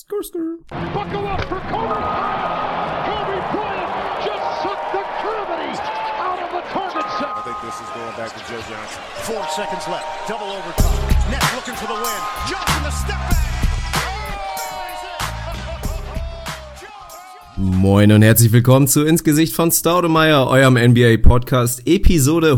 Skrr, skrr. Buckle up for Kobe Bryant. Kobe Bryant just sucked the gravity out of the target set. I think this is going back to Joe Johnson. 4 seconds left. Double overtime. Nets looking for the win. Johnson the step back. Moin und herzlich willkommen zu Ins Gesicht von Staudemeyer, eurem NBA-Podcast, Episode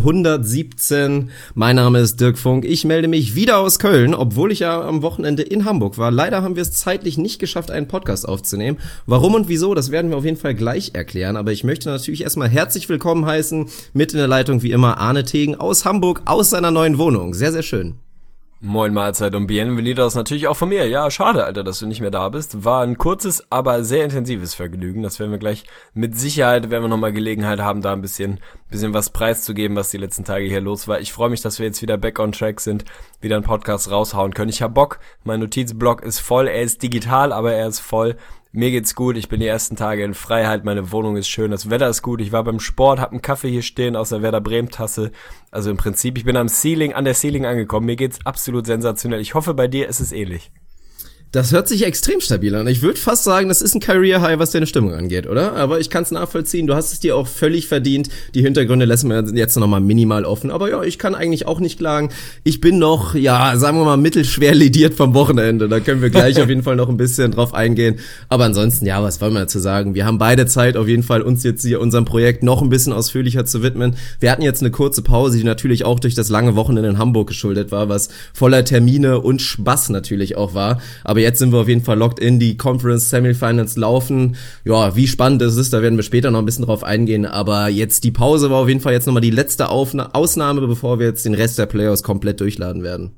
117. Mein Name ist Dirk Funk, ich melde mich wieder aus Köln, obwohl ich ja am Wochenende in Hamburg war. Leider haben wir es zeitlich nicht geschafft, einen Podcast aufzunehmen. Warum und wieso, das werden wir auf jeden Fall gleich erklären. Aber ich möchte natürlich erstmal herzlich willkommen heißen, mit in der Leitung wie immer Arne Tegen aus Hamburg, aus seiner neuen Wohnung. Sehr, sehr schön. Moin Mahlzeit und bienvenidos natürlich auch von mir. Ja, schade, Alter, dass du nicht mehr da bist. War ein kurzes, aber sehr intensives Vergnügen. Das werden wir gleich mit Sicherheit, werden wir nochmal Gelegenheit haben, da ein bisschen was preiszugeben, was die letzten Tage hier los war. Ich freue mich, dass wir jetzt wieder back on track sind, wieder einen Podcast raushauen können. Ich hab Bock, mein Notizblock ist voll, er ist digital, aber er ist voll. Mir geht's gut, ich bin die ersten Tage in Freiheit, meine Wohnung ist schön, das Wetter ist gut, ich war beim Sport, hab einen Kaffee hier stehen aus der Werder Bremen Tasse, also im Prinzip, ich bin an der Ceiling angekommen, mir geht's absolut sensationell, ich hoffe bei dir ist es ähnlich. Das hört sich extrem stabil an. Ich würde fast sagen, das ist ein Career-High, was deine Stimmung angeht, oder? Aber ich kann es nachvollziehen. Du hast es dir auch völlig verdient. Die Hintergründe lassen wir jetzt nochmal minimal offen. Aber ja, ich kann eigentlich auch nicht klagen. Ich bin noch, ja, sagen wir mal, mittelschwer lediert vom Wochenende. Da können wir gleich auf jeden Fall noch ein bisschen drauf eingehen. Aber ansonsten, ja, was wollen wir dazu sagen? Wir haben beide Zeit auf jeden Fall, uns jetzt hier unserem Projekt noch ein bisschen ausführlicher zu widmen. Wir hatten jetzt eine kurze Pause, die natürlich auch durch das lange Wochenende in Hamburg geschuldet war, was voller Termine und Spaß natürlich auch war. Aber jetzt sind wir auf jeden Fall locked in, die Conference Semifinals laufen. Ja, wie spannend es ist, da werden wir später noch ein bisschen drauf eingehen, aber jetzt die Pause war auf jeden Fall jetzt nochmal die letzte Ausnahme, bevor wir jetzt den Rest der Playoffs komplett durchladen werden.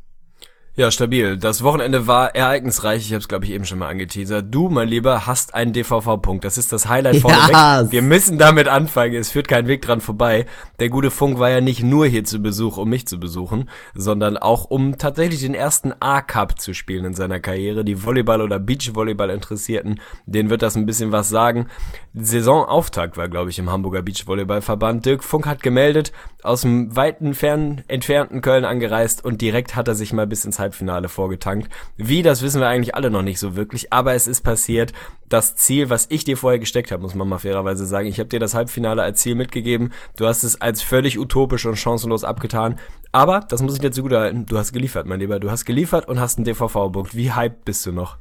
Ja, stabil. Das Wochenende war ereignisreich. Ich habe es, glaube ich, eben schon mal angeteasert. Du, mein Lieber, hast einen DVV-Punkt. Das ist das Highlight vorneweg. Wir müssen damit anfangen. Es führt kein Weg dran vorbei. Der gute Funk war ja nicht nur hier zu Besuch, um mich zu besuchen, sondern auch, um tatsächlich den ersten A-Cup zu spielen in seiner Karriere. Die Volleyball- oder Beachvolleyball-Interessierten, denen wird das ein bisschen was sagen. Saisonauftakt war, glaube ich, im Hamburger Beachvolleyballverband. Dirk Funk hat gemeldet, aus dem entfernten Köln angereist und direkt hat er sich mal bis ins Halbfinale vorgetankt. Wie, das wissen wir eigentlich alle noch nicht so wirklich, aber es ist passiert. Das Ziel, was ich dir vorher gesteckt habe, muss man mal fairerweise sagen, ich habe dir das Halbfinale als Ziel mitgegeben, du hast es als völlig utopisch und chancenlos abgetan, aber, das muss ich dir zugutehalten, du hast geliefert, mein Lieber, du hast geliefert und hast einen DVV-Punkt. Wie hyped bist du noch?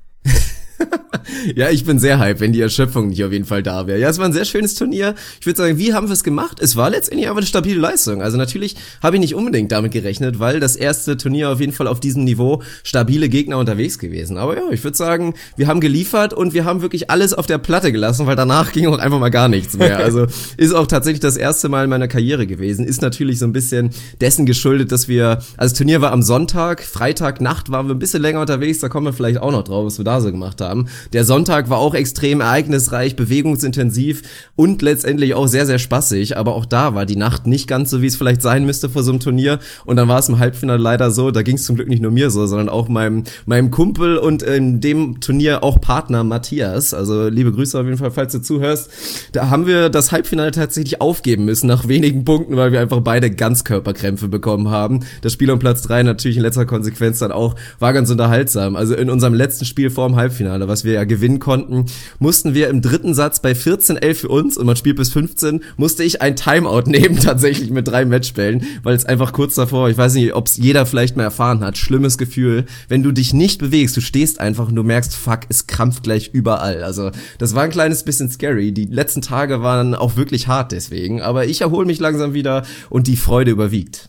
Ja, ich bin sehr hyped, wenn die Erschöpfung nicht auf jeden Fall da wäre. Ja, es war ein sehr schönes Turnier. Ich würde sagen, wie haben wir es gemacht? Es war letztendlich aber eine stabile Leistung. Also natürlich habe ich nicht unbedingt damit gerechnet, weil das erste Turnier auf jeden Fall auf diesem Niveau stabile Gegner unterwegs gewesen. Aber ja, ich würde sagen, wir haben geliefert und wir haben wirklich alles auf der Platte gelassen, weil danach ging auch einfach mal gar nichts mehr. Also ist auch tatsächlich das erste Mal in meiner Karriere gewesen. Ist natürlich so ein bisschen dessen geschuldet, dass also das Turnier war am Sonntag, Freitagnacht waren wir ein bisschen länger unterwegs, da kommen wir vielleicht auch noch drauf, was wir da so gemacht haben. Der Sonntag war auch extrem ereignisreich, bewegungsintensiv und letztendlich auch sehr, sehr spaßig. Aber auch da war die Nacht nicht ganz so, wie es vielleicht sein müsste vor so einem Turnier. Und dann war es im Halbfinale leider so, da ging es zum Glück nicht nur mir so, sondern auch meinem Kumpel und in dem Turnier auch Partner Matthias. Also liebe Grüße auf jeden Fall, falls du zuhörst. Da haben wir das Halbfinale tatsächlich aufgeben müssen nach wenigen Punkten, weil wir einfach beide Ganzkörperkrämpfe bekommen haben. Das Spiel um Platz 3 natürlich in letzter Konsequenz dann auch war ganz unterhaltsam. Also in unserem letzten Spiel vor dem Halbfinale, was wir ja gewinnen konnten, mussten wir im dritten Satz bei 14:11 für uns und man spielt bis 15, musste ich ein Timeout nehmen, tatsächlich mit 3 Matchbällen, weil es einfach kurz davor, ich weiß nicht, ob es jeder vielleicht mal erfahren hat, schlimmes Gefühl, wenn du dich nicht bewegst, du stehst einfach und du merkst, fuck, es krampft gleich überall. Also das war ein kleines bisschen scary. Die letzten Tage waren auch wirklich hart deswegen, aber ich erhole mich langsam wieder und die Freude überwiegt.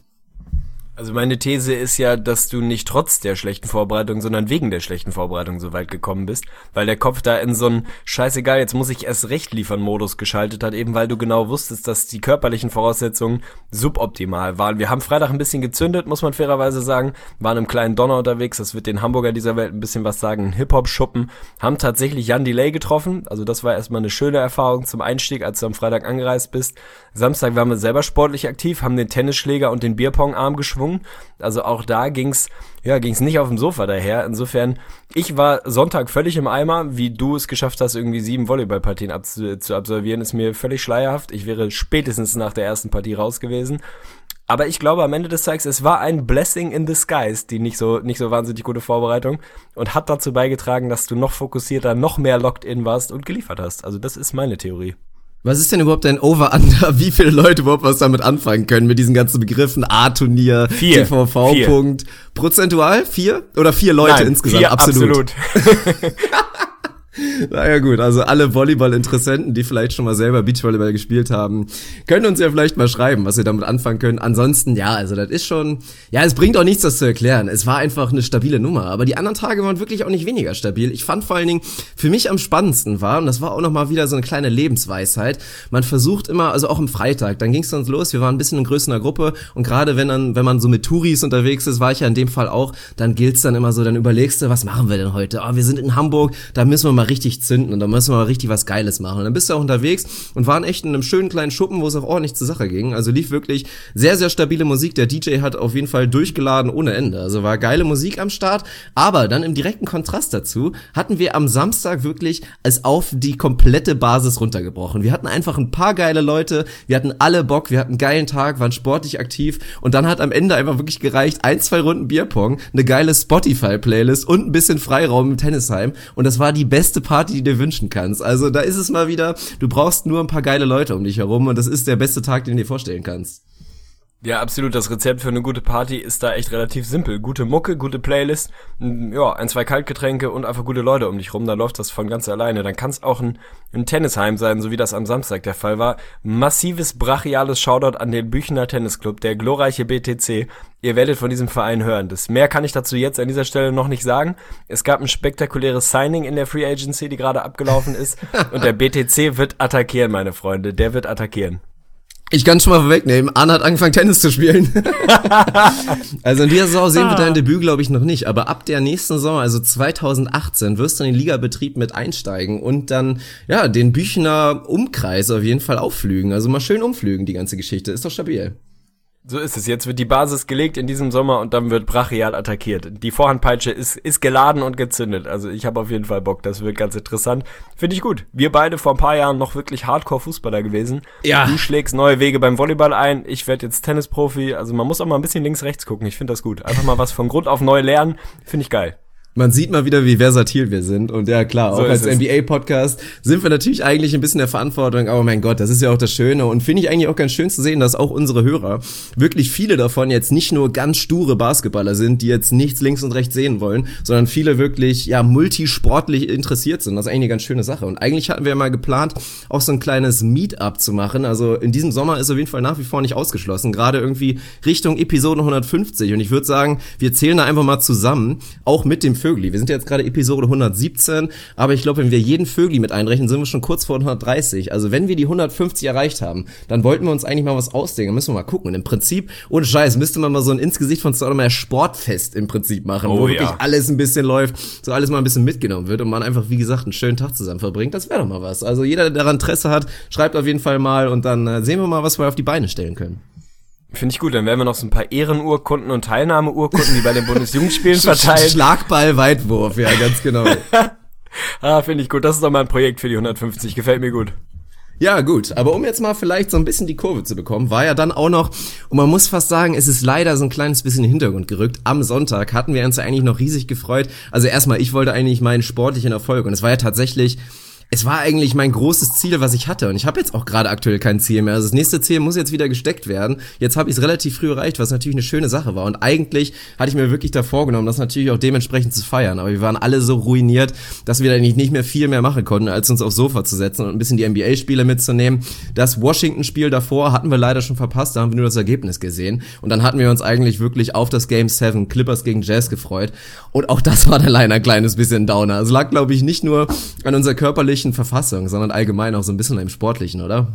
Also meine These ist ja, dass du nicht trotz der schlechten Vorbereitung, sondern wegen der schlechten Vorbereitung so weit gekommen bist, weil der Kopf da in so einen scheißegal, jetzt muss ich erst recht liefern Modus geschaltet hat, eben weil du genau wusstest, dass die körperlichen Voraussetzungen suboptimal waren. Wir haben Freitag ein bisschen gezündet, muss man fairerweise sagen, waren im kleinen Donner unterwegs, das wird den Hamburger dieser Welt ein bisschen was sagen, ein Hip-Hop-Schuppen, haben tatsächlich Jan Delay getroffen, also das war erstmal eine schöne Erfahrung zum Einstieg, als du am Freitag angereist bist. Samstag waren wir selber sportlich aktiv, haben den Tennisschläger und den Bierpong-Arm geschwungen. Also auch da ging's nicht auf dem Sofa daher. Insofern, ich war Sonntag völlig im Eimer. Wie du es geschafft hast, irgendwie 7 Volleyballpartien zu absolvieren, ist mir völlig schleierhaft. Ich wäre spätestens nach der ersten Partie raus gewesen. Aber ich glaube, am Ende des Tages, es war ein Blessing in disguise, die nicht so wahnsinnig gute Vorbereitung und hat dazu beigetragen, dass du noch fokussierter, noch mehr locked in warst und geliefert hast. Also das ist meine Theorie. Was ist denn überhaupt ein Over-Under? Wie viele Leute überhaupt was damit anfangen können mit diesen ganzen Begriffen? A-Turnier, TVV-Punkt. Prozentual? 4? Oder 4 Leute Nein, insgesamt? 4, absolut. Naja gut, also alle Volleyball-Interessenten, die vielleicht schon mal selber Beachvolleyball gespielt haben, können uns ja vielleicht mal schreiben, was ihr damit anfangen könnt. Ansonsten, ja, also das ist schon, ja, es bringt auch nichts, das zu erklären. Es war einfach eine stabile Nummer, aber die anderen Tage waren wirklich auch nicht weniger stabil. Ich fand vor allen Dingen, für mich am spannendsten war, und das war auch nochmal wieder so eine kleine Lebensweisheit, man versucht immer, also auch am Freitag, dann ging es uns los, wir waren ein bisschen in größerer Gruppe und gerade wenn man so mit Touris unterwegs ist, war ich ja in dem Fall auch, dann gilt's dann immer so, dann überlegst du, was machen wir denn heute? Wir sind in Hamburg, da müssen wir mal richtig zünden und da müssen wir mal richtig was Geiles machen. Und dann bist du auch unterwegs und waren echt in einem schönen kleinen Schuppen, wo es auch ordentlich zur Sache ging. Also lief wirklich sehr, sehr stabile Musik. Der DJ hat auf jeden Fall durchgeladen ohne Ende. Also war geile Musik am Start. Aber dann im direkten Kontrast dazu hatten wir am Samstag wirklich es auf die komplette Basis runtergebrochen. Wir hatten einfach ein paar geile Leute. Wir hatten alle Bock. Wir hatten einen geilen Tag, waren sportlich aktiv. Und dann hat am Ende einfach wirklich gereicht, 1-2 Runden Bierpong, eine geile Spotify-Playlist und ein bisschen Freiraum im Tennisheim. Und das war die beste Party, die du dir wünschen kannst. Also da ist es mal wieder, du brauchst nur ein paar geile Leute um dich herum und das ist der beste Tag, den du dir vorstellen kannst. Ja, absolut. Das Rezept für eine gute Party ist da echt relativ simpel. Gute Mucke, gute Playlist, ja, 1-2 Kaltgetränke und einfach gute Leute um dich rum. Da läuft das von ganz alleine. Dann kann es auch ein Tennisheim sein, so wie das am Samstag der Fall war. Massives, brachiales Shoutout an den Büchener Tennisclub, der glorreiche BTC. Ihr werdet von diesem Verein hören. Mehr kann ich dazu jetzt an dieser Stelle noch nicht sagen. Es gab ein spektakuläres Signing in der Free Agency, die gerade abgelaufen ist. Und der BTC wird attackieren, meine Freunde. Der wird attackieren. Ich kann schon mal vorwegnehmen, Arne hat angefangen Tennis zu spielen. Also in dieser Saison sehen wir dein Debüt, glaube ich, noch nicht. Aber ab der nächsten Saison, also 2018, wirst du in den Ligabetrieb mit einsteigen und dann, ja, den Büchener Umkreis auf jeden Fall aufflügen. Also mal schön umflügen, die ganze Geschichte. Ist doch stabil. So ist es. Jetzt wird die Basis gelegt in diesem Sommer und dann wird brachial attackiert. Die Vorhandpeitsche ist geladen und gezündet. Also ich habe auf jeden Fall Bock. Das wird ganz interessant. Finde ich gut. Wir beide vor ein paar Jahren noch wirklich Hardcore-Fußballer gewesen. Ja. Du schlägst neue Wege beim Volleyball ein. Ich werde jetzt Tennisprofi. Also man muss auch mal ein bisschen links-rechts gucken. Ich finde das gut. Einfach mal was von Grund auf neu lernen. Finde ich geil. Man sieht mal wieder, wie versatil wir sind. Und ja, klar, auch so als NBA-Podcast sind wir natürlich eigentlich ein bisschen der Verantwortung. Aber mein Gott, das ist ja auch das Schöne. Und finde ich eigentlich auch ganz schön zu sehen, dass auch unsere Hörer, wirklich viele davon jetzt nicht nur ganz sture Basketballer sind, die jetzt nichts links und rechts sehen wollen, sondern viele wirklich, ja, multisportlich interessiert sind. Das ist eigentlich eine ganz schöne Sache. Und eigentlich hatten wir ja mal geplant, auch so ein kleines Meetup zu machen. Also in diesem Sommer ist auf jeden Fall nach wie vor nicht ausgeschlossen. Gerade irgendwie Richtung Episode 150. Und ich würde sagen, wir zählen da einfach mal zusammen, auch mit dem Vögli. Wir sind jetzt gerade Episode 117, aber ich glaube, wenn wir jeden Vögli mit einrechnen, sind wir schon kurz vor 130. Also wenn wir die 150 erreicht haben, dann wollten wir uns eigentlich mal was ausdenken. Dann müssen wir mal gucken. Und im Prinzip, ohne Scheiß, müsste man mal so ein Insgesicht von Staudemeyer Sportfest im Prinzip machen, wo wirklich alles ein bisschen läuft, so alles mal ein bisschen mitgenommen wird und man einfach, wie gesagt, einen schönen Tag zusammen verbringt. Das wäre doch mal was. Also jeder, der daran Interesse hat, schreibt auf jeden Fall mal und dann sehen wir mal, was wir auf die Beine stellen können. Finde ich gut, dann werden wir noch so ein paar Ehrenurkunden und Teilnahmeurkunden wie bei den Bundesjugendspielen verteilen. Schlagball-Weitwurf, ja, ganz genau. Finde ich gut, das ist doch mal ein Projekt für die 150, gefällt mir gut. Ja, gut, aber um jetzt mal vielleicht so ein bisschen die Kurve zu bekommen, war ja dann auch noch, und man muss fast sagen, es ist leider so ein kleines bisschen in den Hintergrund gerückt, am Sonntag hatten wir uns ja eigentlich noch riesig gefreut. Also erstmal, ich wollte eigentlich meinen sportlichen Erfolg und es war ja tatsächlich... Es war eigentlich mein großes Ziel, was ich hatte. Und ich habe jetzt auch gerade aktuell kein Ziel mehr. Also das nächste Ziel muss jetzt wieder gesteckt werden. Jetzt habe ich es relativ früh erreicht, was natürlich eine schöne Sache war. Und eigentlich hatte ich mir wirklich da vorgenommen, das natürlich auch dementsprechend zu feiern. Aber wir waren alle so ruiniert, dass wir da nicht mehr viel mehr machen konnten, als uns aufs Sofa zu setzen und ein bisschen die NBA-Spiele mitzunehmen. Das Washington-Spiel davor hatten wir leider schon verpasst. Da haben wir nur das Ergebnis gesehen. Und dann hatten wir uns eigentlich wirklich auf das Game 7 Clippers gegen Jazz gefreut. Und auch das war dann leider ein kleines bisschen Downer. Es lag, glaube ich, nicht nur an unserer körperlichen Verfassung, sondern allgemein auch so ein bisschen im Sportlichen, oder?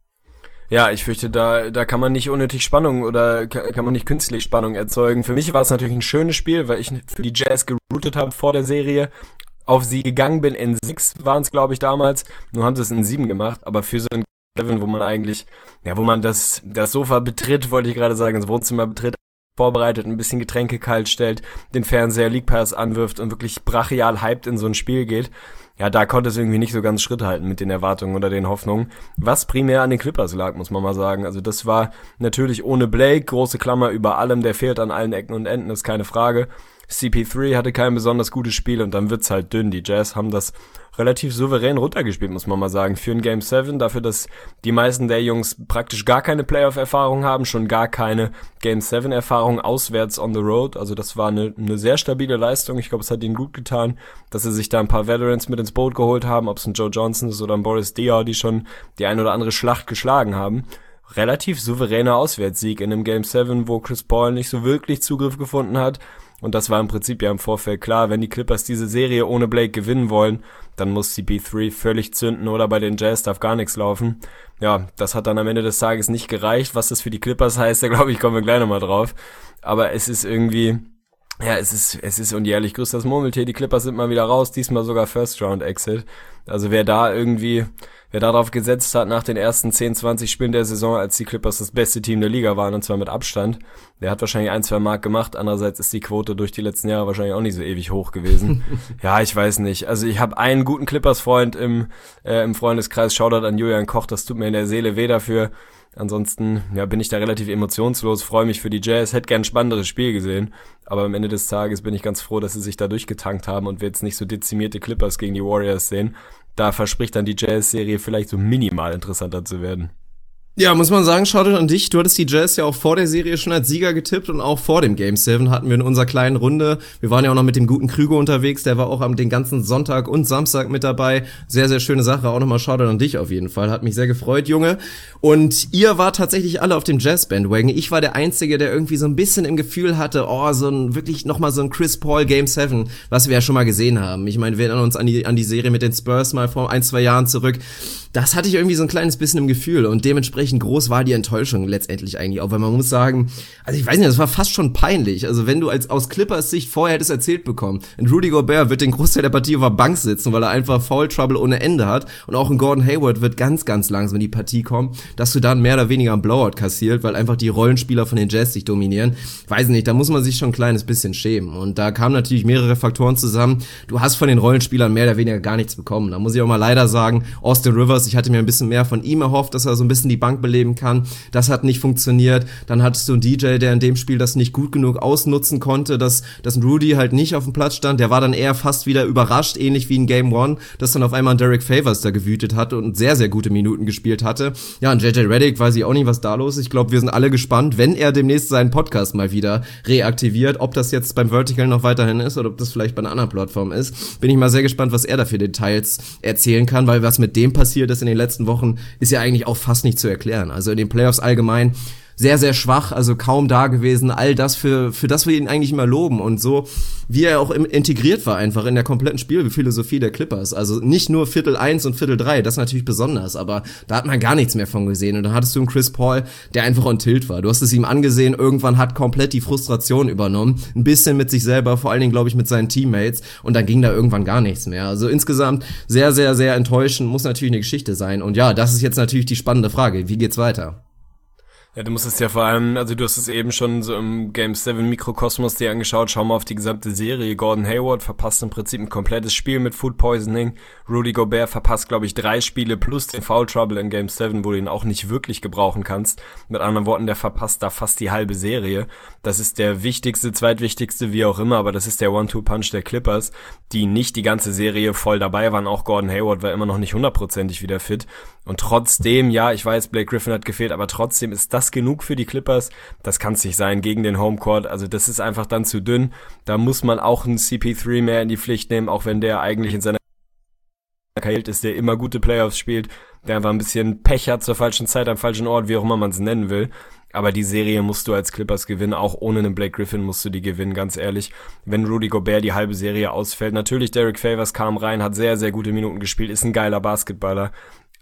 Ja, ich fürchte, da kann man nicht unnötig Spannung oder kann man nicht künstlich Spannung erzeugen. Für mich war es natürlich ein schönes Spiel, weil ich für die Jazz geroutet habe vor der Serie, auf sie gegangen bin. In 6 waren es, glaube ich, damals. Nur haben sie es in 7 gemacht, aber für so ein 7, wo man eigentlich, ja, wo man das Sofa betritt, wollte ich gerade sagen, das Wohnzimmer betritt, vorbereitet, ein bisschen Getränke kalt stellt, den Fernseher League Pass anwirft und wirklich brachial hyped in so ein Spiel geht. Ja, da konnte es irgendwie nicht so ganz Schritt halten mit den Erwartungen oder den Hoffnungen, was primär an den Clippers lag, muss man mal sagen. Also das war natürlich ohne Blake, große Klammer über allem, der fehlt an allen Ecken und Enden, ist keine Frage. CP3 hatte kein besonders gutes Spiel und dann wird's halt dünn. Die Jazz haben das relativ souverän runtergespielt, muss man mal sagen. Für ein Game 7, dafür, dass die meisten der Jungs praktisch gar keine Playoff-Erfahrung haben, schon gar keine Game 7-Erfahrung auswärts on the road. Also das war eine sehr stabile Leistung. Ich glaube, es hat ihnen gut getan, dass sie sich da ein paar Veterans mit ins Boot geholt haben, ob es ein Joe Johnson ist oder ein Boris Diaw, die schon die ein oder andere Schlacht geschlagen haben. Relativ souveräner Auswärtssieg in einem Game 7, wo Chris Paul nicht so wirklich Zugriff gefunden hat. Und das war im Prinzip ja im Vorfeld klar, wenn die Clippers diese Serie ohne Blake gewinnen wollen, dann muss CP3 völlig zünden oder bei den Jazz darf gar nichts laufen. Ja, das hat dann am Ende des Tages nicht gereicht. Was das für die Clippers heißt, da glaube ich, kommen wir gleich nochmal drauf. Aber es ist irgendwie, ja, es ist und jährlich grüßt das Murmeltier. Die Clippers sind mal wieder raus, diesmal sogar First-Round-Exit. Also wer darauf gesetzt hat, nach den ersten 10, 20 Spielen der Saison, als die Clippers das beste Team der Liga waren, und zwar mit Abstand, der hat wahrscheinlich 1-2 Mark gemacht. Andererseits ist die Quote durch die letzten Jahre wahrscheinlich auch nicht so ewig hoch gewesen. Ja, ich weiß nicht. Also ich habe einen guten Clippers-Freund im Freundeskreis. Shoutout an Julian Koch, das tut mir in der Seele weh dafür. Ansonsten ja, bin ich da relativ emotionslos, freue mich für die Jazz, hätte gern ein spannenderes Spiel gesehen, aber am Ende des Tages bin ich ganz froh, dass sie sich da durchgetankt haben und wir jetzt nicht so dezimierte Clippers gegen die Warriors sehen. Da verspricht dann die Jazz-Serie vielleicht so minimal interessanter zu werden. Ja, muss man sagen, Shoutout an dich. Du hattest die Jazz ja auch vor der Serie schon als Sieger getippt und auch vor dem Game 7 hatten wir in unserer kleinen Runde. Wir waren ja auch noch mit dem guten Krüger unterwegs, der war auch den ganzen Sonntag und Samstag mit dabei. Sehr, sehr schöne Sache. Auch nochmal Shoutout an dich auf jeden Fall. Hat mich sehr gefreut, Junge. Und ihr wart tatsächlich alle auf dem Jazz-Bandwagon. Ich war der Einzige, der irgendwie so ein bisschen im Gefühl hatte, wirklich nochmal so ein Chris Paul Game 7, was wir ja schon mal gesehen haben. Ich meine, wir erinnern uns an die Serie mit den Spurs mal vor 1-2 Jahren zurück. Das hatte ich irgendwie so ein kleines bisschen im Gefühl und dementsprechend groß war die Enttäuschung letztendlich eigentlich auch, weil man muss sagen, also ich weiß nicht, das war fast schon peinlich, also wenn du aus Clippers Sicht vorher hättest erzählt bekommen, ein Rudy Gobert wird den Großteil der Partie auf der Bank sitzen, weil er einfach Foul Trouble ohne Ende hat und auch ein Gordon Hayward wird ganz, ganz langsam in die Partie kommen, dass du dann mehr oder weniger einen Blowout kassiert, weil einfach die Rollenspieler von den Jazz sich dominieren, weiß nicht, da muss man sich schon ein kleines bisschen schämen und da kamen natürlich mehrere Faktoren zusammen, du hast von den Rollenspielern mehr oder weniger gar nichts bekommen, da muss ich auch mal leider sagen, Austin Rivers, ich hatte mir ein bisschen mehr von ihm erhofft, dass er so ein bisschen die Bank beleben kann. Das hat nicht funktioniert. Dann hattest du einen DJ, der in dem Spiel das nicht gut genug ausnutzen konnte, dass ein Rudy halt nicht auf dem Platz stand. Der war dann eher fast wieder überrascht, ähnlich wie in Game 1, dass dann auf einmal Derek Favors da gewütet hatte und sehr, sehr gute Minuten gespielt hatte. Ja, und JJ Redick, weiß ich auch nicht, was da los ist. Ich glaube, wir sind alle gespannt, wenn er demnächst seinen Podcast mal wieder reaktiviert, ob das jetzt beim Vertical noch weiterhin ist oder ob das vielleicht bei einer anderen Plattform ist. Bin ich mal sehr gespannt, was er da für Details erzählen kann, weil was mit dem passiert ist in den letzten Wochen, ist ja eigentlich auch fast nicht zu erklären. Also in den Playoffs allgemein sehr, sehr schwach, also kaum da gewesen, all das für das wir ihn eigentlich immer loben und so, wie er auch integriert war einfach in der kompletten Spielphilosophie der Clippers, also nicht nur Viertel 1 und Viertel 3, das natürlich besonders, aber da hat man gar nichts mehr von gesehen und dann hattest du einen Chris Paul, der einfach on tilt war, du hast es ihm angesehen, irgendwann hat komplett die Frustration übernommen, ein bisschen mit sich selber, vor allen Dingen glaube ich mit seinen Teammates und dann ging da irgendwann gar nichts mehr, also insgesamt sehr, sehr, sehr enttäuschend, muss natürlich eine Geschichte sein und ja, das ist jetzt natürlich die spannende Frage, wie geht's weiter? Ja, du musst es ja vor allem, also du hast es eben schon so im Game 7 Mikrokosmos dir angeschaut, schau mal auf die gesamte Serie. Gordon Hayward verpasst im Prinzip ein komplettes Spiel mit Food Poisoning. Rudy Gobert verpasst, glaube ich, 3 Spiele plus den Foul Trouble in Game 7, wo du ihn auch nicht wirklich gebrauchen kannst. Mit anderen Worten, der verpasst da fast die halbe Serie. Das ist der wichtigste, zweitwichtigste, wie auch immer, aber das ist der One-Two-Punch der Clippers, die nicht die ganze Serie voll dabei waren. Auch Gordon Hayward war immer noch nicht 100% wieder fit. Und trotzdem, ja, ich weiß, Blake Griffin hat gefehlt, aber trotzdem ist das genug für die Clippers. Das kann es nicht sein gegen den Homecourt. Also das ist einfach dann zu dünn. Da muss man auch einen CP3 mehr in die Pflicht nehmen, auch wenn der eigentlich in seiner Karriere ist, der immer gute Playoffs spielt, der einfach ein bisschen Pech hat zur falschen Zeit, am falschen Ort, wie auch immer man es nennen will. Aber die Serie musst du als Clippers gewinnen, auch ohne einen Blake Griffin musst du die gewinnen, ganz ehrlich. Wenn Rudy Gobert die halbe Serie ausfällt, natürlich Derek Favors kam rein, hat sehr, sehr gute Minuten gespielt, ist ein geiler Basketballer.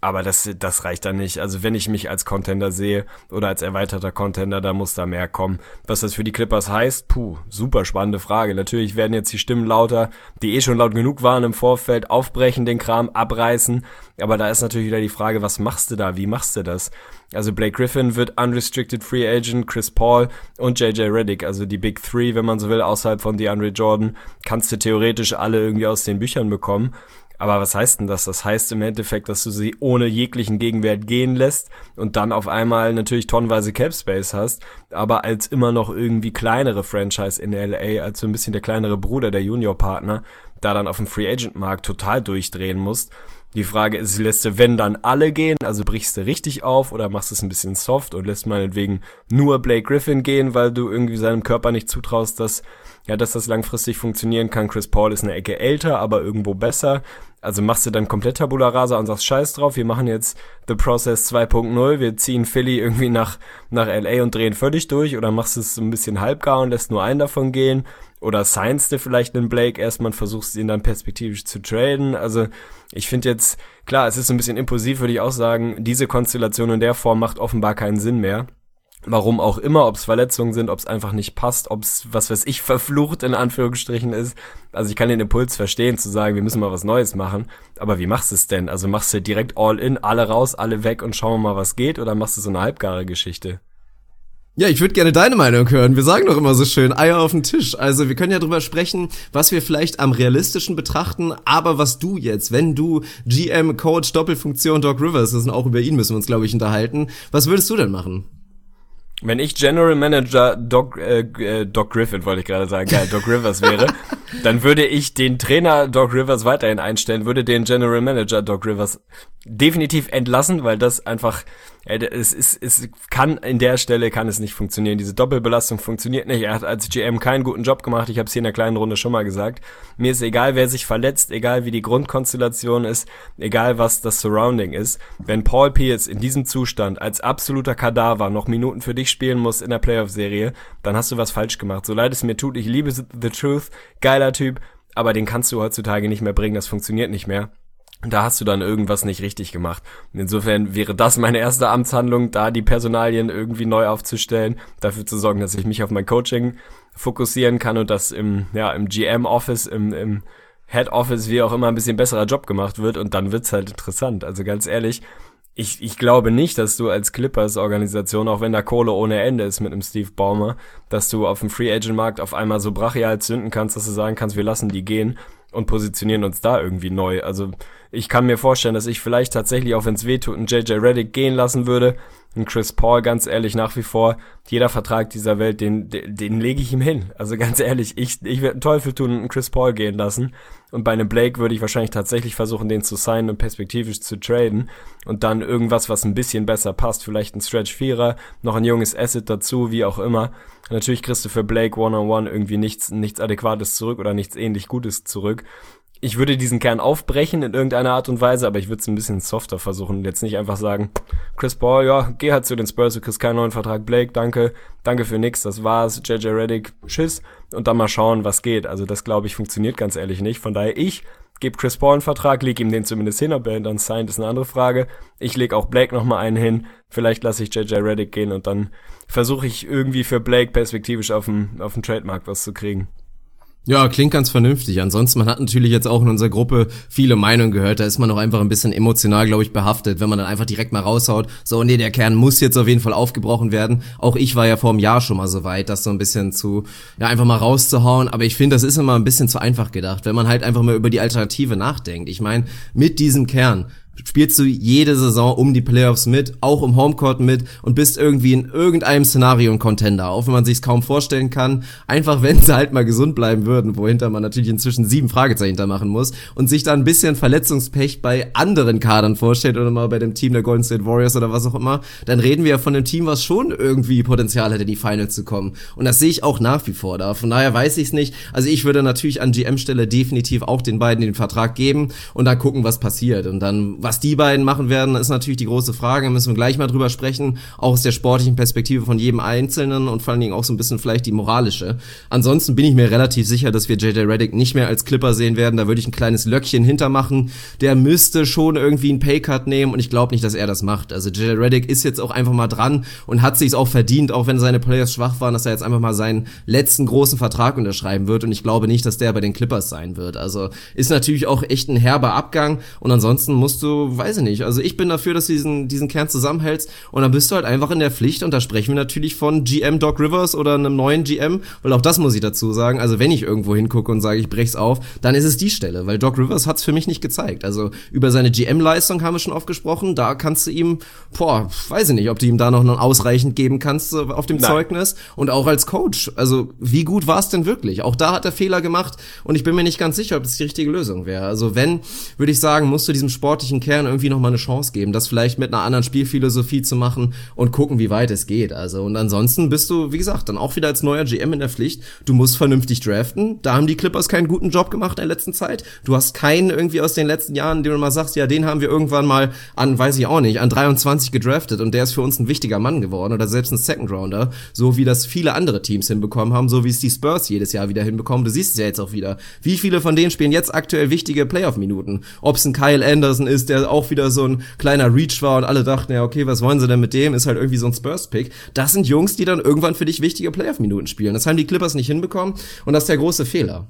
Aber das reicht dann nicht. Also wenn ich mich als Contender sehe oder als erweiterter Contender, da muss da mehr kommen. Was das für die Clippers heißt, super spannende Frage. Natürlich werden jetzt die Stimmen lauter, die schon laut genug waren im Vorfeld, aufbrechen, den Kram abreißen. Aber da ist natürlich wieder die Frage, was machst du da? Wie machst du das? Also Blake Griffin wird Unrestricted Free Agent, Chris Paul und JJ Redick, also die Big Three, wenn man so will, außerhalb von DeAndre Jordan, kannst du theoretisch alle irgendwie aus den Büchern bekommen. Aber was heißt denn das? Das heißt im Endeffekt, dass du sie ohne jeglichen Gegenwert gehen lässt und dann auf einmal natürlich tonnenweise Cap Space hast, aber als immer noch irgendwie kleinere Franchise in LA, als so ein bisschen der kleinere Bruder der Juniorpartner, da dann auf dem Free Agent Markt total durchdrehen musst. Die Frage ist, lässt du, wenn dann alle gehen, also brichst du richtig auf oder machst es ein bisschen soft und lässt meinetwegen nur Blake Griffin gehen, weil du irgendwie seinem Körper nicht zutraust, dass das langfristig funktionieren kann. Chris Paul ist eine Ecke älter, aber irgendwo besser. Also machst du dann komplett Tabula Rasa und sagst Scheiß drauf, wir machen jetzt The Process 2.0, wir ziehen Philly irgendwie nach LA und drehen völlig durch, oder machst du es so ein bisschen halbgar und lässt nur einen davon gehen, oder signst du vielleicht einen Blake erstmal und versuchst ihn dann perspektivisch zu traden. Also ich finde jetzt, klar, es ist so ein bisschen impulsiv, würde ich auch sagen, diese Konstellation in der Form macht offenbar keinen Sinn mehr. Warum auch immer, ob es Verletzungen sind, ob es einfach nicht passt, ob es, was weiß ich, verflucht in Anführungsstrichen ist. Also ich kann den Impuls verstehen, zu sagen, wir müssen mal was Neues machen. Aber wie machst du es denn? Also machst du direkt all in, alle raus, alle weg und schauen wir mal, was geht? Oder machst du so eine halbgare Geschichte? Ja, ich würde gerne deine Meinung hören. Wir sagen doch immer so schön, Eier auf den Tisch. Also wir können ja drüber sprechen, was wir vielleicht am realistischen betrachten, aber was du jetzt, wenn du GM, Coach, Doppelfunktion, Doc Rivers, das sind auch über ihn müssen wir uns, glaube ich, unterhalten. Was würdest du denn machen? Wenn ich General Manager Doc Griffin, wollte ich gerade sagen, geil, Doc Rivers wäre, dann würde ich den Trainer Doc Rivers weiterhin einstellen, würde den General Manager Doc Rivers definitiv entlassen, weil das einfach, es kann in der Stelle kann es nicht funktionieren. Diese Doppelbelastung funktioniert nicht. Er hat als GM keinen guten Job gemacht. Ich habe es hier in der kleinen Runde schon mal gesagt. Mir ist egal, wer sich verletzt, egal wie die Grundkonstellation ist, egal was das Surrounding ist. Wenn Paul Pierce in diesem Zustand als absoluter Kadaver noch Minuten für dich spielen muss in der Playoff-Serie, dann hast du was falsch gemacht. So leid es mir tut, ich liebe The Truth, geiler Typ, aber den kannst du heutzutage nicht mehr bringen, das funktioniert nicht mehr. Da hast du dann irgendwas nicht richtig gemacht. Und insofern wäre das meine erste Amtshandlung, da die Personalien irgendwie neu aufzustellen, dafür zu sorgen, dass ich mich auf mein Coaching fokussieren kann und dass im GM-Office, im Head-Office, wie auch immer, ein bisschen besserer Job gemacht wird, und dann wird's halt interessant. Also ganz ehrlich, ich glaube nicht, dass du als Clippers-Organisation, auch wenn da Kohle ohne Ende ist mit einem Steve Ballmer, dass du auf dem Free-Agent-Markt auf einmal so brachial zünden kannst, dass du sagen kannst, wir lassen die gehen und positionieren uns da irgendwie neu. Also ich kann mir vorstellen, dass ich vielleicht tatsächlich, auch wenn es weh tut, einen JJ Redick gehen lassen würde. Und Chris Paul, ganz ehrlich, nach wie vor, jeder Vertrag dieser Welt, den lege ich ihm hin. Also ganz ehrlich, ich werde einen Teufel tun und einen Chris Paul gehen lassen. Und bei einem Blake würde ich wahrscheinlich tatsächlich versuchen, den zu signen und perspektivisch zu traden. Und dann irgendwas, was ein bisschen besser passt. Vielleicht ein Stretch-Vierer, noch ein junges Asset dazu, wie auch immer. Natürlich kriegst du für Blake One-on-One irgendwie nichts Adäquates zurück oder nichts ähnlich Gutes zurück. Ich würde diesen Kern aufbrechen in irgendeiner Art und Weise, aber ich würde es ein bisschen softer versuchen und jetzt nicht einfach sagen, Chris Paul, ja, geh halt zu den Spurs, du kriegst keinen neuen Vertrag, Blake, danke für nix, das war's, JJ Redick, tschüss, und dann mal schauen, was geht. Also das, glaube ich, funktioniert ganz ehrlich nicht. Von daher, ich gebe Chris Paul einen Vertrag, leg ihm den zumindest hin, ob er dann signed, ist eine andere Frage. Ich leg auch Blake nochmal einen hin, vielleicht lasse ich JJ Redick gehen und dann versuche ich irgendwie für Blake perspektivisch auf dem Trademarkt was zu kriegen. Ja, klingt ganz vernünftig. Ansonsten, man hat natürlich jetzt auch in unserer Gruppe viele Meinungen gehört. Da ist man auch einfach ein bisschen emotional, glaube ich, behaftet, wenn man dann einfach direkt mal raushaut. So, nee, der Kern muss jetzt auf jeden Fall aufgebrochen werden. Auch ich war ja vor einem Jahr schon mal so weit, das so ein bisschen einfach mal rauszuhauen. Aber ich finde, das ist immer ein bisschen zu einfach gedacht, wenn man halt einfach mal über die Alternative nachdenkt. Ich meine, mit diesem Kern spielst du jede Saison um die Playoffs mit, auch im Homecourt mit, und bist irgendwie in irgendeinem Szenario ein Contender, auch wenn man sich's kaum vorstellen kann. Einfach, wenn sie halt mal gesund bleiben würden, wohinter man natürlich inzwischen 7 Fragezeichen da machen muss, und sich da ein bisschen Verletzungspech bei anderen Kadern vorstellt oder mal bei dem Team der Golden State Warriors oder was auch immer, dann reden wir ja von einem Team, was schon irgendwie Potenzial hätte, in die Finals zu kommen. Und das sehe ich auch nach wie vor da. Von daher weiß ich's nicht. Also ich würde natürlich an GM-Stelle definitiv auch den beiden den Vertrag geben und dann gucken, was passiert. Und dann, Was die beiden machen werden, ist natürlich die große Frage, da müssen wir gleich mal drüber sprechen, auch aus der sportlichen Perspektive von jedem Einzelnen und vor allen Dingen auch so ein bisschen vielleicht die moralische. Ansonsten bin ich mir relativ sicher, dass wir JJ Redick nicht mehr als Clipper sehen werden, da würde ich ein kleines Löckchen hintermachen, der müsste schon irgendwie einen Paycut nehmen und ich glaube nicht, dass er das macht. Also JJ Redick ist jetzt auch einfach mal dran und hat sich's auch verdient, auch wenn seine Players schwach waren, dass er jetzt einfach mal seinen letzten großen Vertrag unterschreiben wird und ich glaube nicht, dass der bei den Clippers sein wird. Also ist natürlich auch echt ein herber Abgang und ansonsten musst du, weiß ich nicht, also ich bin dafür, dass du diesen Kern zusammenhältst und dann bist du halt einfach in der Pflicht und da sprechen wir natürlich von GM Doc Rivers oder einem neuen GM, weil auch das muss ich dazu sagen, also wenn ich irgendwo hingucke und sage, ich brech's auf, dann ist es die Stelle, weil Doc Rivers hat's für mich nicht gezeigt. Also über seine GM-Leistung haben wir schon oft gesprochen, da kannst du ihm, weiß ich nicht, ob du ihm da noch ausreichend geben kannst auf dem Zeugnis und auch als Coach, also wie gut war's denn wirklich? Auch da hat er Fehler gemacht und ich bin mir nicht ganz sicher, ob das die richtige Lösung wäre. Also wenn, würde ich sagen, musst du diesem sportlichen Kern irgendwie noch mal eine Chance geben, das vielleicht mit einer anderen Spielphilosophie zu machen und gucken, wie weit es geht. Also und ansonsten bist du, wie gesagt, dann auch wieder als neuer GM in der Pflicht. Du musst vernünftig draften. Da haben die Clippers keinen guten Job gemacht in der letzten Zeit. Du hast keinen irgendwie aus den letzten Jahren, den du mal sagst, ja, den haben wir irgendwann mal an, weiß ich auch nicht, an 23 gedraftet und der ist für uns ein wichtiger Mann geworden oder selbst ein Second Rounder, so wie das viele andere Teams hinbekommen haben, so wie es die Spurs jedes Jahr wieder hinbekommen. Du siehst es ja jetzt auch wieder. Wie viele von denen spielen jetzt aktuell wichtige Playoff-Minuten? Ob es ein Kyle Anderson ist, der auch wieder so ein kleiner Reach war und alle dachten, ja, okay, was wollen sie denn mit dem? Ist halt irgendwie so ein Spurs-Pick. Das sind Jungs, die dann irgendwann für dich wichtige Playoff-Minuten spielen. Das haben die Clippers nicht hinbekommen und das ist der große Fehler.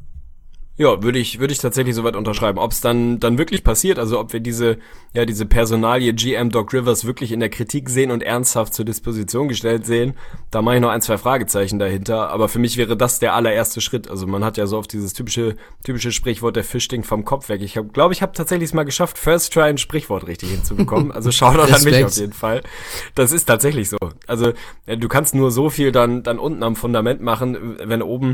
Ja, würde ich tatsächlich soweit unterschreiben. Ob es dann wirklich passiert, also ob wir diese Personalie GM Doc Rivers wirklich in der Kritik sehen und ernsthaft zur Disposition gestellt sehen, da mache ich noch 1, 2 Fragezeichen dahinter. Aber für mich wäre das der allererste Schritt. Also man hat ja so oft dieses typische Sprichwort, der Fisch stinkt vom Kopf weg. Ich glaube, ich habe tatsächlich es mal geschafft, First Try ein Sprichwort richtig hinzubekommen. Also Shoutout an mich auf jeden Fall. Das ist tatsächlich so. Also du kannst nur so viel dann unten am Fundament machen, wenn oben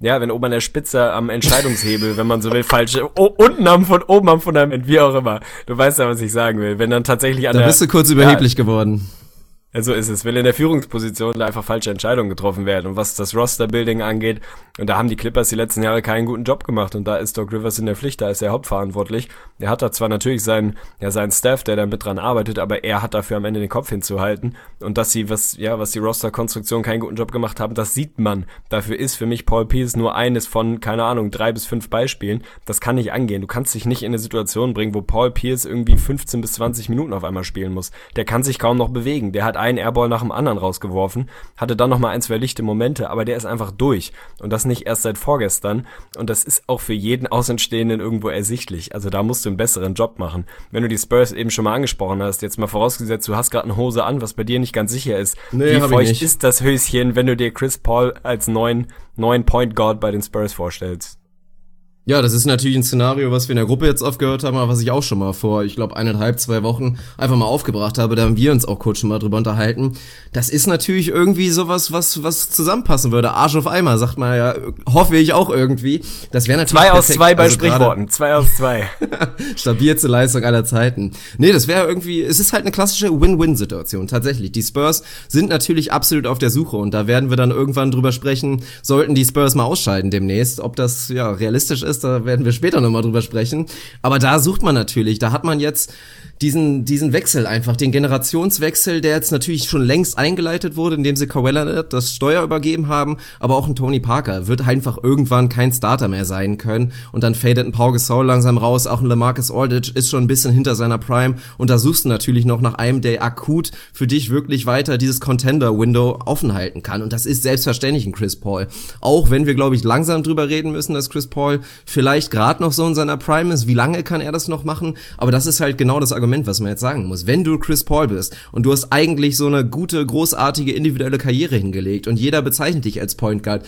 an der Spitze am Entscheidungshebel, wenn man so will, oben am Fundament, wie auch immer. Du weißt ja, was ich sagen will. Wenn dann tatsächlich da bist du kurz überheblich geworden. So ist es, wenn in der Führungsposition da einfach falsche Entscheidungen getroffen werden und was das Roster-Building angeht, und da haben die Clippers die letzten Jahre keinen guten Job gemacht und da ist Doc Rivers in der Pflicht, da ist er hauptverantwortlich. Er hat da zwar natürlich seinen Staff, der da mit dran arbeitet, aber er hat dafür am Ende den Kopf hinzuhalten und dass sie, was die Roster-Konstruktion keinen guten Job gemacht haben, das sieht man. Dafür ist für mich Paul Pierce nur eines von, 3 bis 5 Beispielen. Das kann nicht angehen. Du kannst dich nicht in eine Situation bringen, wo Paul Pierce irgendwie 15 bis 20 Minuten auf einmal spielen muss. Der kann sich kaum noch bewegen. Der hat einen Airball nach dem anderen rausgeworfen, hatte dann nochmal 1, 2 lichte Momente, aber der ist einfach durch. Und das nicht erst seit vorgestern. Und das ist auch für jeden Außenstehenden irgendwo ersichtlich. Also da musst du einen besseren Job machen. Wenn du die Spurs eben schon mal angesprochen hast, jetzt mal vorausgesetzt, du hast gerade eine Hose an, was bei dir nicht ganz sicher ist. Wie feucht ist das Höschen, wenn du dir Chris Paul als neuen Point Guard bei den Spurs vorstellst? Ja, das ist natürlich ein Szenario, was wir in der Gruppe jetzt aufgehört haben, aber was ich auch schon mal vor, ich glaube 1,5, 2 Wochen einfach mal aufgebracht habe, da haben wir uns auch kurz schon mal drüber unterhalten. Das ist natürlich irgendwie sowas, was zusammenpassen würde. Arsch auf Eimer, sagt man ja, hoffe ich auch irgendwie. Das wäre natürlich 2 aus 2 bei Sprichworten, 2 aus 2. Stabilste Leistung aller Zeiten. Nee, das wäre irgendwie, es ist halt eine klassische Win-Win-Situation, tatsächlich. Die Spurs sind natürlich absolut auf der Suche und da werden wir dann irgendwann drüber sprechen, sollten die Spurs mal ausscheiden demnächst, ob das ja realistisch ist. Da werden wir später nochmal drüber sprechen. Aber da sucht man natürlich, da hat man jetzt diesen Wechsel einfach, den Generationswechsel, der jetzt natürlich schon längst eingeleitet wurde, indem sie Kawhi Leonard das Steuer übergeben haben, aber auch ein Tony Parker wird einfach irgendwann kein Starter mehr sein können und dann fadet ein Pau Gasol langsam raus, auch ein LaMarcus Aldridge ist schon ein bisschen hinter seiner Prime und da suchst du natürlich noch nach einem, der akut für dich wirklich weiter dieses Contender-Window offen halten kann und das ist selbstverständlich ein Chris Paul. Auch wenn wir, glaube ich, langsam drüber reden müssen, dass Chris Paul vielleicht gerade noch so in seiner Prime ist, wie lange kann er das noch machen, aber das ist halt genau das Argument, was man jetzt sagen muss. Wenn du Chris Paul bist und du hast eigentlich so eine gute, großartige individuelle Karriere hingelegt und jeder bezeichnet dich als Point Guard,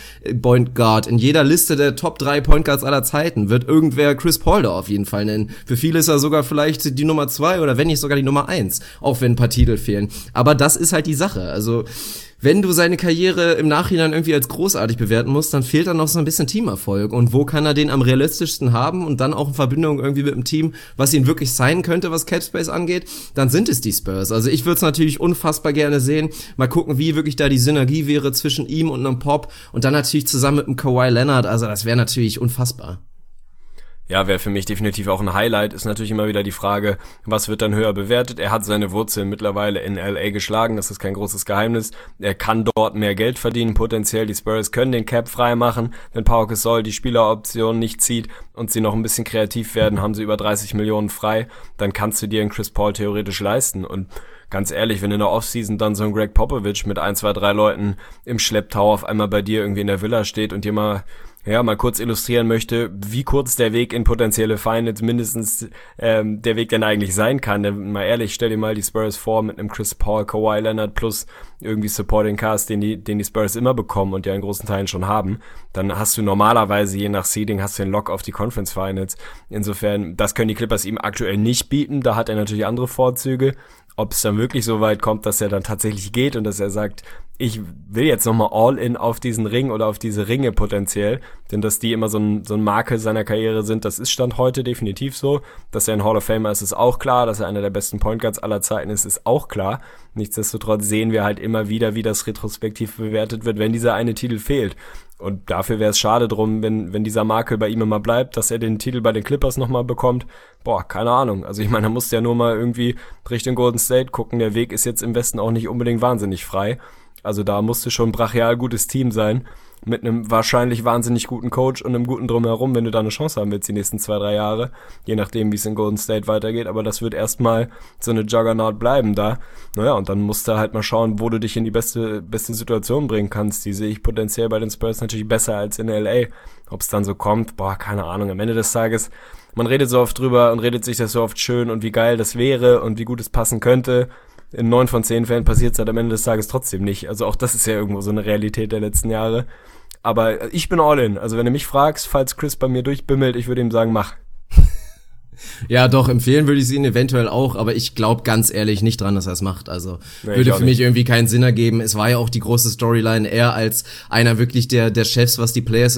in jeder Liste der Top 3 Point Guards aller Zeiten wird irgendwer Chris Paul da auf jeden Fall nennen. Für viele ist er sogar vielleicht die Nummer 2 oder wenn nicht sogar die Nummer 1, auch wenn ein paar Titel fehlen. Aber das ist halt die Sache. Also wenn du seine Karriere im Nachhinein irgendwie als großartig bewerten musst, dann fehlt da noch so ein bisschen Teamerfolg. Und wo kann er den am realistischsten haben und dann auch in Verbindung irgendwie mit dem Team, was ihn wirklich sein könnte, was Capspace angeht, dann sind es die Spurs. Also ich würde es natürlich unfassbar gerne sehen. Mal gucken, wie wirklich da die Synergie wäre zwischen ihm und einem Pop und dann natürlich zusammen mit einem Kawhi Leonard. Also das wäre natürlich unfassbar. Ja, wäre für mich definitiv auch ein Highlight. Ist natürlich immer wieder die Frage, was wird dann höher bewertet? Er hat seine Wurzeln mittlerweile in LA geschlagen, das ist kein großes Geheimnis. Er kann dort mehr Geld verdienen, potenziell. Die Spurs können den Cap frei machen. Wenn Pau Gasol die Spieleroption nicht zieht und sie noch ein bisschen kreativ werden, haben sie über 30 Millionen frei. Dann kannst du dir einen Chris Paul theoretisch leisten. Und ganz ehrlich, wenn in der Offseason dann so ein Greg Popovich mit 1, 2, 3 Leuten im Schlepptau auf einmal bei dir irgendwie in der Villa steht und dir mal kurz illustrieren möchte, wie kurz der Weg in potenzielle Finals mindestens der Weg denn eigentlich sein kann. Denn mal ehrlich, stell dir mal die Spurs vor mit einem Chris Paul, Kawhi Leonard plus irgendwie Supporting Cast, den die Spurs immer bekommen und ja in großen Teilen schon haben. Dann hast du normalerweise, je nach Seeding, hast du den Lock auf die Conference Finals. Insofern, das können die Clippers ihm aktuell nicht bieten. Da hat er natürlich andere Vorzüge. Ob es dann wirklich so weit kommt, dass er dann tatsächlich geht und dass er sagt, ich will jetzt nochmal All-In auf diesen Ring oder auf diese Ringe potenziell, denn dass die immer so ein Makel seiner Karriere sind, das ist Stand heute definitiv so. Dass er ein Hall of Famer ist auch klar, dass er einer der besten Point Guards aller Zeiten ist auch klar. Nichtsdestotrotz sehen wir halt immer wieder, wie das retrospektiv bewertet wird, wenn dieser eine Titel fehlt. Und dafür wäre es schade drum, wenn dieser Makel bei ihm immer bleibt, dass er den Titel bei den Clippers nochmal bekommt. Boah, keine Ahnung. Also ich meine, da musst du ja nur mal irgendwie Richtung Golden State gucken. Der Weg ist jetzt im Westen auch nicht unbedingt wahnsinnig frei. Also da musste schon ein brachial gutes Team sein, mit einem wahrscheinlich wahnsinnig guten Coach und einem guten Drumherum, wenn du da eine Chance haben willst die nächsten 2, 3 Jahre, je nachdem, wie es in Golden State weitergeht. Aber das wird erstmal so eine Juggernaut bleiben da. Naja, und dann musst du halt mal schauen, wo du dich in die beste Situation bringen kannst. Die sehe ich potenziell bei den Spurs natürlich besser als in LA. Ob es dann so kommt, boah, keine Ahnung. Am Ende des Tages, man redet so oft drüber und redet sich das so oft schön und wie geil das wäre und wie gut es passen könnte. In 9 von 10 Fällen passiert es halt am Ende des Tages trotzdem nicht. Also auch das ist ja irgendwo so eine Realität der letzten Jahre. Aber ich bin all in. Also wenn du mich fragst, falls Chris bei mir durchbimmelt, ich würde ihm sagen, mach. Ja, doch, empfehlen würde ich es Ihnen eventuell auch, aber ich glaube ganz ehrlich nicht dran, dass er es macht. Also würde für mich irgendwie keinen Sinn ergeben. Es war ja auch die große Storyline, er als einer wirklich der Chefs, was die Players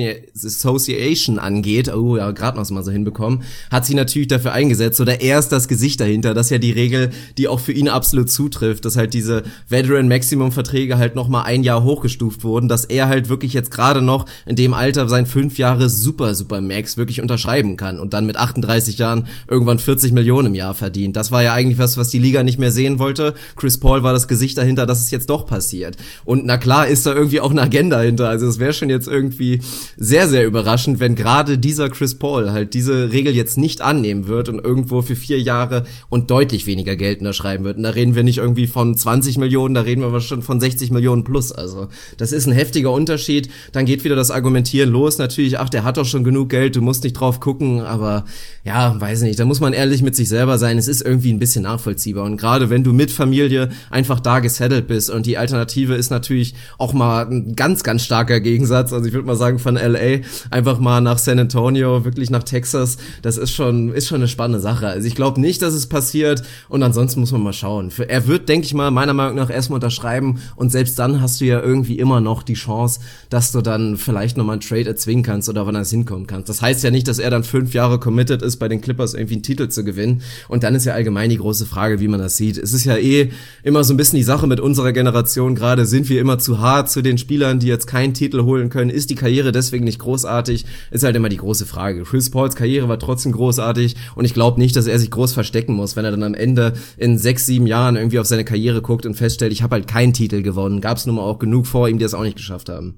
Association angeht, oh ja, gerade noch mal so hinbekommen, hat sie natürlich dafür eingesetzt, oder er ist das Gesicht dahinter. Das ist ja die Regel, die auch für ihn absolut zutrifft, dass halt diese Veteran-Maximum-Verträge halt noch mal ein Jahr hochgestuft wurden, dass er halt wirklich jetzt gerade noch in dem Alter sein 5 Jahre super Max wirklich unterschreiben kann und dann mit 38 Jahren irgendwann 40 Millionen im Jahr verdient. Das war ja eigentlich was die Liga nicht mehr sehen wollte. Chris Paul war das Gesicht dahinter, dass es jetzt doch passiert. Und na klar ist da irgendwie auch eine Agenda hinter. Also es wäre schon jetzt irgendwie sehr, sehr überraschend, wenn gerade dieser Chris Paul halt diese Regel jetzt nicht annehmen wird und irgendwo für 4 Jahre und deutlich weniger Geld unterschreiben wird. Und da reden wir nicht irgendwie von 20 Millionen, da reden wir aber schon von 60 Millionen plus. Also das ist ein heftiger Unterschied. Dann geht wieder das Argumentieren los. Natürlich, ach, der hat doch schon genug Geld, du musst nicht drauf gucken, aber ja, weiß nicht, da muss man ehrlich mit sich selber sein, es ist irgendwie ein bisschen nachvollziehbar und gerade wenn du mit Familie einfach da gesettelt bist und die Alternative ist natürlich auch mal ein ganz, ganz starker Gegensatz, also ich würde mal sagen von LA einfach mal nach San Antonio, wirklich nach Texas, das ist schon eine spannende Sache, also ich glaube nicht, dass es passiert und ansonsten muss man mal schauen. Er wird, denke ich mal, meiner Meinung nach erstmal unterschreiben und selbst dann hast du ja irgendwie immer noch die Chance, dass du dann vielleicht nochmal einen Trade erzwingen kannst oder wann er hinkommen kannst. Das heißt ja nicht, dass er dann 5 Jahre committed ist, bei den Clippers irgendwie einen Titel zu gewinnen. Und dann ist ja allgemein die große Frage, wie man das sieht. Es ist ja immer so ein bisschen die Sache mit unserer Generation gerade. Sind wir immer zu hart zu den Spielern, die jetzt keinen Titel holen können? Ist die Karriere deswegen nicht großartig? Ist halt immer die große Frage. Chris Pauls Karriere war trotzdem großartig und ich glaube nicht, dass er sich groß verstecken muss, wenn er dann am Ende in 6, 7 Jahren irgendwie auf seine Karriere guckt und feststellt, ich habe halt keinen Titel gewonnen. Gab es nun mal auch genug vor ihm, die es auch nicht geschafft haben.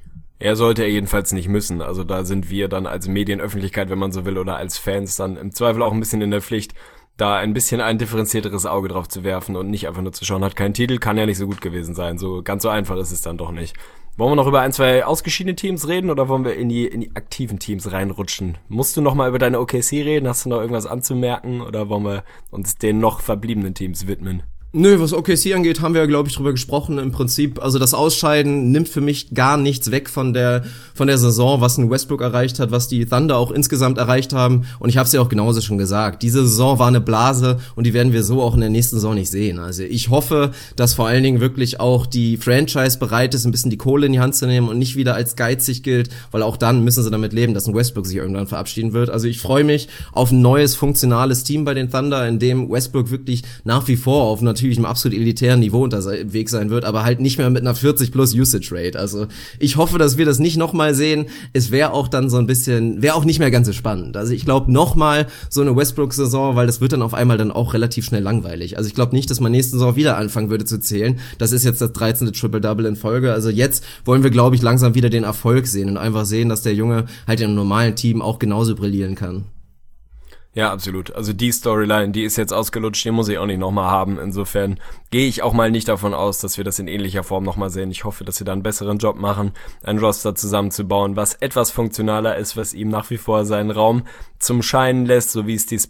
Er sollte er jedenfalls nicht müssen. Also da sind wir dann als Medienöffentlichkeit, wenn man so will, oder als Fans dann im Zweifel auch ein bisschen in der Pflicht, da ein bisschen ein differenzierteres Auge drauf zu werfen und nicht einfach nur zu schauen, hat keinen Titel, kann ja nicht so gut gewesen sein. So ganz so einfach ist es dann doch nicht. Wollen wir noch über 1, 2 ausgeschiedene Teams reden oder wollen wir in die aktiven Teams reinrutschen? Musst du noch mal über deine OKC reden? Hast du noch irgendwas anzumerken oder wollen wir uns den noch verbliebenen Teams widmen? Nö, was OKC angeht, haben wir ja, glaube ich, drüber gesprochen. Im Prinzip, also das Ausscheiden nimmt für mich gar nichts weg von der Saison, was ein Westbrook erreicht hat, was die Thunder auch insgesamt erreicht haben. Und ich habe es ja auch genauso schon gesagt. Diese Saison war eine Blase und die werden wir so auch in der nächsten Saison nicht sehen. Also ich hoffe, dass vor allen Dingen wirklich auch die Franchise bereit ist, ein bisschen die Kohle in die Hand zu nehmen und nicht wieder als geizig gilt, weil auch dann müssen sie damit leben, dass ein Westbrook sich irgendwann verabschieden wird. Also ich freue mich auf ein neues, funktionales Team bei den Thunder, in dem Westbrook wirklich nach wie vor auf natürlich natürlich einem absolut elitären Niveau unterwegs sein wird, aber halt nicht mehr mit einer 40+ Usage Rate. Also ich hoffe, dass wir das nicht nochmal sehen. Es wäre auch dann so ein bisschen, wäre auch nicht mehr ganz so spannend. Also ich glaube nochmal so eine Westbrook-Saison, weil das wird dann auf einmal dann auch relativ schnell langweilig. Also ich glaube nicht, dass man nächste Saison wieder anfangen würde zu zählen. Das ist jetzt das 13. Triple-Double in Folge. Also jetzt wollen wir, glaube ich, langsam wieder den Erfolg sehen und einfach sehen, dass der Junge halt im normalen Team auch genauso brillieren kann. Ja, absolut. Also die Storyline, die ist jetzt ausgelutscht, die muss ich auch nicht nochmal haben. Insofern gehe ich auch mal nicht davon aus, dass wir das in ähnlicher Form nochmal sehen. Ich hoffe, dass sie da einen besseren Job machen, ein Roster zusammenzubauen, was etwas funktionaler ist, was ihm nach wie vor seinen Raum zum Scheinen lässt, so wie es die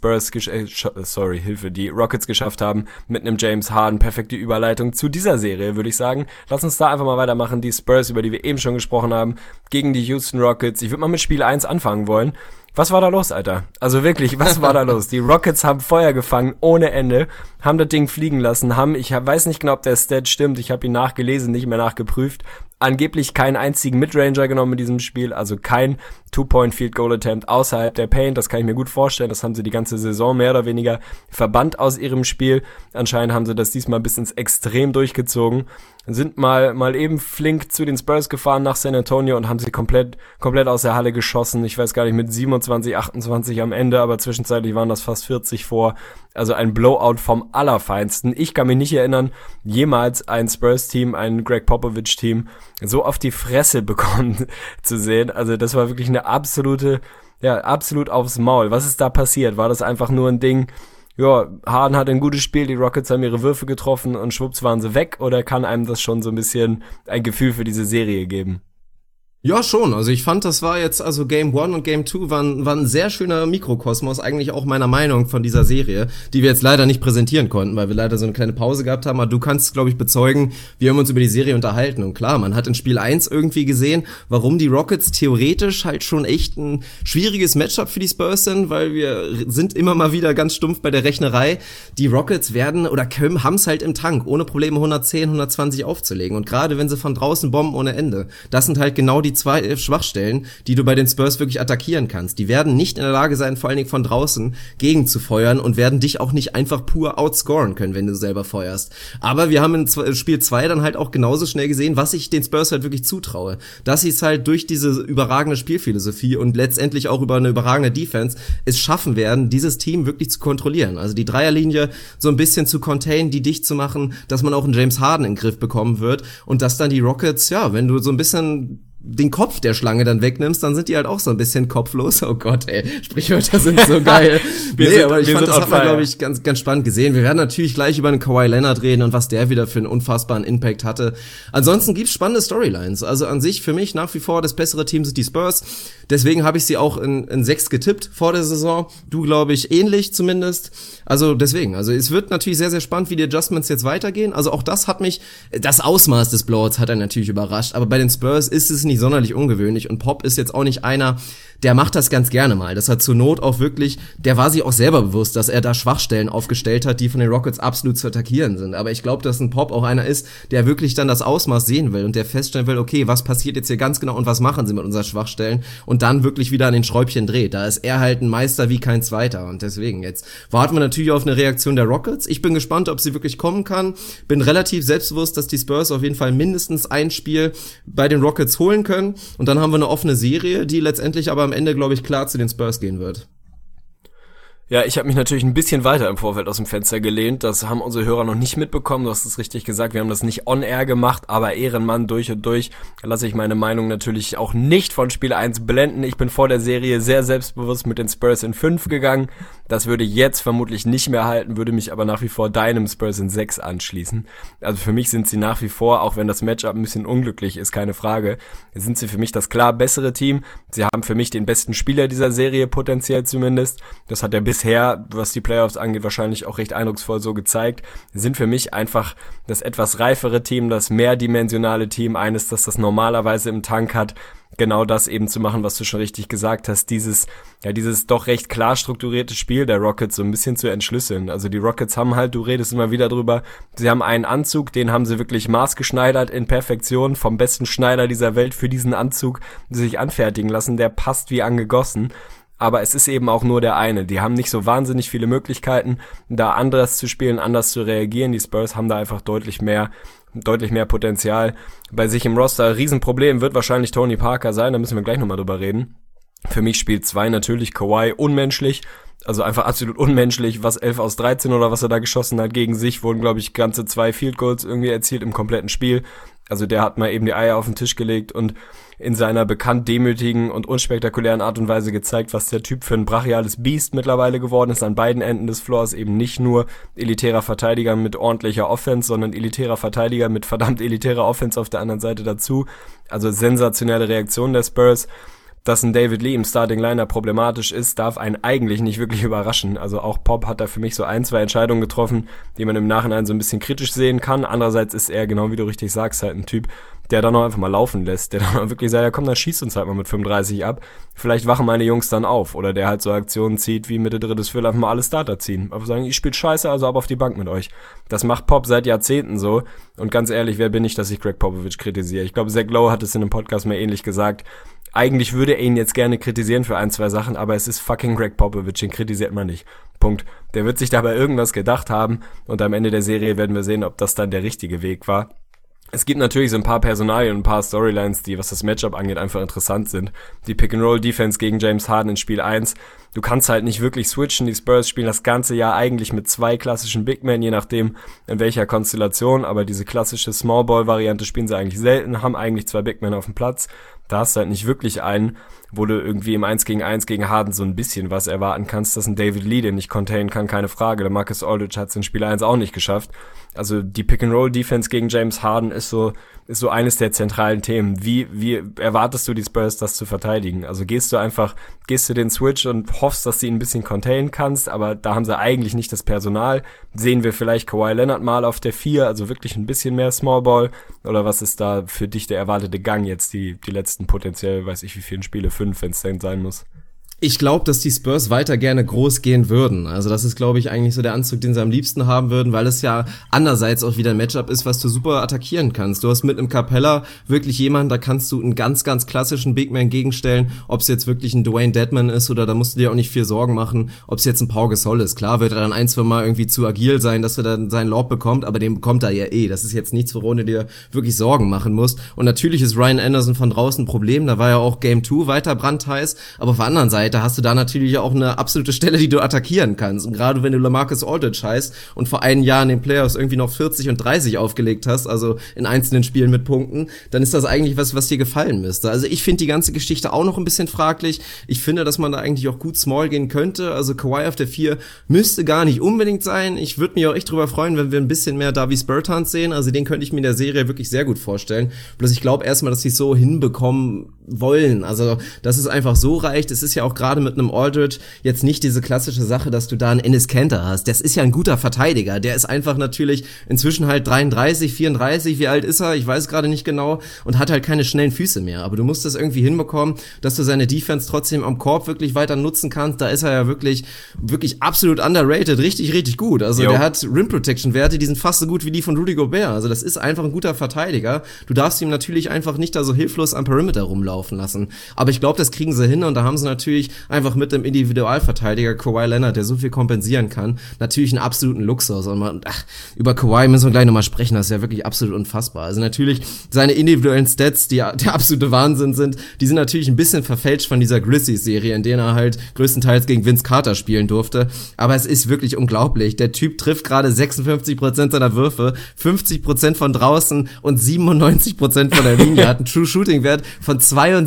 die Rockets geschafft haben, mit einem James Harden. Perfekte Überleitung zu dieser Serie, würde ich sagen. Lass uns da einfach mal weitermachen. Die Spurs, über die wir eben schon gesprochen haben, gegen die Houston Rockets. Ich würde mal mit Spiel 1 anfangen wollen. Was war da los, Alter? Also wirklich, was war da los? Die Rockets haben Feuer gefangen ohne Ende, haben das Ding fliegen lassen, weiß nicht genau, ob der Stat stimmt, ich habe ihn nachgelesen, nicht mehr nachgeprüft, angeblich keinen einzigen Midranger genommen in diesem Spiel, also kein Two-Point-Field-Goal-Attempt außerhalb der Paint, das kann ich mir gut vorstellen, das haben sie die ganze Saison mehr oder weniger verbannt aus ihrem Spiel. Anscheinend haben sie das diesmal bis ins Extrem durchgezogen, sind mal eben flink zu den Spurs gefahren nach San Antonio und haben sie komplett aus der Halle geschossen. Ich weiß gar nicht, mit 27, 28 am Ende, aber zwischenzeitlich waren das fast 40 vor. Also ein Blowout vom Allerfeinsten. Ich kann mich nicht erinnern, jemals ein Spurs-Team, ein Greg Popovich-Team so auf die Fresse bekommen zu sehen. Also das war wirklich eine absolut aufs Maul. Was ist da passiert? War das einfach nur ein Ding, ja, Harden hat ein gutes Spiel, die Rockets haben ihre Würfe getroffen und schwupps waren sie weg, oder kann einem das schon so ein bisschen ein Gefühl für diese Serie geben? Ja, schon. Also ich fand, das war jetzt, also Game 1 und Game 2 waren ein sehr schöner Mikrokosmos, eigentlich auch meiner Meinung von dieser Serie, die wir jetzt leider nicht präsentieren konnten, weil wir leider so eine kleine Pause gehabt haben. Aber du kannst, glaube ich, bezeugen, wir haben uns über die Serie unterhalten. Und klar, man hat in Spiel 1 irgendwie gesehen, warum die Rockets theoretisch halt schon echt ein schwieriges Matchup für die Spurs sind, weil wir sind immer mal wieder ganz stumpf bei der Rechnerei. Die Rockets werden oder haben es halt im Tank, ohne Probleme 110, 120 aufzulegen. Und gerade wenn sie von draußen bomben ohne Ende, das sind halt genau die zwei Schwachstellen, die du bei den Spurs wirklich attackieren kannst. Die werden nicht in der Lage sein, vor allen Dingen von draußen gegenzufeuern und werden dich auch nicht einfach pur outscoren können, wenn du selber feuerst. Aber wir haben in Spiel 2 dann halt auch genauso schnell gesehen, was ich den Spurs halt wirklich zutraue. Dass sie es halt durch diese überragende Spielphilosophie und letztendlich auch über eine überragende Defense es schaffen werden, dieses Team wirklich zu kontrollieren. Also die Dreierlinie so ein bisschen zu containen, die dicht zu machen, dass man auch einen James Harden in den Griff bekommen wird und dass dann die Rockets, ja, wenn du so ein bisschen den Kopf der Schlange dann wegnimmst, dann sind die halt auch so ein bisschen kopflos. Oh Gott, ey, Sprichwörter sind so geil. Aber ich fand, das hat man, glaube ich, ganz, ganz spannend gesehen. Wir werden natürlich gleich über den Kawhi Leonard reden und was der wieder für einen unfassbaren Impact hatte. Ansonsten gibt's spannende Storylines. Also an sich für mich nach wie vor das bessere Team sind die Spurs. Deswegen habe ich sie auch in 6 getippt vor der Saison. Du, glaube ich, ähnlich zumindest. Also deswegen, also es wird natürlich sehr, sehr spannend, wie die Adjustments jetzt weitergehen. Also auch das Ausmaß des Blowouts hat er natürlich überrascht. Aber bei den Spurs ist es nicht sonderlich ungewöhnlich und Pop ist jetzt auch nicht einer, der macht das ganz gerne mal. Das hat zur Not auch wirklich, der war sich auch selber bewusst, dass er da Schwachstellen aufgestellt hat, die von den Rockets absolut zu attackieren sind. Aber ich glaube, dass ein Pop auch einer ist, der wirklich dann das Ausmaß sehen will und der feststellen will, okay, was passiert jetzt hier ganz genau und was machen sie mit unseren Schwachstellen und dann wirklich wieder an den Schräubchen dreht. Da ist er halt ein Meister wie kein zweiter und deswegen jetzt warten wir natürlich auf eine Reaktion der Rockets. Ich bin gespannt, ob sie wirklich kommen kann. Bin relativ selbstbewusst, dass die Spurs auf jeden Fall mindestens ein Spiel bei den Rockets holen können und dann haben wir eine offene Serie, die letztendlich aber am Ende, glaube ich, klar zu den Spurs gehen wird. Ja, ich habe mich natürlich ein bisschen weiter im Vorfeld aus dem Fenster gelehnt. Das haben unsere Hörer noch nicht mitbekommen. Du hast es richtig gesagt. Wir haben das nicht on-air gemacht, aber Ehrenmann durch und durch. Da lasse ich meine Meinung natürlich auch nicht von Spiel 1 blenden. Ich bin vor der Serie sehr selbstbewusst mit den Spurs in 5 gegangen. Das würde jetzt vermutlich nicht mehr halten, würde mich aber nach wie vor deinem Spurs in 6 anschließen. Also für mich sind sie nach wie vor, auch wenn das Matchup ein bisschen unglücklich ist, keine Frage, sind sie für mich das klar bessere Team. Sie haben für mich den besten Spieler dieser Serie, potenziell zumindest. Das hat er bisher, was die Playoffs angeht, wahrscheinlich auch recht eindrucksvoll so gezeigt. Sind für mich einfach das etwas reifere Team, das mehrdimensionale Team, eines, das das normalerweise im Tank hat, genau das eben zu machen, was du schon richtig gesagt hast, dieses doch recht klar strukturierte Spiel der Rockets so ein bisschen zu entschlüsseln. Also die Rockets haben halt, du redest immer wieder drüber, sie haben einen Anzug, den haben sie wirklich maßgeschneidert in Perfektion, vom besten Schneider dieser Welt für diesen Anzug sich anfertigen lassen, der passt wie angegossen. aber es ist eben auch nur der eine. Die haben nicht so wahnsinnig viele Möglichkeiten, da anders zu spielen, anders zu reagieren. Die Spurs haben da einfach deutlich mehr Potenzial bei sich im Roster. Riesenproblem wird wahrscheinlich Tony Parker sein, da müssen wir gleich nochmal drüber reden. Für mich spielt 2 natürlich Kawhi unmenschlich, also einfach absolut unmenschlich, was 11 aus 13 oder was er da geschossen hat gegen sich, wurden glaube ich ganze 2 Field Goals irgendwie erzielt im kompletten Spiel. Also der hat mal eben die Eier auf den Tisch gelegt und in seiner bekannt demütigen und unspektakulären Art und Weise gezeigt, was der Typ für ein brachiales Biest mittlerweile geworden ist an beiden Enden des Floors, eben nicht nur elitärer Verteidiger mit ordentlicher Offense, sondern elitärer Verteidiger mit verdammt elitärer Offense auf der anderen Seite dazu. Also sensationelle Reaktion der Spurs. Dass ein David Lee im Starting-Liner problematisch ist, darf einen eigentlich nicht wirklich überraschen. Also auch Pop hat da für mich so 1-2 Entscheidungen getroffen, die man im Nachhinein so ein bisschen kritisch sehen kann. Andererseits ist er, genau wie du richtig sagst, halt ein Typ, der dann noch einfach mal laufen lässt, der dann wirklich sagt, ja komm, dann schießt uns halt mal mit 35 ab. Vielleicht wachen meine Jungs dann auf. Oder der halt so Aktionen zieht, wie Mitte drittes Viertel einfach mal alle Starter ziehen. Aber sagen, ich spiele scheiße, also ab auf die Bank mit euch. Das macht Pop seit Jahrzehnten so. Und ganz ehrlich, wer bin ich, dass ich Greg Popovich kritisiere? Ich glaube, Zach Lowe hat es in einem Podcast mal ähnlich gesagt. Eigentlich würde er ihn jetzt gerne kritisieren für 1-2 Sachen, aber es ist fucking Greg Popovich, den kritisiert man nicht. Punkt. Der wird sich dabei irgendwas gedacht haben und am Ende der Serie werden wir sehen, ob das dann der richtige Weg war. Es gibt natürlich so ein paar Personalien und ein paar Storylines, die, was das Matchup angeht, einfach interessant sind. Die Pick-and-Roll-Defense gegen James Harden in Spiel 1. Du kannst halt nicht wirklich switchen. Die Spurs spielen das ganze Jahr eigentlich mit 2 klassischen Big Men, je nachdem in welcher Konstellation. Aber diese klassische Small-Ball-Variante spielen sie eigentlich selten, haben eigentlich 2 Big Men auf dem Platz. Da hast du halt nicht wirklich einen, wo du irgendwie im 1 gegen 1 gegen Harden so ein bisschen was erwarten kannst, dass ein David Lee den nicht containen kann, keine Frage. Der Marcus Aldridge hat es in Spiel 1 auch nicht geschafft. Also die Pick-and-Roll-Defense gegen James Harden ist so eines der zentralen Themen. Wie erwartest du die Spurs, das zu verteidigen? Also gehst du den Switch und hoffst, dass du ihn ein bisschen containen kannst, aber da haben sie eigentlich nicht das Personal. Sehen wir vielleicht Kawhi Leonard mal auf der 4, also wirklich ein bisschen mehr Smallball? Oder was ist da für dich der erwartete Gang jetzt, die letzten potenziell, weiß ich wie vielen Spiele, 5, wenn es denn sein muss? Ich glaube, dass die Spurs weiter gerne groß gehen würden. Also das ist, glaube ich, eigentlich so der Anzug, den sie am liebsten haben würden, weil es ja andererseits auch wieder ein Matchup ist, was du super attackieren kannst. Du hast mit einem Capella wirklich jemanden, da kannst du einen ganz, ganz klassischen Big Man gegenstellen, ob es jetzt wirklich ein Dwayne Dedman ist oder da musst du dir auch nicht viel Sorgen machen, ob es jetzt ein Pau Gasol ist. Klar wird er dann 1-2 Mal irgendwie zu agil sein, dass er dann seinen Lob bekommt, aber den bekommt er ja eh. Das ist jetzt nichts, woran du dir wirklich Sorgen machen musst. Und natürlich ist Ryan Anderson von draußen ein Problem, da war ja auch Game 2 weiter brandheiß, aber auf der anderen Seite hast du da natürlich auch eine absolute Stelle, die du attackieren kannst. Und gerade wenn du LaMarcus Aldridge heißt und vor einem Jahr in den Playoffs irgendwie noch 40 und 30 aufgelegt hast, also in einzelnen Spielen mit Punkten, dann ist das eigentlich was dir gefallen müsste. Also ich finde die ganze Geschichte auch noch ein bisschen fraglich. Ich finde, dass man da eigentlich auch gut small gehen könnte. Also Kawhi auf der 4 müsste gar nicht unbedingt sein. Ich würde mich auch echt drüber freuen, wenn wir ein bisschen mehr Davis Bertans sehen. Also den könnte ich mir in der Serie wirklich sehr gut vorstellen. Bloß ich glaube erstmal, dass sie es so hinbekommen wollen. Also, dass es einfach so reicht. Es ist ja auch gerade mit einem Aldridge jetzt nicht diese klassische Sache, dass du da einen Enes Kanter hast. Das ist ja ein guter Verteidiger. Der ist einfach natürlich inzwischen halt 33, 34. Wie alt ist er? Ich weiß gerade nicht genau. Und hat halt keine schnellen Füße mehr. Aber du musst das irgendwie hinbekommen, dass du seine Defense trotzdem am Korb wirklich weiter nutzen kannst. Da ist er ja wirklich absolut underrated. Richtig, richtig gut. Also, der hat Rim Protection Werte, die sind fast so gut wie die von Rudy Gobert. Also, das ist einfach ein guter Verteidiger. Du darfst ihm natürlich einfach nicht da so hilflos am Perimeter rumlaufen lassen. Aber ich glaube, das kriegen sie hin und da haben sie natürlich einfach mit dem Individualverteidiger Kawhi Leonard, der so viel kompensieren kann, natürlich einen absoluten Luxus. Und über Kawhi müssen wir gleich nochmal sprechen, das ist ja wirklich absolut unfassbar. Also natürlich seine individuellen Stats, die der absolute Wahnsinn sind, die sind natürlich ein bisschen verfälscht von dieser Grizzlies-Serie, in der er halt größtenteils gegen Vince Carter spielen durfte. Aber es ist wirklich unglaublich. Der Typ trifft gerade 56% seiner Würfe, 50% von draußen und 97% von der Linie, hat einen True Shooting Wert von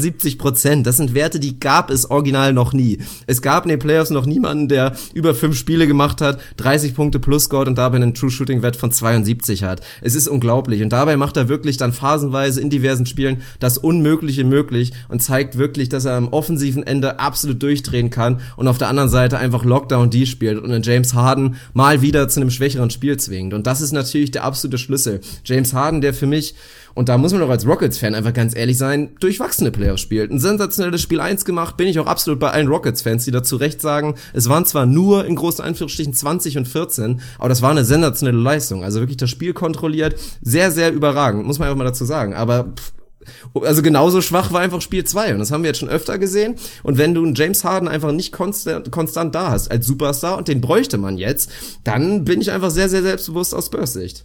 72%. Das sind Werte, die gab es original noch nie. Es gab in den Playoffs noch niemanden, der über 5 Spiele gemacht hat, 30 Punkte plus scored und dabei einen True Shooting Wert von 72 hat. Es ist unglaublich. Und dabei macht er wirklich dann phasenweise in diversen Spielen das Unmögliche möglich und zeigt wirklich, dass er am offensiven Ende absolut durchdrehen kann und auf der anderen Seite einfach Lockdown D spielt und einen James Harden mal wieder zu einem schwächeren Spiel zwingt. Und das ist natürlich der absolute Schlüssel. James Harden, der für mich, und da muss man doch als Rockets-Fan einfach ganz ehrlich sein, durchwachsene Playoffs spielt. Ein sensationelles Spiel 1 gemacht, bin ich auch absolut bei allen Rockets-Fans, die dazu recht sagen, es waren zwar nur in großen Anführungsstrichen 20 und 14, aber das war eine sensationelle Leistung. Also wirklich das Spiel kontrolliert, sehr, sehr überragend, muss man einfach mal dazu sagen. Aber Also genauso schwach war einfach Spiel 2 und das haben wir jetzt schon öfter gesehen. Und wenn du einen James Harden einfach nicht konstant da hast als Superstar und den bräuchte man jetzt, dann bin ich einfach sehr, sehr selbstbewusst aus Spurs Sicht.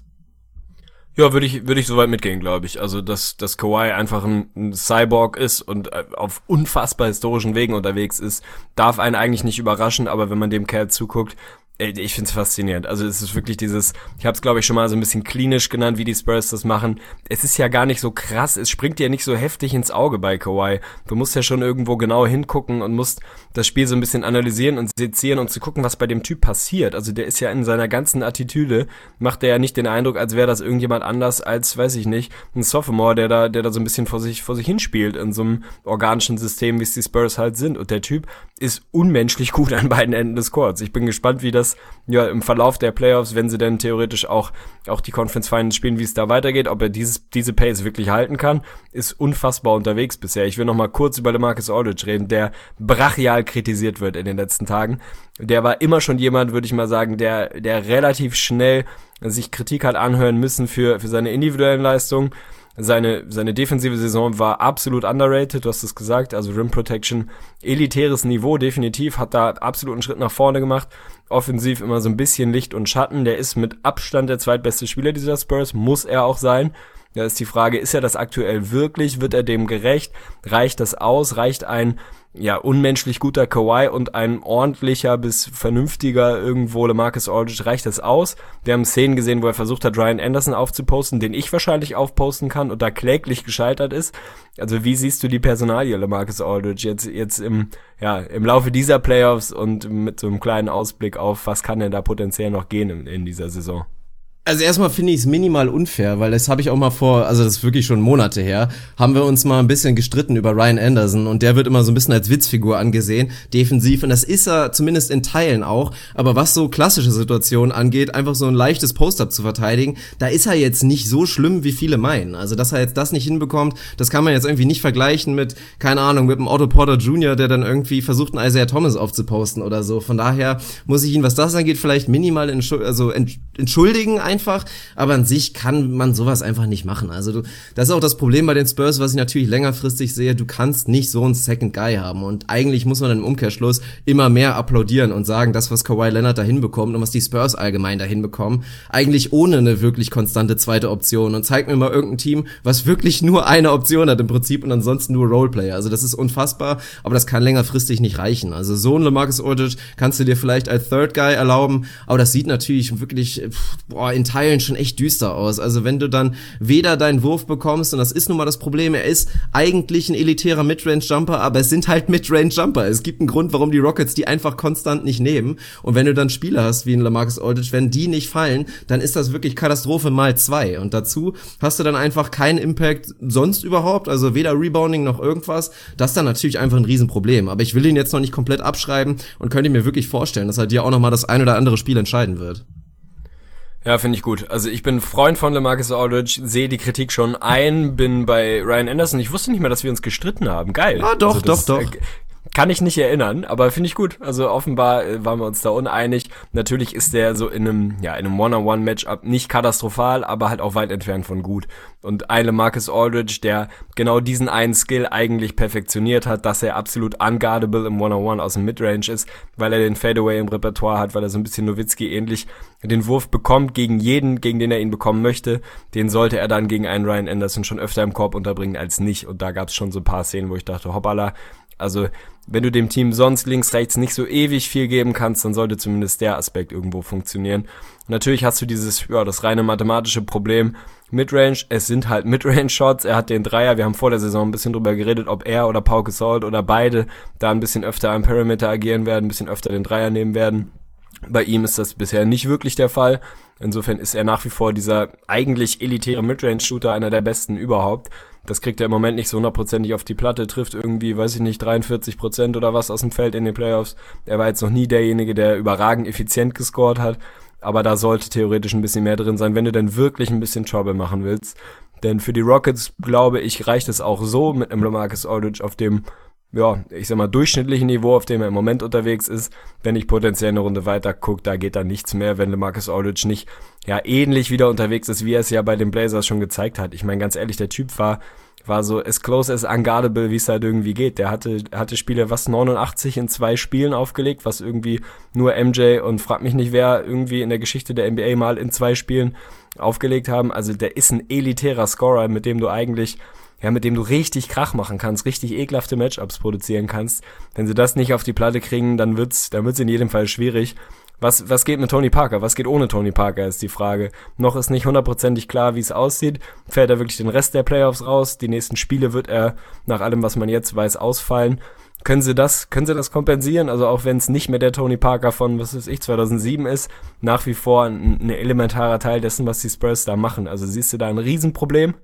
Ja, würde ich soweit mitgehen, glaube ich. Also, dass Kawhi einfach ein Cyborg ist und auf unfassbar historischen Wegen unterwegs ist, darf einen eigentlich nicht überraschen, aber wenn man dem Kerl zuguckt, ich find's faszinierend. Also es ist wirklich dieses, ich habe es glaube ich schon mal so ein bisschen klinisch genannt, wie die Spurs das machen. Es ist ja gar nicht so krass, es springt dir nicht so heftig ins Auge bei Kawhi. Du musst ja schon irgendwo genau hingucken und musst das Spiel so ein bisschen analysieren und sezieren und zu gucken, was bei dem Typ passiert. Also der ist ja in seiner ganzen Attitüde, macht der ja nicht den Eindruck, als wäre das irgendjemand anders als, weiß ich nicht, ein Sophomore, der da so ein bisschen vor sich hinspielt in so einem organischen System, wie es die Spurs halt sind. Und der Typ ist unmenschlich gut an beiden Enden des Courts. Ich bin gespannt, wie das ja im Verlauf der Playoffs, wenn sie denn theoretisch auch die Conference Finals spielen, wie es da weitergeht, ob er diese Pace wirklich halten kann, ist unfassbar unterwegs bisher. Ich will noch mal kurz über LaMarcus Aldridge reden, der brachial kritisiert wird in den letzten Tagen. Der war immer schon jemand, würde ich mal sagen, der relativ schnell sich Kritik hat anhören müssen für seine individuellen Leistungen. Seine defensive Saison war absolut underrated, du hast es gesagt, also Rim Protection, elitäres Niveau, definitiv, hat da absolut einen Schritt nach vorne gemacht, offensiv immer so ein bisschen Licht und Schatten, der ist mit Abstand der zweitbeste Spieler dieser Spurs, muss er auch sein. Da ist die Frage, ist er das aktuell wirklich, wird er dem gerecht, reicht das aus, reicht ein unmenschlich guter Kawhi und ein ordentlicher bis vernünftiger irgendwo LaMarcus Aldridge, reicht das aus? Wir haben Szenen gesehen, wo er versucht hat, Ryan Anderson aufzuposten, den ich wahrscheinlich aufposten kann und da kläglich gescheitert ist. Also wie siehst du die Personalie LaMarcus Aldridge jetzt im Laufe dieser Playoffs und mit so einem kleinen Ausblick auf, was kann denn da potenziell noch gehen in dieser Saison? Also erstmal finde ich es minimal unfair, weil das habe ich auch mal das ist wirklich schon Monate her, haben wir uns mal ein bisschen gestritten über Ryan Anderson und der wird immer so ein bisschen als Witzfigur angesehen, defensiv, und das ist er zumindest in Teilen auch, aber was so klassische Situationen angeht, einfach so ein leichtes Post-Up zu verteidigen, da ist er jetzt nicht so schlimm, wie viele meinen. Also dass er jetzt das nicht hinbekommt, das kann man jetzt irgendwie nicht vergleichen mit, keine Ahnung, mit einem Otto Porter Jr., der dann irgendwie versucht, einen Isaiah Thomas aufzuposten oder so. Von daher muss ich ihn, was das angeht, vielleicht minimal entschuldigen einfach, aber an sich kann man sowas einfach nicht machen. Also das ist auch das Problem bei den Spurs, was ich natürlich längerfristig sehe, du kannst nicht so einen Second Guy haben und eigentlich muss man dann im Umkehrschluss immer mehr applaudieren und sagen, das, was Kawhi Leonard da hinbekommt und was die Spurs allgemein da hinbekommen, eigentlich ohne eine wirklich konstante zweite Option, und zeig mir mal irgendein Team, was wirklich nur eine Option hat im Prinzip und ansonsten nur Roleplayer. Also das ist unfassbar, aber das kann längerfristig nicht reichen. Also so ein LaMarcus Aldridge kannst du dir vielleicht als Third Guy erlauben, aber das sieht natürlich wirklich in Teilen schon echt düster aus. Also wenn du dann weder deinen Wurf bekommst, und das ist nun mal das Problem, er ist eigentlich ein elitärer Midrange-Jumper, aber es sind halt Midrange-Jumper. Es gibt einen Grund, warum die Rockets die einfach konstant nicht nehmen, und wenn du dann Spieler hast wie ein LaMarcus Aldridge, wenn die nicht fallen, dann ist das wirklich Katastrophe mal 2, und dazu hast du dann einfach keinen Impact sonst überhaupt, also weder Rebounding noch irgendwas. Das ist dann natürlich einfach ein Riesenproblem, aber ich will ihn jetzt noch nicht komplett abschreiben und könnte mir wirklich vorstellen, dass er dir auch noch mal das ein oder andere Spiel entscheiden wird. Ja, finde ich gut. Also ich bin Freund von LaMarcus Aldridge, sehe die Kritik schon ein, bin bei Ryan Anderson. Ich wusste nicht mehr, dass wir uns gestritten haben. Geil. Ah, doch. Kann ich nicht erinnern, aber finde ich gut. Also offenbar waren wir uns da uneinig. Natürlich ist der so in einem One-on-One-Matchup nicht katastrophal, aber halt auch weit entfernt von gut. Und ein LaMarcus Aldridge, der genau diesen einen Skill eigentlich perfektioniert hat, dass er absolut unguardable im One-on-One aus dem Midrange ist, weil er den Fadeaway im Repertoire hat, weil er so ein bisschen Nowitzki ähnlich den Wurf bekommt gegen jeden, gegen den er ihn bekommen möchte. Den sollte er dann gegen einen Ryan Anderson schon öfter im Korb unterbringen als nicht. Und da gab es schon so ein paar Szenen, wo ich dachte, hoppala. Also wenn du dem Team sonst links, rechts nicht so ewig viel geben kannst, dann sollte zumindest der Aspekt irgendwo funktionieren. Natürlich hast du das reine mathematische Problem. Midrange, es sind halt Midrange-Shots, er hat den Dreier, wir haben vor der Saison ein bisschen drüber geredet, ob er oder Pau Gasol oder beide da ein bisschen öfter am Perimeter agieren werden, ein bisschen öfter den Dreier nehmen werden. Bei ihm ist das bisher nicht wirklich der Fall. Insofern ist er nach wie vor dieser eigentlich elitäre Midrange-Shooter, einer der besten überhaupt. Das kriegt er im Moment nicht so 100%ig auf die Platte, trifft irgendwie, 43% oder was aus dem Feld in den Playoffs. Er war jetzt noch nie derjenige, der überragend effizient gescored hat, aber da sollte theoretisch ein bisschen mehr drin sein, wenn du denn wirklich ein bisschen Trouble machen willst. Denn für die Rockets, glaube ich, reicht es auch so mit einem LaMarcus Aldridge auf dem ja, ich sag mal, durchschnittlichen Niveau, auf dem er im Moment unterwegs ist. Wenn ich potenziell eine Runde weiter gucke, da geht da nichts mehr, wenn LaMarcus Aldridge nicht ja ähnlich wieder unterwegs ist, wie er es ja bei den Blazers schon gezeigt hat. Ich meine, ganz ehrlich, der Typ war so as close as unguardable, wie es halt irgendwie geht. Der hatte Spiele, 89 in 2 Spielen aufgelegt, was irgendwie nur MJ und frag mich nicht wer irgendwie in der Geschichte der NBA mal in 2 Spielen aufgelegt haben. Also der ist ein elitärer Scorer, mit dem du richtig Krach machen kannst, richtig ekelhafte Matchups produzieren kannst. Wenn sie das nicht auf die Platte kriegen, dann wird's in jedem Fall schwierig. Was geht mit Tony Parker? Was geht ohne Tony Parker, ist die Frage. Noch ist nicht 100% klar, wie es aussieht. Fährt er wirklich den Rest der Playoffs raus? Die nächsten Spiele wird er, nach allem, was man jetzt weiß, ausfallen. Können sie das kompensieren? Also auch wenn es nicht mehr der Tony Parker von, 2007 ist, nach wie vor ein elementarer Teil dessen, was die Spurs da machen. Also siehst du da ein Riesenproblem?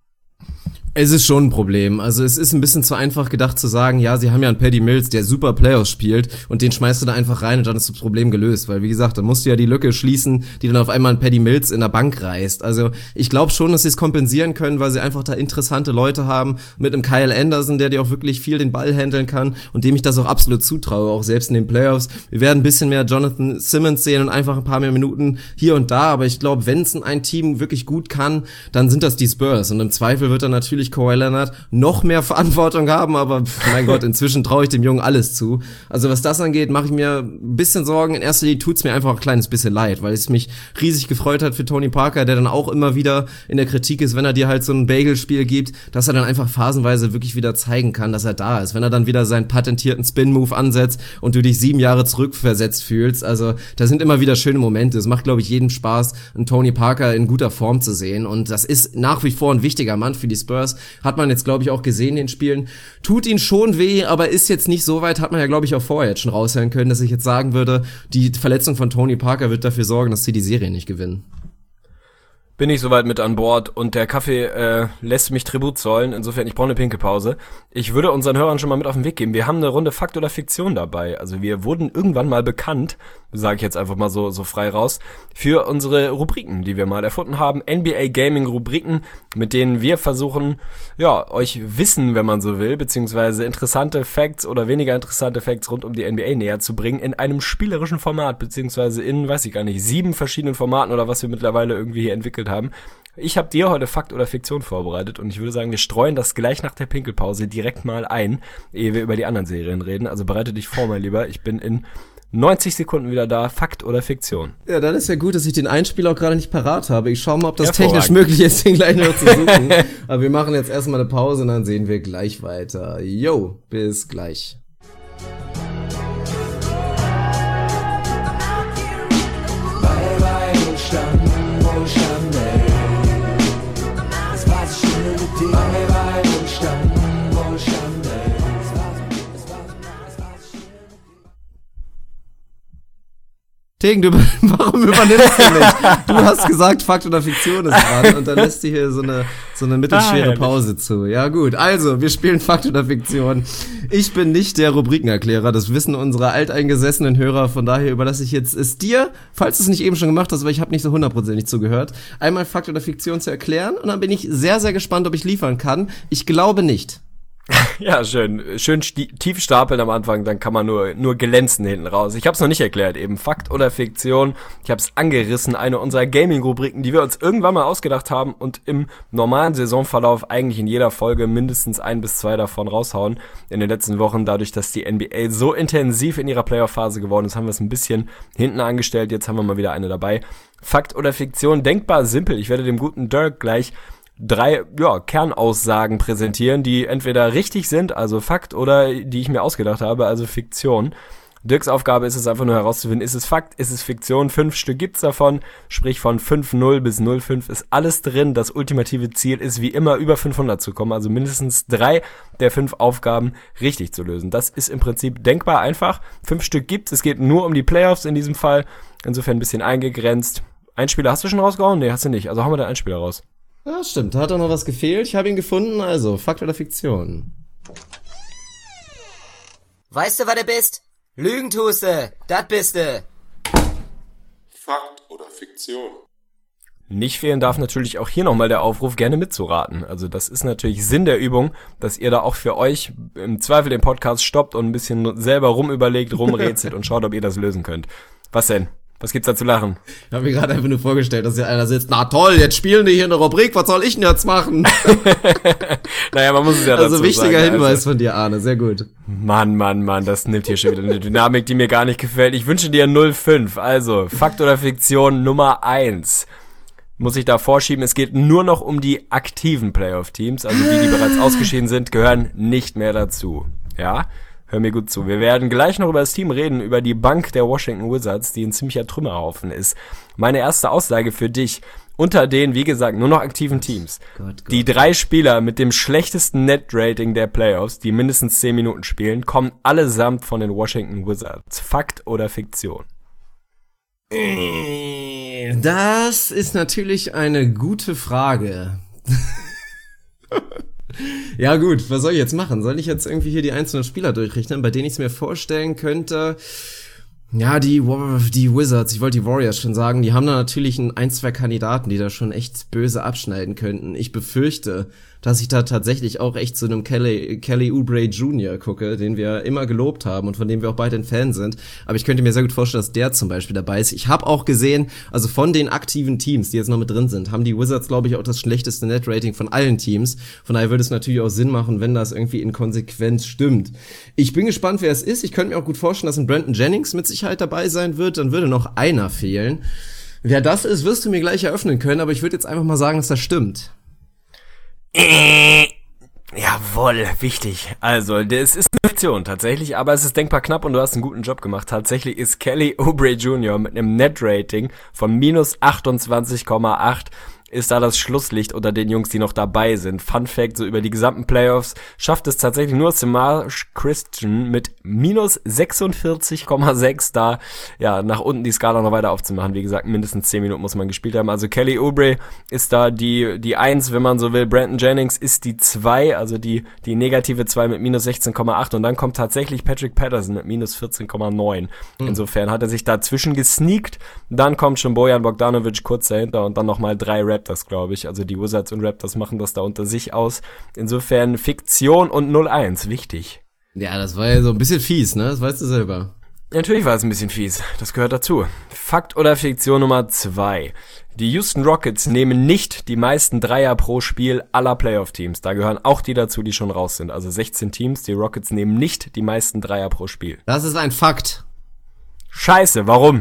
Es ist schon ein Problem. Also es ist ein bisschen zu einfach gedacht zu sagen, ja, sie haben ja einen Patty Mills, der super Playoffs spielt und den schmeißt du da einfach rein und dann ist das Problem gelöst. Weil wie gesagt, dann musst du ja die Lücke schließen, die dann auf einmal ein Patty Mills in der Bank reißt. Also ich glaube schon, dass sie es kompensieren können, weil sie einfach da interessante Leute haben mit einem Kyle Anderson, der dir auch wirklich viel den Ball handeln kann und dem ich das auch absolut zutraue, auch selbst in den Playoffs. Wir werden ein bisschen mehr Jonathan Simmons sehen und einfach ein paar mehr Minuten hier und da, aber ich glaube, wenn es ein Team wirklich gut kann, dann sind das die Spurs und im Zweifel wird dann natürlich Kawhi Leonard noch mehr Verantwortung haben, aber mein Gott, inzwischen traue ich dem Jungen alles zu. Also was das angeht, mache ich mir ein bisschen Sorgen. In erster Linie tut's mir einfach ein kleines bisschen leid, weil es mich riesig gefreut hat für Tony Parker, der dann auch immer wieder in der Kritik ist, wenn er dir halt so ein Bagel-Spiel gibt, dass er dann einfach phasenweise wirklich wieder zeigen kann, dass er da ist. Wenn er dann wieder seinen patentierten Spin-Move ansetzt und du dich 7 Jahre zurückversetzt fühlst. Also da sind immer wieder schöne Momente. Es macht, glaube ich, jedem Spaß, einen Tony Parker in guter Form zu sehen und das ist nach wie vor ein wichtiger Mann für die Spurs. Hat man jetzt, glaube ich, auch gesehen in den Spielen. Tut ihn schon weh, aber ist jetzt nicht so weit, hat man ja, glaube ich, auch vorher jetzt schon raushören können, dass ich jetzt sagen würde, die Verletzung von Tony Parker wird dafür sorgen, dass sie die Serie nicht gewinnen. Bin ich soweit mit an Bord und der Kaffee lässt mich Tribut zollen, insofern ich brauche eine Pinkelpause. Ich würde unseren Hörern schon mal mit auf den Weg geben. Wir haben eine Runde Fakt oder Fiktion dabei. Also wir wurden irgendwann mal bekannt, sage ich jetzt einfach mal so frei raus, für unsere Rubriken, die wir mal erfunden haben. NBA Gaming Rubriken, mit denen wir versuchen, ja, euch Wissen, wenn man so will, beziehungsweise interessante Facts oder weniger interessante Facts rund um die NBA näher zu bringen in einem spielerischen Format, beziehungsweise in, weiß ich gar nicht, 7 verschiedenen Formaten oder was wir mittlerweile irgendwie hier entwickelt haben. Ich habe dir heute Fakt oder Fiktion vorbereitet und ich würde sagen, wir streuen das gleich nach der Pinkelpause direkt mal ein, ehe wir über die anderen Serien reden. Also bereite dich vor, mein Lieber. Ich bin in 90 Sekunden wieder da. Fakt oder Fiktion? Ja, dann ist ja gut, dass ich den Einspieler auch gerade nicht parat habe. Ich schaue mal, ob das technisch möglich ist, den gleich noch zu suchen. Aber wir machen jetzt erstmal eine Pause und dann sehen wir gleich weiter. Yo, bis gleich. Tegen, warum übernimmst du nicht? Du hast gesagt, Fakt oder Fiktion ist dran und dann lässt du hier so eine mittelschwere Pause zu. Ja gut, also, wir spielen Fakt oder Fiktion. Ich bin nicht der Rubrikenerklärer, das wissen unsere alteingesessenen Hörer, von daher überlasse ich jetzt es dir, falls du es nicht eben schon gemacht hast, aber ich habe nicht so 100% zugehört, einmal Fakt oder Fiktion zu erklären und dann bin ich sehr, sehr gespannt, ob ich liefern kann. Ich glaube nicht. Ja, schön tief stapeln am Anfang, dann kann man nur glänzen hinten raus. Ich habe es noch nicht erklärt, eben Fakt oder Fiktion. Ich habe es angerissen, eine unserer Gaming-Rubriken, die wir uns irgendwann mal ausgedacht haben und im normalen Saisonverlauf eigentlich in jeder Folge mindestens 1 bis 2 davon raushauen. In den letzten Wochen, dadurch, dass die NBA so intensiv in ihrer Playoff-Phase geworden ist, haben wir es ein bisschen hinten angestellt. Jetzt haben wir mal wieder eine dabei. Fakt oder Fiktion, denkbar simpel. Ich werde dem guten Dirk gleich 3 Kernaussagen präsentieren, die entweder richtig sind, also Fakt, oder die ich mir ausgedacht habe, also Fiktion. Dirks Aufgabe ist es einfach nur herauszufinden, ist es Fakt, ist es Fiktion, 5 Stück gibt's davon, sprich von 5-0 bis 0-5 ist alles drin. Das ultimative Ziel ist wie immer über 500 zu kommen, also mindestens 3 der 5 Aufgaben richtig zu lösen. Das ist im Prinzip denkbar einfach. 5 Stück gibt's, es geht nur um die Playoffs in diesem Fall, insofern ein bisschen eingegrenzt. Einspieler hast du schon rausgehauen? Nee, hast du nicht, also hauen wir den Einspieler raus. Ja, stimmt. Da hat doch noch was gefehlt. Ich habe ihn gefunden. Also, Fakt oder Fiktion? Weißt du, was du bist? Lügen tust du. Das bist du. Fakt oder Fiktion? Nicht fehlen darf natürlich auch hier nochmal der Aufruf, gerne mitzuraten. Also das ist natürlich Sinn der Übung, dass ihr da auch für euch im Zweifel den Podcast stoppt und ein bisschen selber rumüberlegt, rumrätselt und schaut, ob ihr das lösen könnt. Was denn? Was gibt's da zu lachen? Ich habe mir gerade einfach nur vorgestellt, dass hier einer sitzt, na toll, jetzt spielen die hier eine Rubrik, was soll ich denn jetzt machen? Naja, man muss es ja dazu Also wichtiger sagen, Hinweis von dir, Arne, sehr gut. Mann, das nimmt hier schon wieder eine Dynamik, die mir gar nicht gefällt. Ich wünsche dir 0,5. Also, Fakt oder Fiktion Nummer 1. Muss ich da vorschieben, es geht nur noch um die aktiven Playoff-Teams, also die bereits ausgeschieden sind, gehören nicht mehr dazu. Ja? Hör mir gut zu. Wir werden gleich noch über das Team reden, über die Bank der Washington Wizards, die ein ziemlicher Trümmerhaufen ist. Meine erste Aussage für dich, unter den, wie gesagt, nur noch aktiven Teams, die 3 Spieler mit dem schlechtesten Net-Rating der Playoffs, die mindestens 10 Minuten spielen, kommen allesamt von den Washington Wizards. Fakt oder Fiktion? Das ist natürlich eine gute Frage. Ja gut, was soll ich jetzt machen? Soll ich jetzt irgendwie hier die einzelnen Spieler durchrechnen, bei denen ich es mir vorstellen könnte? Ja, die Wizards, ich wollte die Warriors schon sagen, die haben da natürlich ein, 2 Kandidaten, die da schon echt böse abschneiden könnten. Ich befürchte, dass ich da tatsächlich auch echt zu einem Kelly Oubre Jr. gucke, den wir immer gelobt haben und von dem wir auch beide ein Fan sind. Aber ich könnte mir sehr gut vorstellen, dass der zum Beispiel dabei ist. Ich habe auch gesehen, also von den aktiven Teams, die jetzt noch mit drin sind, haben die Wizards, glaube ich, auch das schlechteste Net-Rating von allen Teams. Von daher würde es natürlich auch Sinn machen, wenn das irgendwie in Konsequenz stimmt. Ich bin gespannt, wer es ist. Ich könnte mir auch gut vorstellen, dass ein Brandon Jennings mit Sicherheit dabei sein wird. Dann würde noch einer fehlen. Wer das ist, wirst du mir gleich eröffnen können, aber ich würde jetzt einfach mal sagen, dass das stimmt. Jawohl, wichtig. Also, es ist eine Fiktion tatsächlich, aber es ist denkbar knapp und du hast einen guten Job gemacht. Tatsächlich ist Kelly Oubre Jr. mit einem Net-Rating von minus 28,8 ist da das Schlusslicht unter den Jungs, die noch dabei sind. Fun Fact, so über die gesamten Playoffs schafft es tatsächlich nur Semaj Christon mit minus 46,6 da, ja, nach unten die Skala noch weiter aufzumachen. Wie gesagt, mindestens 10 Minuten muss man gespielt haben. Also Kelly Oubre ist da die 1, wenn man so will. Brandon Jennings ist die 2, also die negative 2 mit minus 16,8 und dann kommt tatsächlich Patrick Patterson mit minus 14,9. Insofern hat er sich dazwischen gesneakt. Dann kommt schon Bojan Bogdanovic kurz dahinter und dann nochmal 3 Raptors, glaube ich. Also die Wizards und Raptors machen das da unter sich aus. Insofern Fiktion und 0-1. Wichtig. Ja, das war ja so ein bisschen fies, ne? Das weißt du selber. Natürlich war es ein bisschen fies. Das gehört dazu. Fakt oder Fiktion Nummer 2. Die Houston Rockets nehmen nicht die meisten Dreier pro Spiel aller Playoff-Teams. Da gehören auch die dazu, die schon raus sind. Also 16 Teams. Die Rockets nehmen nicht die meisten Dreier pro Spiel. Das ist ein Fakt. Scheiße, warum?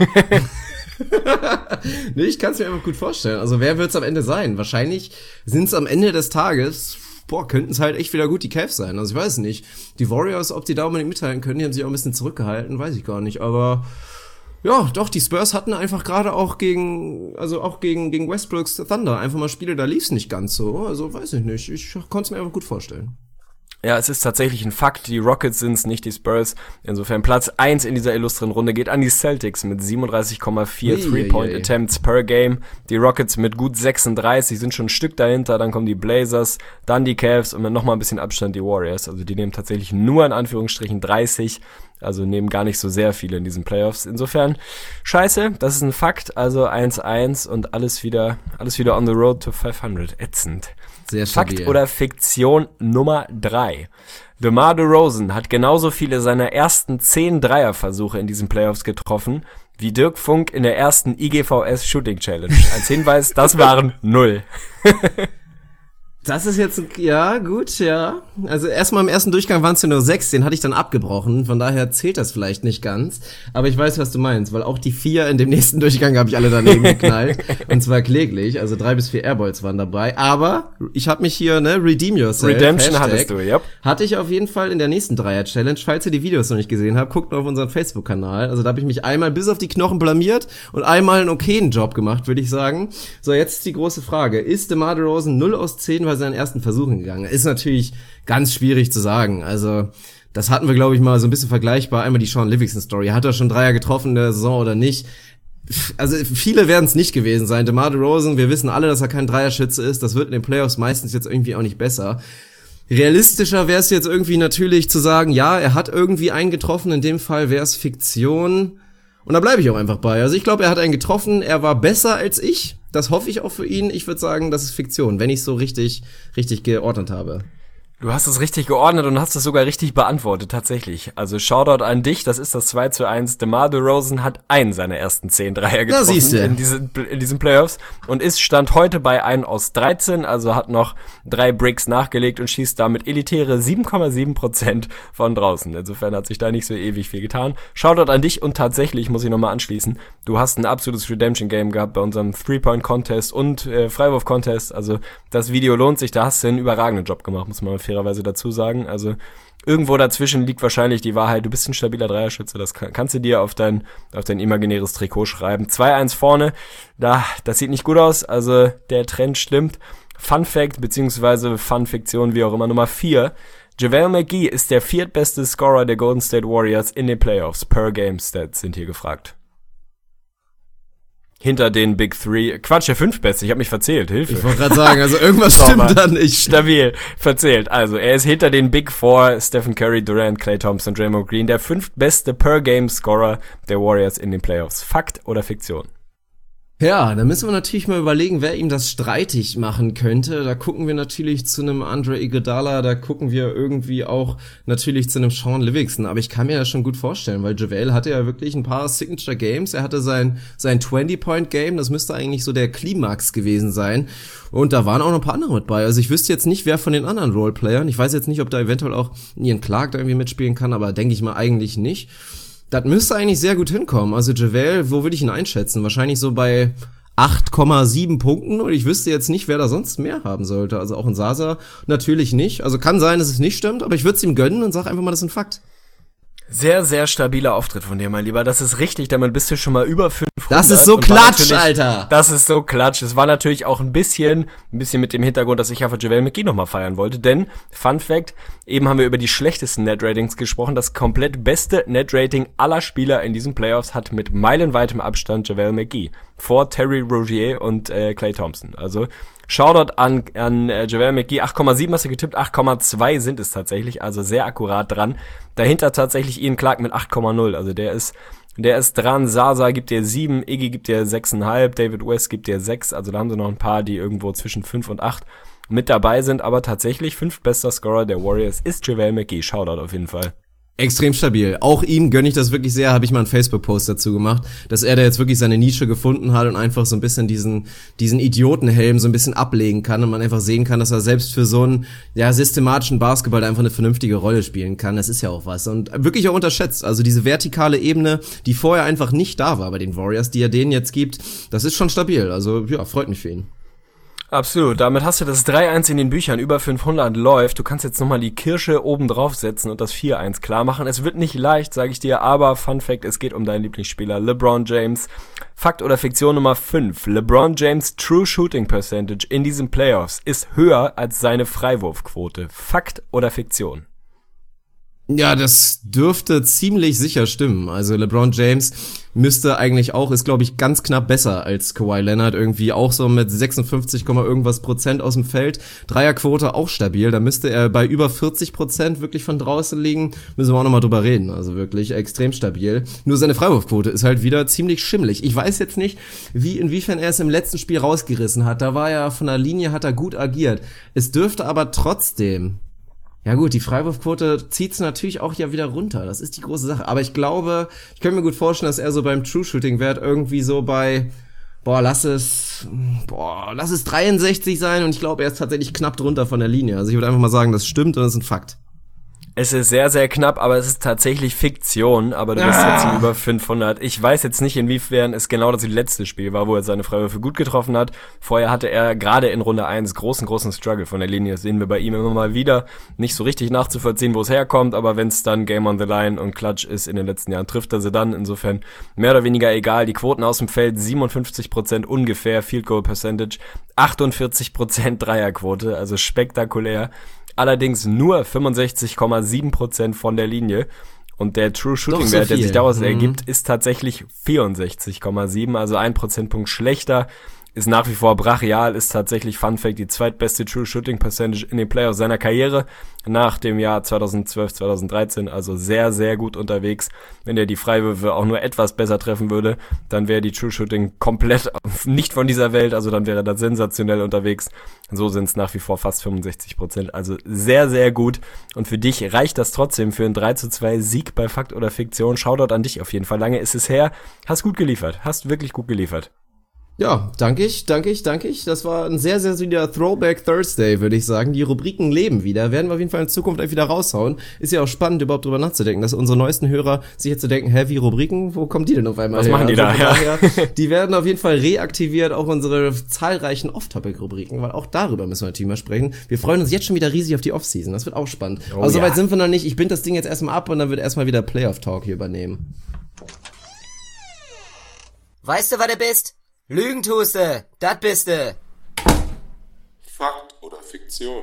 Nee, ich kann es mir einfach gut vorstellen. Also wer wird's am Ende sein? Wahrscheinlich sind's am Ende des Tages, könnten es halt echt wieder gut die Cavs sein. Also ich weiß nicht. Die Warriors, ob die da unbedingt mithalten können, die haben sich auch ein bisschen zurückgehalten, weiß ich gar nicht. Aber ja, doch, die Spurs hatten einfach gerade auch gegen Westbrooks Thunder einfach mal Spiele, da lief's nicht ganz so. Also weiß ich nicht. Ich konnte es mir einfach gut vorstellen. Ja, es ist tatsächlich ein Fakt, die Rockets sind's, nicht die Spurs. Insofern Platz 1 in dieser illustren Runde geht an die Celtics mit 37,4 Three-Point-Attempts per Game. Die Rockets mit gut 36 sind schon ein Stück dahinter, dann kommen die Blazers, dann die Cavs und dann nochmal ein bisschen Abstand die Warriors. Also die nehmen tatsächlich nur in Anführungsstrichen 30, also nehmen gar nicht so sehr viele in diesen Playoffs. Insofern, scheiße, das ist ein Fakt, also 1-1 und alles wieder on the road to 500. Ätzend. Sehr stabil. Fakt oder Fiktion Nummer 3. DeMar DeRozan hat genauso viele seiner ersten 10 Dreierversuche in diesen Playoffs getroffen, wie Dirk Funk in der ersten IGVS Shooting Challenge. Als Hinweis, das waren 0. Das ist jetzt, ja, gut, ja. Also erstmal im ersten Durchgang waren es ja nur 6, den hatte ich dann abgebrochen, von daher zählt das vielleicht nicht ganz. Aber ich weiß, was du meinst, weil auch die 4 in dem nächsten Durchgang habe ich alle daneben geknallt. Und zwar kläglich, also 3 bis 4 Airballs waren dabei. Aber ich habe mich hier, redeem yourself. Redemption Hashtag, hattest du, yep. Hatte ich auf jeden Fall in der nächsten Dreier-Challenge. Falls ihr die Videos noch nicht gesehen habt, guckt mal auf unseren Facebook-Kanal. Also da habe ich mich einmal bis auf die Knochen blamiert und einmal einen okayen Job gemacht, würde ich sagen. So, jetzt ist die große Frage. Ist DeMar DeRozan 0 aus 10 bei seinen ersten Versuchen gegangen? Ist natürlich ganz schwierig zu sagen. Also, das hatten wir, glaube ich, mal so ein bisschen vergleichbar. Einmal die Sean Livingston-Story. Hat er schon Dreier getroffen in der Saison oder nicht? Also, viele werden es nicht gewesen sein. DeMar DeRozan, wir wissen alle, dass er kein Dreierschütze ist. Das wird in den Playoffs meistens jetzt irgendwie auch nicht besser. Realistischer wäre es jetzt irgendwie natürlich zu sagen, ja, er hat irgendwie einen getroffen. In dem Fall wäre es Fiktion. Und da bleibe ich auch einfach bei. Also ich glaube, er hat einen getroffen, er war besser als ich. Das hoffe ich auch für ihn. Ich würde sagen, das ist Fiktion, wenn ich es so richtig geordnet habe. Du hast es richtig geordnet und hast es sogar richtig beantwortet, tatsächlich. Also Shoutout an dich, das ist das 2:1. DeMar DeRozan hat einen seiner ersten 10 Dreier getroffen in diesen Playoffs und stand heute bei 1 aus 13, also hat noch 3 Bricks nachgelegt und schießt damit elitäre 7,7% von draußen. Insofern hat sich da nicht so ewig viel getan. Shoutout an dich und tatsächlich, muss ich nochmal anschließen, du hast ein absolutes Redemption-Game gehabt bei unserem 3-Point-Contest und Freiwurf-Contest. Also das Video lohnt sich, da hast du einen überragenden Job gemacht, muss man fairerweise dazu sagen. Also irgendwo dazwischen liegt wahrscheinlich die Wahrheit. Du bist ein stabiler Dreierschütze, das kannst du dir auf dein imaginäres Trikot schreiben. 2-1 vorne, das sieht nicht gut aus, also der Trend stimmt. Fun Fact, beziehungsweise Fun-Fiktion, wie auch immer, Nummer 4. JaVale McGee ist der 4. beste Scorer der Golden State Warriors in den Playoffs. Per Game Stats sind hier gefragt. Hinter den Big Three. Quatsch, der 5. Beste. Ich habe mich verzählt. Hilfe. Ich wollte gerade sagen, also irgendwas stimmt da nicht. Stabil. Verzählt. Also, er ist hinter den Big Four. Stephen Curry, Durant, Klay Thompson, Draymond Green. Der 5. beste Per-Game-Scorer der Warriors in den Playoffs. Fakt oder Fiktion? Ja, da müssen wir natürlich mal überlegen, wer ihm das streitig machen könnte. Da gucken wir natürlich zu einem Andre Iguodala, da gucken wir irgendwie auch natürlich zu einem Sean Livingston. Aber ich kann mir das schon gut vorstellen, weil JaVale hatte ja wirklich ein paar Signature Games. Er hatte sein 20-Point-Game, das müsste eigentlich so der Klimax gewesen sein. Und da waren auch noch ein paar andere mit bei. Also ich wüsste jetzt nicht, wer von den anderen Roleplayern. Ich weiß jetzt nicht, ob da eventuell auch Ian Clark da irgendwie mitspielen kann, aber denke ich mal eigentlich nicht. Das müsste eigentlich sehr gut hinkommen. Also JaVale, wo würde ich ihn einschätzen? Wahrscheinlich so bei 8,7 Punkten und ich wüsste jetzt nicht, wer da sonst mehr haben sollte. Also auch in Sasa natürlich nicht. Also kann sein, dass es nicht stimmt, aber ich würde es ihm gönnen und sag einfach mal, das ist ein Fakt. Sehr, sehr stabiler Auftritt von dir, mein Lieber. Das ist richtig, damit bist du schon mal über 500. Das ist so Klatsch, Alter! Das ist so Klatsch. Es war natürlich auch ein bisschen mit dem Hintergrund, dass ich ja für JaVale McGee nochmal feiern wollte. Denn, Fun Fact, eben haben wir über die schlechtesten Net-Ratings gesprochen. Das komplett beste Net-Rating aller Spieler in diesen Playoffs hat mit meilenweitem Abstand JaVale McGee. Vor Terry Rozier und Klay Thompson. Also, Shoutout an JaVale McGee. 8,7 hast du getippt, 8,2 sind es tatsächlich, also sehr akkurat dran. Dahinter tatsächlich Ian Clark mit 8,0, also der ist dran. Sasa gibt dir 7, Iggy gibt dir 6,5, David West gibt dir 6, also da haben sie noch ein paar, die irgendwo zwischen 5 und 8 mit dabei sind, aber tatsächlich 5. bester Scorer der Warriors ist JaVale McGee. Shoutout auf jeden Fall. Extrem stabil. Auch ihm gönne ich das wirklich sehr, habe ich mal einen Facebook-Post dazu gemacht, dass er da jetzt wirklich seine Nische gefunden hat und einfach so ein bisschen diesen Idiotenhelm so ein bisschen ablegen kann und man einfach sehen kann, dass er selbst für so einen systematischen Basketball einfach eine vernünftige Rolle spielen kann. Das ist ja auch was und wirklich auch unterschätzt. Also diese vertikale Ebene, die vorher einfach nicht da war bei den Warriors, die er denen jetzt gibt, das ist schon stabil. Also ja, freut mich für ihn. Absolut, damit hast du das 3-1 in den Büchern, über 500 läuft. Du kannst jetzt nochmal die Kirsche oben draufsetzen und das 4-1 klar machen. Es wird nicht leicht, sage ich dir, aber Fun Fact, es geht um deinen Lieblingsspieler LeBron James. Fakt oder Fiktion Nummer 5. LeBron James True Shooting Percentage in diesen Playoffs ist höher als seine Freiwurfquote. Fakt oder Fiktion? Ja, das dürfte ziemlich sicher stimmen. Also LeBron James müsste eigentlich auch, ist glaube ich ganz knapp besser als Kawhi Leonard, irgendwie auch so mit 56, irgendwas Prozent aus dem Feld. Dreierquote auch stabil, da müsste er bei über 40% wirklich von draußen liegen. Müssen wir auch nochmal drüber reden, also wirklich extrem stabil. Nur seine Freiwurfquote ist halt wieder ziemlich schimmelig. Ich weiß jetzt nicht, inwiefern er es im letzten Spiel rausgerissen hat. Da war er von der Linie, hat er gut agiert. Es dürfte aber trotzdem... Ja gut, die Freiwurfquote zieht's natürlich auch ja wieder runter. Das ist die große Sache. Aber ich glaube, ich könnte mir gut vorstellen, dass er so beim True-Shooting-Wert irgendwie so bei, lass es 63 sein. Und ich glaube, er ist tatsächlich knapp drunter von der Linie. Also ich würde einfach mal sagen, das stimmt und das ist ein Fakt. Es ist sehr, sehr knapp, aber es ist tatsächlich Fiktion, aber du bist trotzdem über 500. Ich weiß jetzt nicht, inwiefern es genau das letzte Spiel war, wo er seine Freiwürfe gut getroffen hat. Vorher hatte er gerade in Runde 1 großen Struggle von der Linie. Das sehen wir bei ihm immer mal wieder. Nicht so richtig nachzuvollziehen, wo es herkommt, aber wenn es dann Game on the Line und Clutch ist in den letzten Jahren, trifft er sie dann. Insofern mehr oder weniger egal. Die Quoten aus dem Feld 57% ungefähr, Field Goal Percentage, 48% Dreierquote, also spektakulär. Allerdings nur 65,7% von der Linie. Und der True Shooting Wert, der sich daraus ergibt, ist tatsächlich 64,7, also 1 Prozentpunkt schlechter. ist nach wie vor brachial, ist tatsächlich, Fun Fact, die zweitbeste True Shooting Percentage in den Playoffs seiner Karriere nach dem Jahr 2012, 2013, also sehr, sehr gut unterwegs. Wenn er die Freiwürfe auch nur etwas besser treffen würde, dann wäre die True Shooting komplett nicht von dieser Welt, also dann wäre er da sensationell unterwegs. So sind es nach wie vor fast 65%, also sehr, sehr gut. Und für dich reicht das trotzdem für einen 3:2 Sieg bei Fakt oder Fiktion. Shoutout an dich auf jeden Fall. Lange ist es her. Hast gut geliefert. Hast wirklich gut geliefert. Ja, danke ich. Das war ein sehr, sehr solider Throwback Thursday, würde ich sagen. Die Rubriken leben wieder. Werden wir auf jeden Fall in Zukunft wieder raushauen. Ist ja auch spannend, überhaupt drüber nachzudenken, dass unsere neuesten Hörer sich jetzt so denken, wie Rubriken? Wo kommen die denn auf einmal her? Was machen die da? Ja. Die werden auf jeden Fall reaktiviert, auch unsere zahlreichen Off-Topic-Rubriken, weil auch darüber müssen wir natürlich mal sprechen. Wir freuen uns jetzt schon wieder riesig auf die Off-Season. Das wird auch spannend. Aber soweit sind wir noch nicht. Ich bind das Ding jetzt erstmal ab und dann wird erstmal wieder Playoff-Talk hier übernehmen. Weißt du, was du bist? Lügen tust du, das bist du. Fakt oder Fiktion?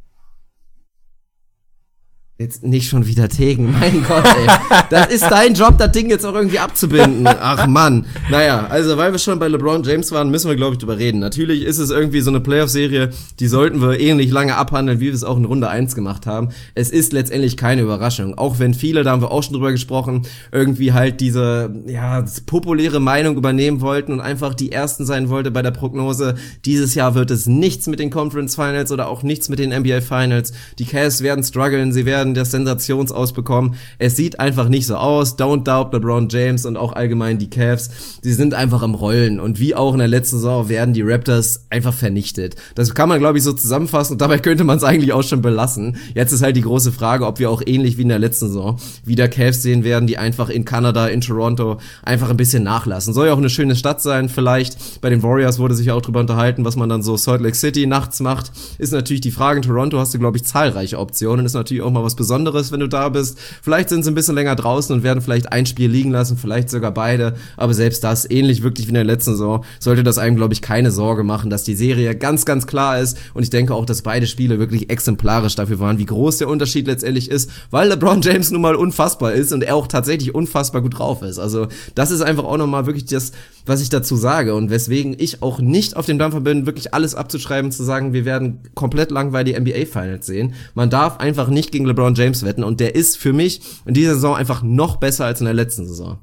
Jetzt nicht schon wieder Tegen, mein Gott, ey. Das ist dein Job, das Ding jetzt auch irgendwie abzubinden. Ach Mann. Naja, also weil wir schon bei LeBron James waren, müssen wir, glaube ich, drüber reden. Natürlich ist es irgendwie so eine Playoff-Serie, die sollten wir ähnlich lange abhandeln, wie wir es auch in Runde 1 gemacht haben. Es ist letztendlich keine Überraschung. Auch wenn viele, da haben wir auch schon drüber gesprochen, irgendwie halt diese, populäre Meinung übernehmen wollten und einfach die Ersten sein wollte bei der Prognose. Dieses Jahr wird es nichts mit den Conference Finals oder auch nichts mit den NBA Finals. Die Cavs werden strugglen, sie werden das Sensationsaus bekommen. Es sieht einfach nicht so aus. Don't doubt LeBron James und auch allgemein die Cavs. Sie sind einfach am Rollen. Und wie auch in der letzten Saison werden die Raptors einfach vernichtet. Das kann man, glaube ich, so zusammenfassen und dabei könnte man es eigentlich auch schon belassen. Jetzt ist halt die große Frage, ob wir auch ähnlich wie in der letzten Saison wieder Cavs sehen werden, die einfach in Kanada, in Toronto einfach ein bisschen nachlassen. Soll ja auch eine schöne Stadt sein vielleicht. Bei den Warriors wurde sich auch drüber unterhalten, was man dann so Salt Lake City nachts macht. Ist natürlich die Frage. In Toronto hast du, glaube ich, zahlreiche Optionen. Ist natürlich auch mal was Besonderes, wenn du da bist. Vielleicht sind sie ein bisschen länger draußen und werden vielleicht ein Spiel liegen lassen, vielleicht sogar beide. Aber selbst das, ähnlich wirklich wie in der letzten Saison, sollte das einem, glaube ich, keine Sorge machen, dass die Serie ganz, ganz klar ist. Und ich denke auch, dass beide Spiele wirklich exemplarisch dafür waren, wie groß der Unterschied letztendlich ist, weil LeBron James nun mal unfassbar ist und er auch tatsächlich unfassbar gut drauf ist. Also das ist einfach auch nochmal wirklich das, was ich dazu sage und weswegen ich auch nicht auf dem Dampfer bin, wirklich alles abzuschreiben, zu sagen, wir werden komplett langweilige NBA-Finals sehen. Man darf einfach nicht gegen LeBron James wetten und der ist für mich in dieser Saison einfach noch besser als in der letzten Saison.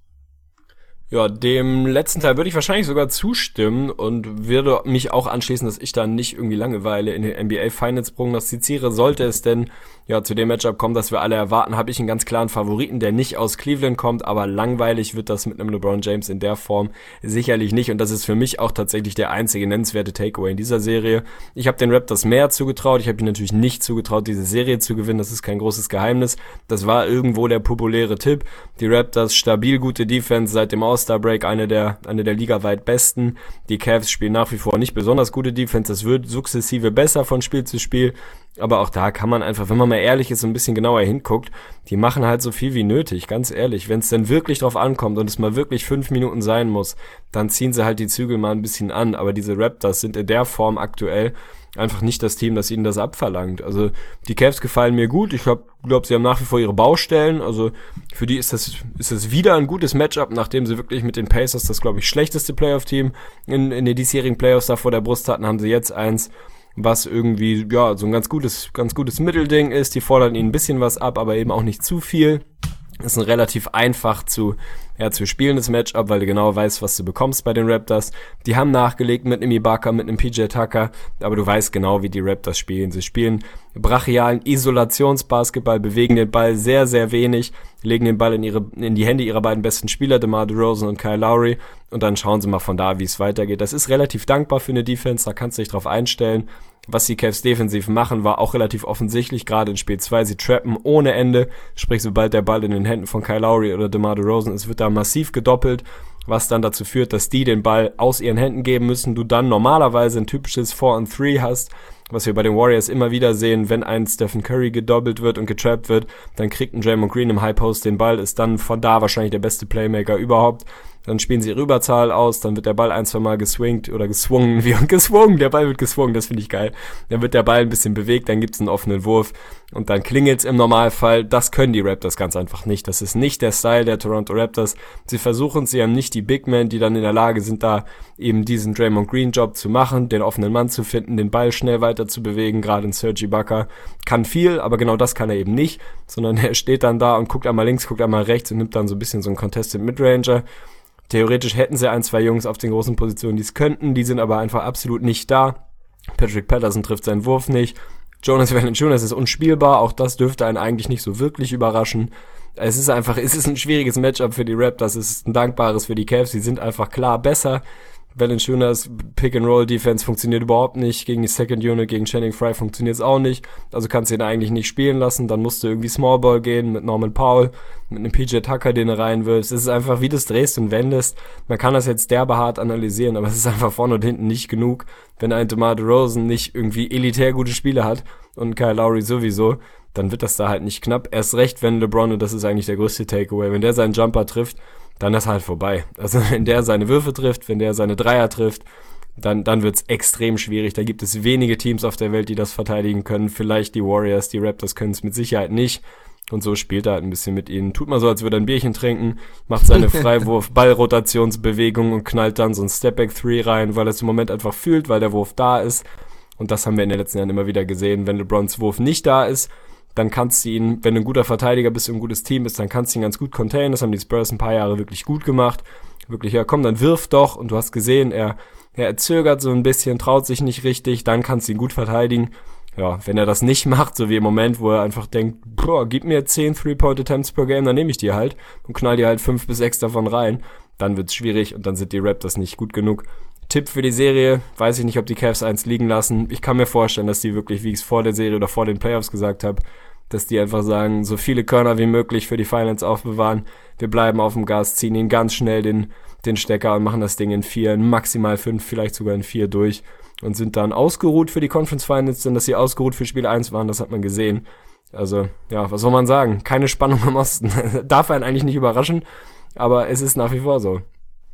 Ja, dem letzten Teil würde ich wahrscheinlich sogar zustimmen und würde mich auch anschließen, dass ich da nicht irgendwie Langeweile in den NBA Finals prognostiziere. Sollte es denn zu dem Matchup kommen, das wir alle erwarten, habe ich einen ganz klaren Favoriten, der nicht aus Cleveland kommt, aber langweilig wird das mit einem LeBron James in der Form sicherlich nicht und das ist für mich auch tatsächlich der einzige nennenswerte Takeaway in dieser Serie. Ich habe den Raptors mehr zugetraut, ich habe ihnen natürlich nicht zugetraut, diese Serie zu gewinnen, das ist kein großes Geheimnis. Das war irgendwo der populäre Tipp. Die Raptors stabil gute Defense seit dem All-Star-Break, eine der ligaweit besten. Die Cavs spielen nach wie vor nicht besonders gute Defense, das wird sukzessive besser von Spiel zu Spiel. Aber auch da kann man einfach, wenn man mal ehrlich ist und ein bisschen genauer hinguckt, die machen halt so viel wie nötig, ganz ehrlich. Wenn es denn wirklich drauf ankommt und es mal wirklich 5 Minuten sein muss, dann ziehen sie halt die Zügel mal ein bisschen an. Aber diese Raptors sind in der Form aktuell einfach nicht das Team, das ihnen das abverlangt. Also die Cavs gefallen mir gut. Ich glaube, sie haben nach wie vor ihre Baustellen. Also für die ist das wieder ein gutes Matchup, nachdem sie wirklich mit den Pacers das, glaube ich, schlechteste Playoff-Team in den diesjährigen Playoffs da vor der Brust hatten, haben sie jetzt eins, was irgendwie, so ein ganz gutes Mittelding ist. Die fordern ihnen ein bisschen was ab, aber eben auch nicht zu viel. Ist ein relativ einfach zu spielendes Matchup, weil du genau weißt, was du bekommst bei den Raptors. Die haben nachgelegt mit einem Ibaka, mit einem PJ Tucker, aber du weißt genau, wie die Raptors spielen. Sie spielen brachialen Isolationsbasketball, bewegen den Ball sehr, sehr wenig, legen den Ball in die Hände ihrer beiden besten Spieler, DeMar DeRozan und Kyle Lowry, und dann schauen sie mal von da, wie es weitergeht. Das ist relativ dankbar für eine Defense, da kannst du dich drauf einstellen. Was die Cavs defensiv machen, war auch relativ offensichtlich, gerade in Spiel 2. Sie trappen ohne Ende, sprich, sobald der Ball in den Händen von Kyle Lowry oder DeMar DeRozan ist, wird da massiv gedoppelt, was dann dazu führt, dass die den Ball aus ihren Händen geben müssen. Du dann normalerweise ein typisches 4-on-3 hast, was wir bei den Warriors immer wieder sehen, wenn ein Stephen Curry gedoppelt wird und getrappt wird, dann kriegt ein Draymond Green im High Post den Ball, ist dann von da wahrscheinlich der beste Playmaker überhaupt. dann spielen sie ihre Überzahl aus, dann wird der Ball 1-2 Mal geswingt oder geswungen, der Ball wird geswungen, das finde ich geil. Dann wird der Ball ein bisschen bewegt, dann gibt's einen offenen Wurf und dann klingelt's im Normalfall. Das können die Raptors ganz einfach nicht. Das ist nicht der Style der Toronto Raptors. Sie versuchen, sie haben nicht die Big Men, die dann in der Lage sind, da eben diesen Draymond Green Job zu machen, den offenen Mann zu finden, den Ball schnell weiter zu bewegen. Gerade ein Serge Ibaka kann viel, aber genau das kann er eben nicht, sondern er steht dann da und guckt einmal links, guckt einmal rechts und nimmt dann so ein bisschen so einen Contested Midranger. Theoretisch hätten sie 1, 2 Jungs auf den großen Positionen, die es könnten, die sind aber einfach absolut nicht da. Patrick Patterson trifft seinen Wurf nicht. Jonas Valanciunas ist unspielbar, auch das dürfte einen eigentlich nicht so wirklich überraschen. Es ist ein schwieriges Matchup für die Raptors, es ist ein dankbares für die Cavs, die sind einfach klar besser. Valanciunas Pick-and-Roll-Defense funktioniert überhaupt nicht, gegen die Second Unit, gegen Channing Frye funktioniert es auch nicht, also kannst du ihn eigentlich nicht spielen lassen, dann musst du irgendwie Smallball gehen mit Norman Powell, mit einem PJ Tucker, den du reinwirfst. Es ist einfach, wie du es drehst und wendest. Man kann das jetzt derbe hart analysieren, aber es ist einfach vorne und hinten nicht genug, wenn ein DeMar DeRozan nicht irgendwie elitär gute Spiele hat und Kyle Lowry sowieso, dann wird das da halt nicht knapp. Erst recht, wenn LeBron, und das ist eigentlich der größte Takeaway, wenn der seinen Jumper trifft, dann ist halt vorbei. Also wenn der seine Würfe trifft, wenn der seine Dreier trifft, dann wird's extrem schwierig. Da gibt es wenige Teams auf der Welt, die das verteidigen können. Vielleicht die Warriors, die Raptors können es mit Sicherheit nicht. Und so spielt er halt ein bisschen mit ihnen. Tut mal so, als würde er ein Bierchen trinken, macht seine Freiwurf-Ballrotationsbewegung und knallt dann so ein Stepback-3 rein, weil er es im Moment einfach fühlt, weil der Wurf da ist. Und das haben wir in den letzten Jahren immer wieder gesehen. Wenn LeBrons Wurf nicht da ist, dann kannst du ihn, wenn du ein guter Verteidiger bist und ein gutes Team bist, dann kannst du ihn ganz gut containen. Das haben die Spurs ein paar Jahre wirklich gut gemacht. Wirklich, ja komm, dann wirf doch. Und du hast gesehen, er zögert so ein bisschen, traut sich nicht richtig, dann kannst du ihn gut verteidigen. Ja, wenn er das nicht macht, so wie im Moment, wo er einfach denkt, gib mir 10 Three-Point-Attempts per Game, dann nehme ich die halt und knall die halt 5 bis 6 davon rein. Dann wird's schwierig und dann sind die Raptors nicht gut genug. Tipp für die Serie, weiß ich nicht, ob die Cavs 1 liegen lassen. Ich kann mir vorstellen, dass die wirklich, wie ich es vor der Serie oder vor den Playoffs gesagt habe, dass die einfach sagen, so viele Körner wie möglich für die Finals aufbewahren. Wir bleiben auf dem Gas, ziehen ihn ganz schnell den Stecker und machen das Ding in 4, maximal 5, vielleicht sogar in 4 durch und sind dann ausgeruht für die Conference Finals, denn dass sie ausgeruht für Spiel 1 waren, das hat man gesehen. Also, ja, was soll man sagen? Keine Spannung im Osten. Darf einen eigentlich nicht überraschen, aber es ist nach wie vor so.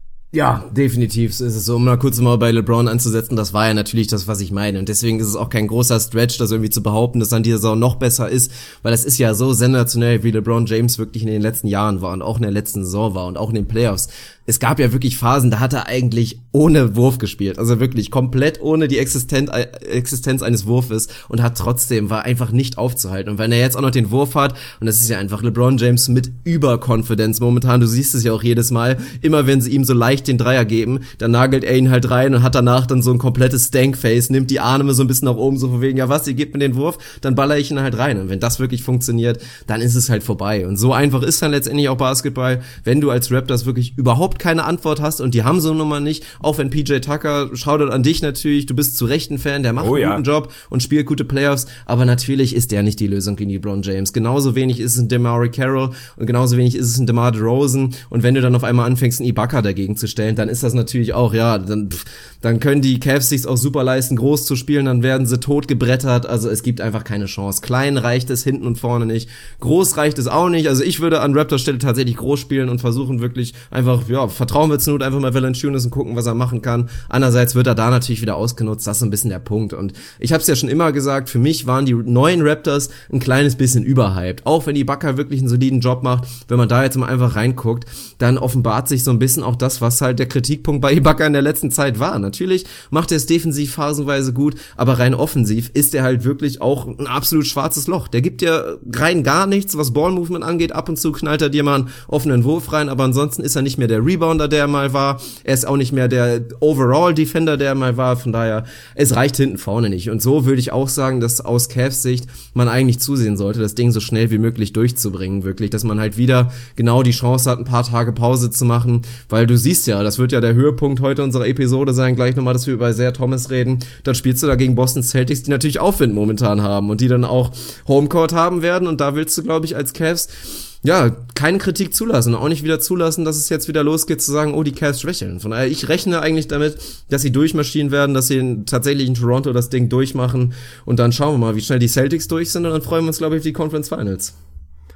Ja, definitiv ist es so, um mal kurz mal bei LeBron anzusetzen, das war ja natürlich das, was ich meine und deswegen ist es auch kein großer Stretch, das irgendwie zu behaupten, dass dann die Saison noch besser ist, weil das ist ja so sensationell, wie LeBron James wirklich in den letzten Jahren war und auch in der letzten Saison war und auch in den Playoffs. Es gab ja wirklich Phasen, da hat er eigentlich ohne Wurf gespielt, also wirklich komplett ohne die Existenz eines Wurfes und war einfach nicht aufzuhalten. Und wenn er jetzt auch noch den Wurf hat, und das ist ja einfach LeBron James mit Überconfidence momentan, du siehst es ja auch jedes Mal, immer wenn sie ihm so leicht den Dreier geben, dann nagelt er ihn halt rein und hat danach dann so ein komplettes Stank-Face, nimmt die Arme so ein bisschen nach oben, so von wegen, ja was, ihr gebt mir den Wurf, dann baller ich ihn halt rein. Und wenn das wirklich funktioniert, dann ist es halt vorbei. Und so einfach ist dann letztendlich auch Basketball, wenn du als Raptors wirklich überhaupt keine Antwort hast und die haben so eine Nummer nicht, auch wenn PJ Tucker, Shoutout an dich natürlich, du bist zu Recht ein Fan, der macht einen guten Job und spielt gute Playoffs, aber natürlich ist der nicht die Lösung gegen LeBron James. Genauso wenig ist es ein DeMar Carroll und genauso wenig ist es ein DeMar DeRozan und wenn du dann auf einmal anfängst, einen Ibaka dagegen zu stellen, dann ist das natürlich auch, ja, dann können die Cavs sich's auch super leisten, groß zu spielen, dann werden sie tot gebrettert, also es gibt einfach keine Chance. Klein reicht es hinten und vorne nicht, groß reicht es auch nicht, also ich würde an Raptors Stelle tatsächlich groß spielen und versuchen wirklich einfach, ja, vertrauen wir zur Not einfach mal Valanciunas und gucken, was er machen kann. Andererseits wird er da natürlich wieder ausgenutzt, das ist so ein bisschen der Punkt und ich habe es ja schon immer gesagt, für mich waren die neuen Raptors ein kleines bisschen überhyped, auch wenn die Ibaka wirklich einen soliden Job macht, wenn man da jetzt mal einfach reinguckt, dann offenbart sich so ein bisschen auch das, was halt der Kritikpunkt bei Ibaka in der letzten Zeit war. Natürlich macht er es defensiv phasenweise gut, aber rein offensiv ist er halt wirklich auch ein absolut schwarzes Loch. Der gibt dir rein gar nichts, was Ballmovement angeht. Ab und zu knallt er dir mal einen offenen Wurf rein, aber ansonsten ist er nicht mehr der Rebounder, der er mal war. Er ist auch nicht mehr der Overall-Defender, der er mal war. Von daher, es reicht hinten vorne nicht. Und so würde ich auch sagen, dass aus Cavs Sicht man eigentlich zusehen sollte, das Ding so schnell wie möglich durchzubringen. Wirklich, dass man halt wieder genau die Chance hat, ein paar Tage Pause zu machen, weil du siehst ja, das wird ja der Höhepunkt heute unserer Episode sein, gleich nochmal, dass wir über Isaiah Thomas reden, dann spielst du da gegen Boston Celtics, die natürlich Aufwind momentan haben und die dann auch Homecourt haben werden und da willst du, glaube ich, als Cavs ja, keine Kritik zulassen, auch nicht wieder zulassen, dass es jetzt wieder losgeht zu sagen, oh, die Cavs schwächeln. Von daher, ich rechne eigentlich damit, dass sie durchmarschieren werden, dass sie tatsächlich in Toronto das Ding durchmachen und dann schauen wir mal, wie schnell die Celtics durch sind und dann freuen wir uns, glaube ich, auf die Conference Finals.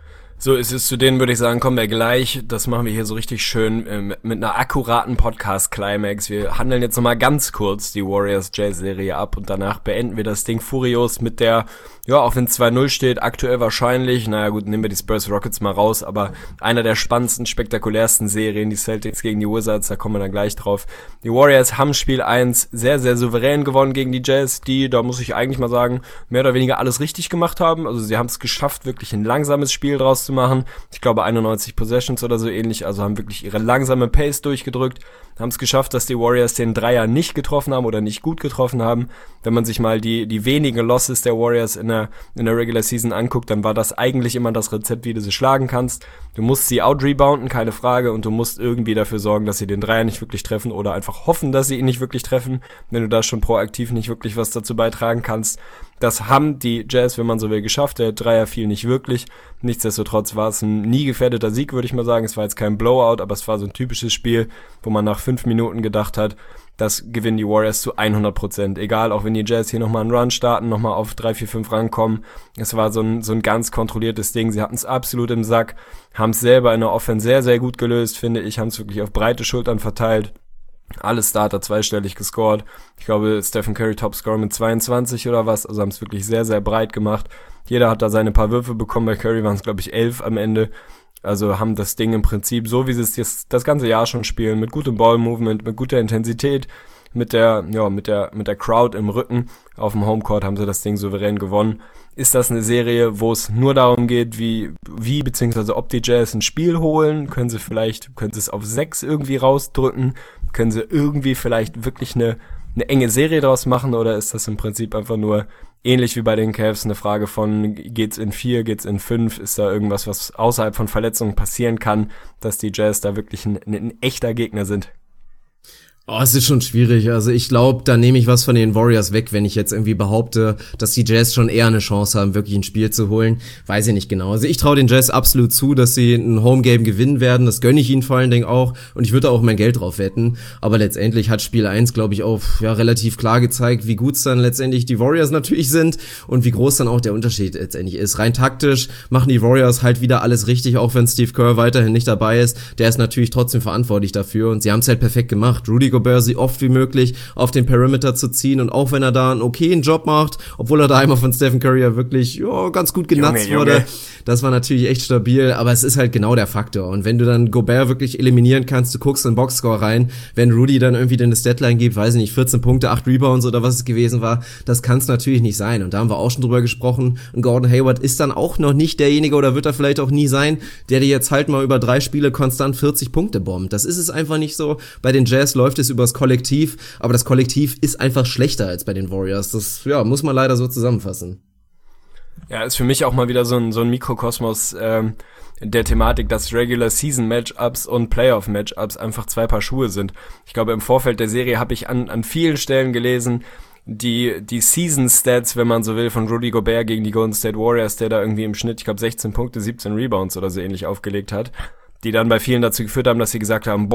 So ist es, zu denen würde ich sagen, kommen wir gleich. Das machen wir hier so richtig schön mit einer akkuraten Podcast-Climax. Wir handeln jetzt nochmal ganz kurz die Warriors-Jazz-Serie ab und danach beenden wir das Ding furios mit der, ja, auch wenn es 2-0 steht, aktuell wahrscheinlich, naja gut, nehmen wir die Spurs-Rockets mal raus, aber einer der spannendsten, spektakulärsten Serien, die Celtics gegen die Wizards, da kommen wir dann gleich drauf. Die Warriors haben Spiel 1 sehr, sehr souverän gewonnen gegen die Jazz, die, da muss ich eigentlich mal sagen, mehr oder weniger alles richtig gemacht haben. Also sie haben es geschafft, wirklich ein langsames Spiel draus zu machen. Ich glaube 91 Possessions oder so ähnlich, also haben wirklich ihre langsame Pace durchgedrückt, haben es geschafft, dass die Warriors den Dreier nicht getroffen haben oder nicht gut getroffen haben. Wenn man sich mal die wenigen Losses der Warriors in der Regular Season anguckt, dann war das eigentlich immer das Rezept, wie du sie schlagen kannst. Du musst sie out-rebounden, keine Frage, und du musst irgendwie dafür sorgen, dass sie den Dreier nicht wirklich treffen oder einfach hoffen, dass sie ihn nicht wirklich treffen, wenn du da schon proaktiv nicht wirklich was dazu beitragen kannst. Das haben die Jazz, wenn man so will, geschafft. Der Dreier fiel nicht wirklich. Nichtsdestotrotz war es ein nie gefährdeter Sieg, würde ich mal sagen. Es war jetzt kein Blowout, aber es war so ein typisches Spiel, wo man nach 5 Minuten gedacht hat, das gewinnen die Warriors zu 100%. Egal, auch wenn die Jazz hier nochmal einen Run starten, nochmal auf 3, 4, 5 rankommen. Es war so ein ganz kontrolliertes Ding. Sie hatten es absolut im Sack, haben es selber in der Offense sehr, sehr gut gelöst, finde ich. Haben es wirklich auf breite Schultern verteilt. Alle Starter zweistellig gescored. Ich glaube, Stephen Curry Topscorer mit 22 oder was. Also haben es wirklich sehr, sehr breit gemacht. Jeder hat da seine paar Würfe bekommen. Bei Curry waren es, glaube ich, 11 am Ende. Also haben das Ding im Prinzip so, wie sie es jetzt das ganze Jahr schon spielen, mit gutem Ball-Movement, mit guter Intensität, mit der Crowd im Rücken auf dem Homecourt haben sie das Ding souverän gewonnen. Ist das eine Serie, wo es nur darum geht, wie beziehungsweise ob die Jazz ein Spiel holen? Können sie es auf 6 irgendwie rausdrücken? Können sie irgendwie vielleicht wirklich eine enge Serie draus machen, oder ist das im Prinzip einfach nur ähnlich wie bei den Cavs eine Frage von, geht's in 4, geht's in 5, ist da irgendwas, was außerhalb von Verletzungen passieren kann, dass die Jazz da wirklich ein echter Gegner sind? Oh, es ist schon schwierig. Also ich glaube, da nehme ich was von den Warriors weg, wenn ich jetzt irgendwie behaupte, dass die Jazz schon eher eine Chance haben, wirklich ein Spiel zu holen. Weiß ich nicht genau. Also ich traue den Jazz absolut zu, dass sie ein Homegame gewinnen werden. Das gönne ich ihnen vor allen Dingen auch. Und ich würde auch mein Geld drauf wetten. Aber letztendlich hat Spiel 1, glaube ich, auch relativ klar gezeigt, wie gut es dann letztendlich die Warriors natürlich sind und wie groß dann auch der Unterschied letztendlich ist. Rein taktisch machen die Warriors halt wieder alles richtig, auch wenn Steve Kerr weiterhin nicht dabei ist. Der ist natürlich trotzdem verantwortlich dafür und sie haben es halt perfekt gemacht. Rudy Gobert so oft wie möglich auf den Perimeter zu ziehen, und auch wenn er da einen okayen Job macht, obwohl er da einmal von Stephen Curry ja wirklich ganz gut genatzt wurde, das war natürlich echt stabil, aber es ist halt genau der Faktor. Und wenn du dann Gobert wirklich eliminieren kannst, du guckst in den Boxscore rein, wenn Rudy dann irgendwie den Deadline gibt, weiß ich nicht, 14 Punkte, 8 Rebounds oder was es gewesen war, das kann es natürlich nicht sein. Und da haben wir auch schon drüber gesprochen, und Gordon Hayward ist dann auch noch nicht derjenige, oder wird er vielleicht auch nie sein, der dir jetzt halt mal über 3 Spiele konstant 40 Punkte bombt. Das ist es einfach nicht so. Bei den Jazz läuft es übers Kollektiv, aber das Kollektiv ist einfach schlechter als bei den Warriors. Das muss man leider so zusammenfassen. Ja, ist für mich auch mal wieder so ein Mikrokosmos der Thematik, dass Regular-Season-Matchups und Playoff-Matchups einfach 2 Paar Schuhe sind. Ich glaube, im Vorfeld der Serie habe ich an vielen Stellen gelesen, die Season-Stats, wenn man so will, von Rudy Gobert gegen die Golden State Warriors, der da irgendwie im Schnitt, ich glaube, 16 Punkte, 17 Rebounds oder so ähnlich aufgelegt hat, die dann bei vielen dazu geführt haben, dass sie gesagt haben,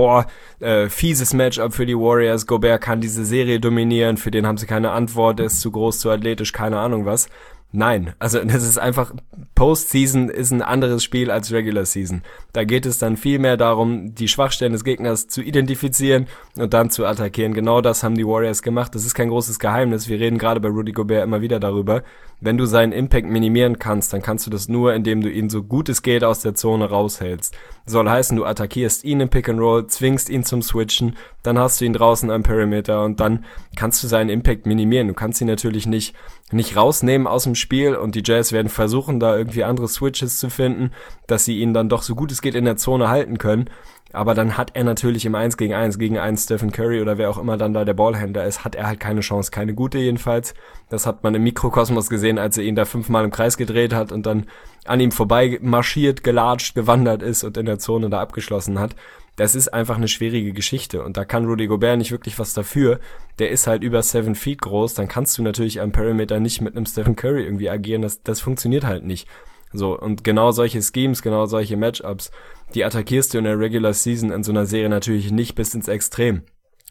fieses Matchup für die Warriors, Gobert kann diese Serie dominieren, für den haben sie keine Antwort, der ist zu groß, zu athletisch, keine Ahnung was. Nein, also das ist einfach, Postseason ist ein anderes Spiel als Regular Season. Da geht es dann viel mehr darum, die Schwachstellen des Gegners zu identifizieren und dann zu attackieren. Genau das haben die Warriors gemacht. Das ist kein großes Geheimnis. Wir reden gerade bei Rudy Gobert immer wieder darüber. Wenn du seinen Impact minimieren kannst, dann kannst du das nur, indem du ihn so gut es geht aus der Zone raushältst. Soll heißen, du attackierst ihn im Pick and Roll, zwingst ihn zum Switchen, dann hast du ihn draußen am Perimeter und dann kannst du seinen Impact minimieren. Du kannst ihn natürlich nicht rausnehmen aus dem Spiel, und die Jazz werden versuchen, da irgendwie andere Switches zu finden, dass sie ihn dann doch so gut es geht in der Zone halten können. Aber dann hat er natürlich im 1 gegen 1 Stephen Curry oder wer auch immer dann da der Ballhändler ist, hat er halt keine Chance, keine gute jedenfalls. Das hat man im Mikrokosmos gesehen, als er ihn da 5-mal im Kreis gedreht hat und dann an ihm vorbei marschiert, gelatscht, gewandert ist und in der Zone da abgeschlossen hat. Das ist einfach eine schwierige Geschichte, und da kann Rudy Gobert nicht wirklich was dafür. Der ist halt über 7 Feet groß, dann kannst du natürlich am Perimeter nicht mit einem Stephen Curry irgendwie agieren, das funktioniert halt nicht. So, und genau solche Schemes, genau solche Matchups, die attackierst du in der Regular Season in so einer Serie natürlich nicht bis ins Extrem.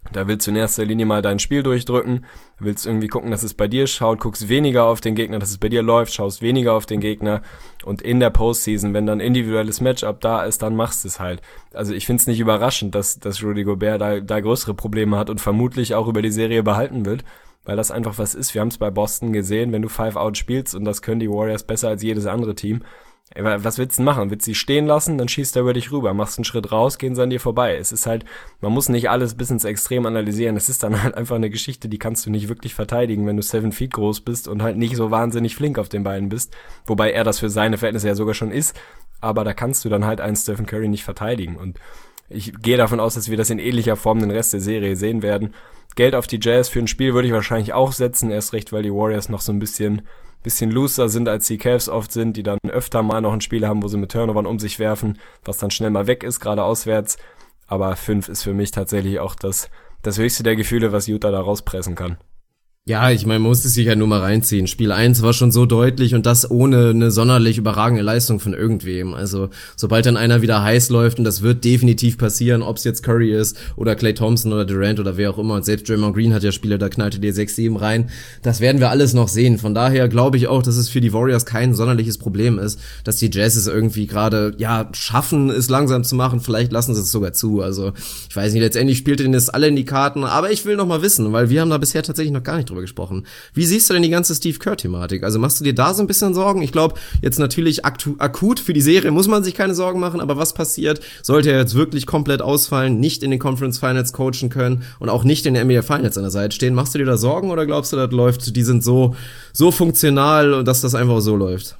Da willst du in erster Linie mal dein Spiel durchdrücken, willst irgendwie gucken, dass es bei dir schaut, guckst weniger auf den Gegner, dass es bei dir läuft, schaust weniger auf den Gegner und in der Postseason, wenn dann individuelles Matchup da ist, dann machst du es halt. Also ich find's nicht überraschend, dass Rudy Gobert da größere Probleme hat und vermutlich auch über die Serie behalten wird, weil das einfach was ist. Wir haben es bei Boston gesehen, wenn du 5-Out spielst und das können die Warriors besser als jedes andere Team. Was willst du denn machen? Willst du sie stehen lassen, dann schießt er über dich rüber, machst einen Schritt raus, gehen sie an dir vorbei. Es ist halt, man muss nicht alles bis ins Extrem analysieren. Es ist dann halt einfach eine Geschichte, die kannst du nicht wirklich verteidigen, wenn du 7 Feet groß bist und halt nicht so wahnsinnig flink auf den Beinen bist. Wobei er das für seine Verhältnisse ja sogar schon ist. Aber da kannst du dann halt einen Stephen Curry nicht verteidigen. Und ich gehe davon aus, dass wir das in ähnlicher Form den Rest der Serie sehen werden. Geld auf die Jazz für ein Spiel würde ich wahrscheinlich auch setzen, erst recht, weil die Warriors noch so ein bisschen looser sind, als die Cavs oft sind, die dann öfter mal noch ein Spiel haben, wo sie mit Turnovern um sich werfen, was dann schnell mal weg ist, gerade auswärts. Aber 5 ist für mich tatsächlich auch das höchste der Gefühle, was Utah da rauspressen kann. Ja, ich meine, man muss es sich ja nur mal reinziehen. Spiel 1 war schon so deutlich und das ohne eine sonderlich überragende Leistung von irgendwem. Also, sobald dann einer wieder heiß läuft, und das wird definitiv passieren, ob es jetzt Curry ist oder Klay Thompson oder Durant oder wer auch immer, und selbst Draymond Green hat ja Spiele, da knallte dir 6-7 rein. Das werden wir alles noch sehen. Von daher glaube ich auch, dass es für die Warriors kein sonderliches Problem ist, dass die Jazz es irgendwie gerade, ja, schaffen, es langsam zu machen. Vielleicht lassen sie es sogar zu. Also, ich weiß nicht, letztendlich spielt denen das alle in die Karten, aber ich will noch mal wissen, weil wir haben da bisher tatsächlich noch gar nicht drüber gesprochen. Wie siehst du denn die ganze Steve Kerr-Thematik? Also machst du dir da so ein bisschen Sorgen? Ich glaube, jetzt natürlich akut für die Serie muss man sich keine Sorgen machen, aber was passiert, sollte er jetzt wirklich komplett ausfallen, nicht in den Conference Finals coachen können und auch nicht in den NBA Finals an der Seite stehen? Machst du dir da Sorgen oder glaubst du, das läuft, die sind so funktional und dass das einfach so läuft?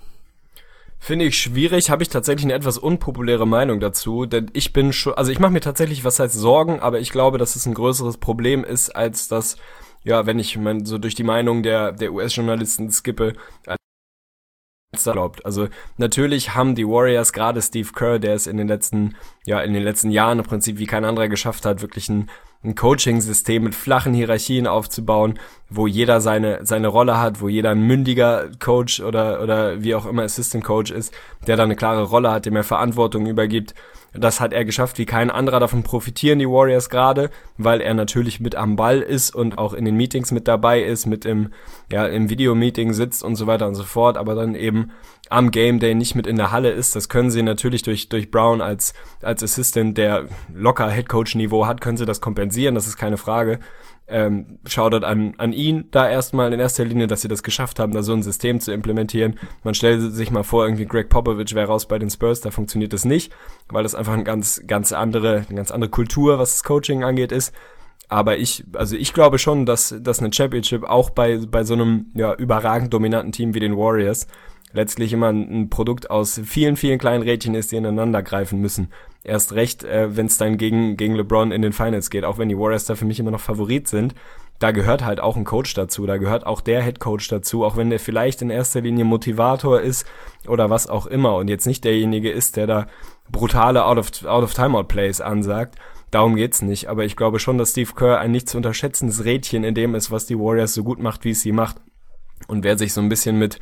Finde ich schwierig, habe ich tatsächlich eine etwas unpopuläre Meinung dazu, denn ich bin schon, also ich mache mir tatsächlich, was heißt Sorgen, aber ich glaube, dass es ein größeres Problem ist, als das, ja, wenn ich so durch die Meinung der US-Journalisten skippe, erlaubt. Also natürlich haben die Warriors, gerade Steve Kerr, der es in den letzten Jahren im Prinzip wie kein anderer geschafft hat, wirklich ein Coaching-System mit flachen Hierarchien aufzubauen, wo jeder seine Rolle hat, wo jeder ein mündiger Coach oder wie auch immer Assistant Coach ist, der da eine klare Rolle hat, dem er Verantwortung übergibt. Das hat er geschafft wie kein anderer, davon profitieren die Warriors gerade, weil er natürlich mit am Ball ist und auch in den Meetings mit dabei ist, im Videomeeting sitzt und so weiter und so fort, aber dann eben am Game Day nicht mit in der Halle ist. Das können sie natürlich durch Brown als Assistant, der locker Headcoach-Niveau hat, können sie das kompensieren, das ist keine Frage. Shoutout an ihn da erstmal in erster Linie, dass sie das geschafft haben, da so ein System zu implementieren. Man stellt sich mal vor, irgendwie Greg Popovich wäre raus bei den Spurs, da funktioniert das nicht, weil das einfach eine ganz andere Kultur, was das Coaching angeht, ist. Aber ich glaube schon, dass eine Championship auch bei so einem überragend dominanten Team wie den Warriors letztlich immer ein Produkt aus vielen, vielen kleinen Rädchen ist, die ineinander greifen müssen. Erst recht, wenn es dann gegen LeBron in den Finals geht, auch wenn die Warriors da für mich immer noch Favorit sind, da gehört halt auch ein Coach dazu, da gehört auch der Head Coach dazu, auch wenn der vielleicht in erster Linie Motivator ist oder was auch immer und jetzt nicht derjenige ist, der da brutale Out-of-Timeout-Plays ansagt. Darum geht's nicht, aber ich glaube schon, dass Steve Kerr ein nicht zu unterschätzendes Rädchen in dem ist, was die Warriors so gut macht, wie es sie macht. Und wer sich so ein bisschen mit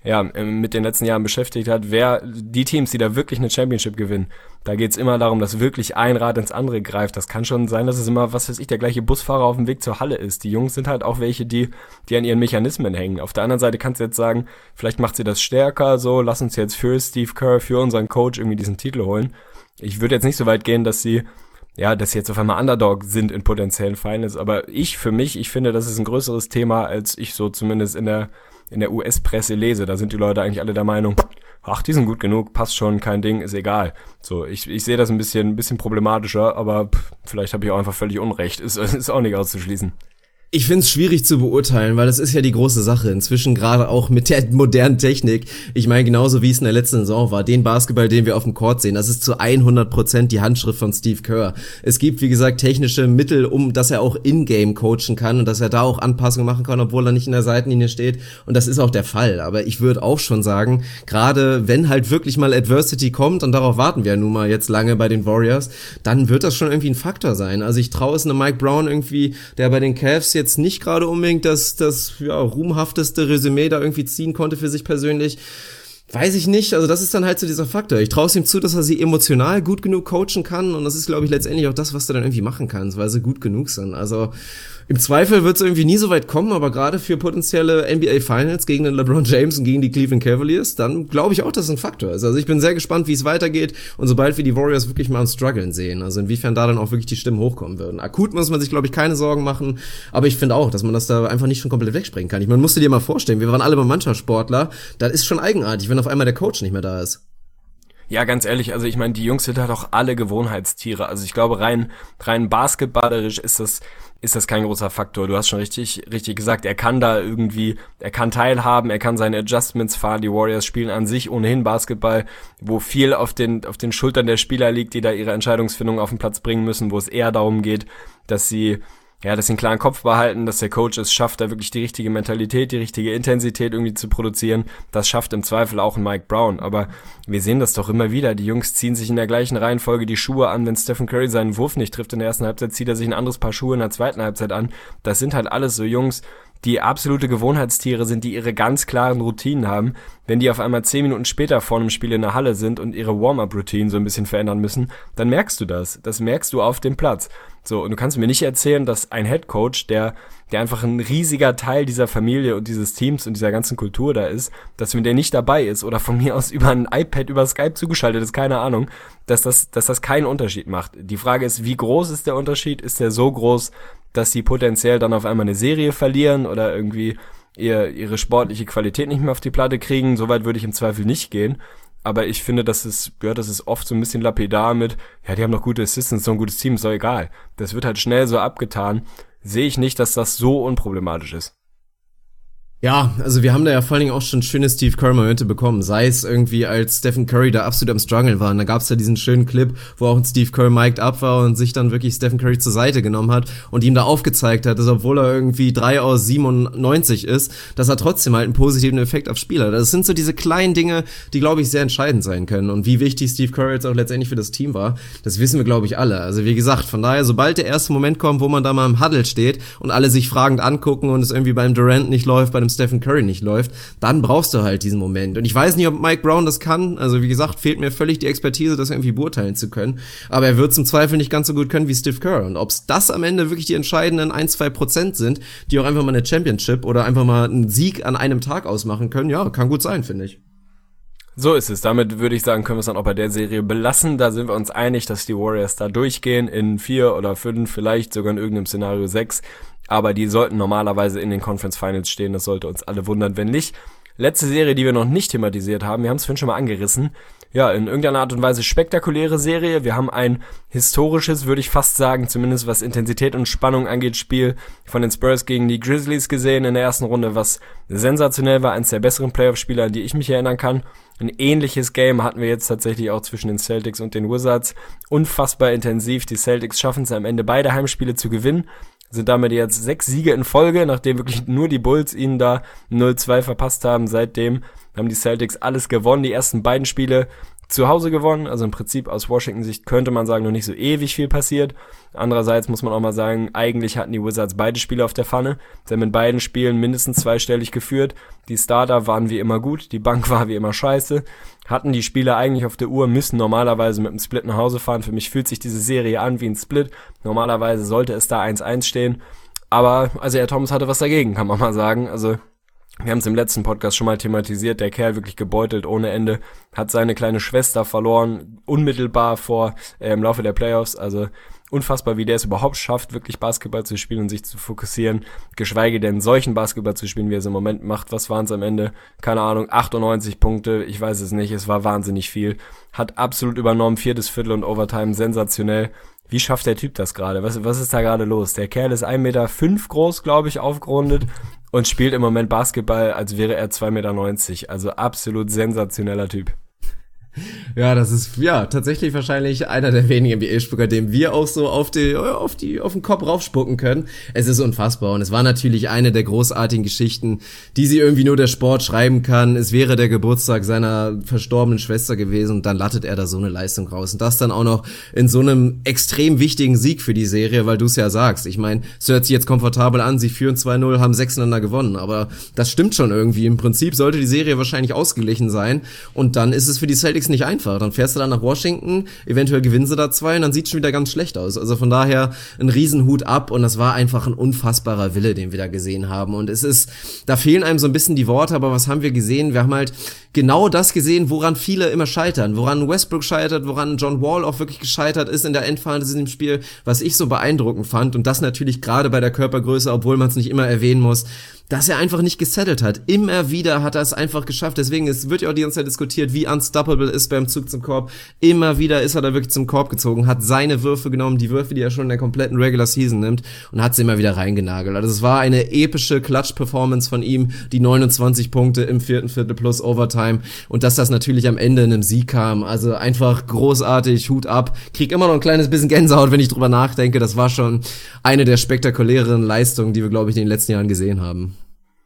den letzten Jahren beschäftigt hat, die Teams, die da wirklich eine Championship gewinnen, da geht's immer darum, dass wirklich ein Rad ins andere greift. Das kann schon sein, dass es immer, der gleiche Busfahrer auf dem Weg zur Halle ist. Die Jungs sind halt auch welche, die an ihren Mechanismen hängen. Auf der anderen Seite kannst du jetzt sagen, vielleicht macht sie das stärker, so, lass uns jetzt für Steve Kerr, für unseren Coach irgendwie diesen Titel holen. Ich würde jetzt nicht so weit gehen, dass sie jetzt auf einmal Underdog sind in potenziellen Finals, aber ich finde, das ist ein größeres Thema, als ich so zumindest in der US-Presse lese. Da sind die Leute eigentlich alle der Meinung, ach, die sind gut genug, passt schon, kein Ding, ist egal. So, ich sehe das ein bisschen problematischer, aber vielleicht habe ich auch einfach völlig Unrecht, ist auch nicht auszuschließen. Ich find's schwierig zu beurteilen, weil das ist ja die große Sache. Inzwischen gerade auch mit der modernen Technik. Ich meine, genauso wie es in der letzten Saison war. Den Basketball, den wir auf dem Court sehen, das ist zu 100% die Handschrift von Steve Kerr. Es gibt, wie gesagt, technische Mittel, dass er auch in-game coachen kann und dass er da auch Anpassungen machen kann, obwohl er nicht in der Seitenlinie steht. Und das ist auch der Fall. Aber ich würde auch schon sagen, gerade wenn halt wirklich mal Adversity kommt, und darauf warten wir ja nun mal jetzt lange bei den Warriors, dann wird das schon irgendwie ein Faktor sein. Also ich traue es einem Mike Brown irgendwie, der bei den Cavs jetzt nicht gerade unbedingt das ruhmhafteste Resümee da irgendwie ziehen konnte für sich persönlich. Weiß ich nicht, also das ist dann halt so dieser Faktor. Ich traue es ihm zu, dass er sie emotional gut genug coachen kann und das ist, glaube ich, letztendlich auch das, was du dann irgendwie machen kannst, weil sie gut genug sind. Also im Zweifel wird es irgendwie nie so weit kommen, aber gerade für potenzielle NBA Finals gegen den LeBron James und gegen die Cleveland Cavaliers, dann glaube ich auch, dass es ein Faktor ist. Also ich bin sehr gespannt, wie es weitergeht und sobald wir die Warriors wirklich mal am Struggeln sehen, also inwiefern da dann auch wirklich die Stimmen hochkommen würden. Akut muss man sich, glaube ich, keine Sorgen machen, aber ich finde auch, dass man das da einfach nicht schon komplett wegspringen kann. Man musste dir mal vorstellen, wir waren alle mal Mannschaftssportler, das ist schon eigenartig, wenn auf einmal der Coach nicht mehr da ist. Ja, ganz ehrlich, also ich meine, die Jungs sind halt auch alle Gewohnheitstiere. Also ich glaube, rein basketballerisch ist das kein großer Faktor. Du hast schon richtig gesagt, er kann teilhaben, er kann seine Adjustments fahren. Die Warriors spielen an sich ohnehin Basketball, wo viel auf den Schultern der Spieler liegt, die da ihre Entscheidungsfindung auf den Platz bringen müssen, wo es eher darum geht, dass sie einen klaren Kopf behalten, dass der Coach es schafft, da wirklich die richtige Mentalität, die richtige Intensität irgendwie zu produzieren. Das schafft im Zweifel auch ein Mike Brown. Aber wir sehen das doch immer wieder. Die Jungs ziehen sich in der gleichen Reihenfolge die Schuhe an. Wenn Stephen Curry seinen Wurf nicht trifft in der ersten Halbzeit, zieht er sich ein anderes Paar Schuhe in der zweiten Halbzeit an. Das sind halt alles so Jungs, die absolute Gewohnheitstiere sind, die ihre ganz klaren Routinen haben. Wenn die auf einmal 10 Minuten später vor einem Spiel in der Halle sind und ihre Warm-Up-Routinen so ein bisschen verändern müssen, dann merkst du das. Das merkst du auf dem Platz. So, und du kannst mir nicht erzählen, dass ein Headcoach, der einfach ein riesiger Teil dieser Familie und dieses Teams und dieser ganzen Kultur da ist, dass wenn der nicht dabei ist oder von mir aus über ein iPad, über Skype zugeschaltet ist, keine Ahnung, dass das keinen Unterschied macht. Die Frage ist, wie groß ist der Unterschied? Ist der so groß, dass sie potenziell dann auf einmal eine Serie verlieren oder irgendwie ihre sportliche Qualität nicht mehr auf die Platte kriegen? Soweit würde ich im Zweifel nicht gehen. Aber ich finde, das ist oft so ein bisschen lapidar mit, ja, die haben doch gute Assistants, so ein gutes Team, ist doch egal. Das wird halt schnell so abgetan. Sehe ich nicht, dass das so unproblematisch ist. Ja, also wir haben da ja vor allen Dingen auch schon schöne Steve Kerr-Momente bekommen, sei es irgendwie, als Stephen Curry da absolut am Struggeln war. Und da gab's ja diesen schönen Clip, wo auch ein Steve Kerr mic'd up war und sich dann wirklich Stephen Curry zur Seite genommen hat und ihm da aufgezeigt hat, dass obwohl er irgendwie 3 aus 97 ist, dass er trotzdem halt einen positiven Effekt aufs Spiel hat. Das sind so diese kleinen Dinge, die, glaube ich, sehr entscheidend sein können. Und wie wichtig Steve Kerr jetzt auch letztendlich für das Team war, das wissen wir, glaube ich, alle. Also wie gesagt, von daher, sobald der erste Moment kommt, wo man da mal im Huddle steht und alle sich fragend angucken und es irgendwie beim Durant nicht läuft, bei dem Stephen Curry nicht läuft, dann brauchst du halt diesen Moment. Und ich weiß nicht, ob Mike Brown das kann. Also wie gesagt, fehlt mir völlig die Expertise, das irgendwie beurteilen zu können. Aber er wird es im Zweifel nicht ganz so gut können wie Steve Kerr. Und ob es das am Ende wirklich die entscheidenden 1-2% sind, die auch einfach mal eine Championship oder einfach mal einen Sieg an einem Tag ausmachen können, ja, kann gut sein, finde ich. So ist es. Damit würde ich sagen, können wir es dann auch bei der Serie belassen. Da sind wir uns einig, dass die Warriors da durchgehen in 4 oder 5, vielleicht sogar in irgendeinem Szenario 6. Aber die sollten normalerweise in den Conference Finals stehen. Das sollte uns alle wundern, wenn nicht. Letzte Serie, die wir noch nicht thematisiert haben, wir haben es vorhin schon mal angerissen. Ja, in irgendeiner Art und Weise spektakuläre Serie. Wir haben ein historisches, würde ich fast sagen, zumindest was Intensität und Spannung angeht, Spiel von den Spurs gegen die Grizzlies gesehen in der ersten Runde, was sensationell war, eines der besseren Playoff-Spieler, an die ich mich erinnern kann. Ein ähnliches Game hatten wir jetzt tatsächlich auch zwischen den Celtics und den Wizards. Unfassbar intensiv. Die Celtics schaffen es am Ende, beide Heimspiele zu gewinnen. Sind damit jetzt 6 Siege in Folge, nachdem wirklich nur die Bulls ihnen da 0-2 verpasst haben. Seitdem haben die Celtics alles gewonnen. Die ersten beiden Spiele zu Hause gewonnen. Also im Prinzip aus Washington-Sicht könnte man sagen, noch nicht so ewig viel passiert. Andererseits muss man auch mal sagen, eigentlich hatten die Wizards beide Spiele auf der Pfanne. Sie haben in beiden Spielen mindestens zweistellig geführt. Die Starter waren wie immer gut, die Bank war wie immer scheiße. Hatten die Spieler eigentlich auf der Uhr, müssen normalerweise mit einem Split nach Hause fahren. Für mich fühlt sich diese Serie an wie ein Split. Normalerweise sollte es da 1-1 stehen. Aber Isaiah Thomas hatte was dagegen, kann man mal sagen. Also wir haben es im letzten Podcast schon mal thematisiert, der Kerl wirklich gebeutelt ohne Ende, hat seine kleine Schwester verloren, unmittelbar im Laufe der Playoffs, also unfassbar, wie der es überhaupt schafft, wirklich Basketball zu spielen und sich zu fokussieren, geschweige denn solchen Basketball zu spielen, wie er es im Moment macht. Was waren es am Ende? Keine Ahnung, 98 Punkte, ich weiß es nicht, es war wahnsinnig viel, hat absolut übernommen, 4. Viertel und Overtime, sensationell. Wie schafft der Typ das gerade? Was ist da gerade los? Der Kerl ist 1,5 Meter groß, glaube ich, aufgerundet und spielt im Moment Basketball, als wäre er 2,90 Meter. Also absolut sensationeller Typ. Ja, das ist ja tatsächlich wahrscheinlich einer der wenigen NBA-Spieler, dem wir auch so auf den Kopf raufspucken können. Es ist unfassbar und es war natürlich eine der großartigen Geschichten, die sie irgendwie nur der Sport schreiben kann. Es wäre der Geburtstag seiner verstorbenen Schwester gewesen und dann lattet er da so eine Leistung raus und das dann auch noch in so einem extrem wichtigen Sieg für die Serie, weil du es ja sagst. Ich meine, es hört sich jetzt komfortabel an, sie führen 2-0, haben 6 gewonnen, aber das stimmt schon irgendwie. Im Prinzip sollte die Serie wahrscheinlich ausgeglichen sein und dann ist es für die Celtics nicht einfach. Dann fährst du dann nach Washington, eventuell gewinnen sie da 2 und dann sieht's schon wieder ganz schlecht aus. Also von daher ein Riesenhut ab und das war einfach ein unfassbarer Wille, den wir da gesehen haben. Und da fehlen einem so ein bisschen die Worte, aber was haben wir gesehen? Wir haben halt genau das gesehen, woran viele immer scheitern, woran Westbrook scheitert, woran John Wall auch wirklich gescheitert ist in der Endphase in dem Spiel, was ich so beeindruckend fand und das natürlich gerade bei der Körpergröße, obwohl man es nicht immer erwähnen muss, dass er einfach nicht gesettelt hat. Immer wieder hat er es einfach geschafft. Deswegen, es wird ja auch die ganze Zeit diskutiert, wie unstoppable ist beim Zug zum Korb. Immer wieder ist er da wirklich zum Korb gezogen, hat seine Würfe genommen, die Würfe, die er schon in der kompletten Regular Season nimmt und hat sie immer wieder reingenagelt. Also es war eine epische Clutch-Performance von ihm, die 29 Punkte im 4. Viertel plus Overtime und dass das natürlich am Ende in einem Sieg kam. Also einfach großartig, Hut ab. Krieg immer noch ein kleines bisschen Gänsehaut, wenn ich drüber nachdenke. Das war schon eine der spektakuläreren Leistungen, die wir, glaube ich, in den letzten Jahren gesehen haben.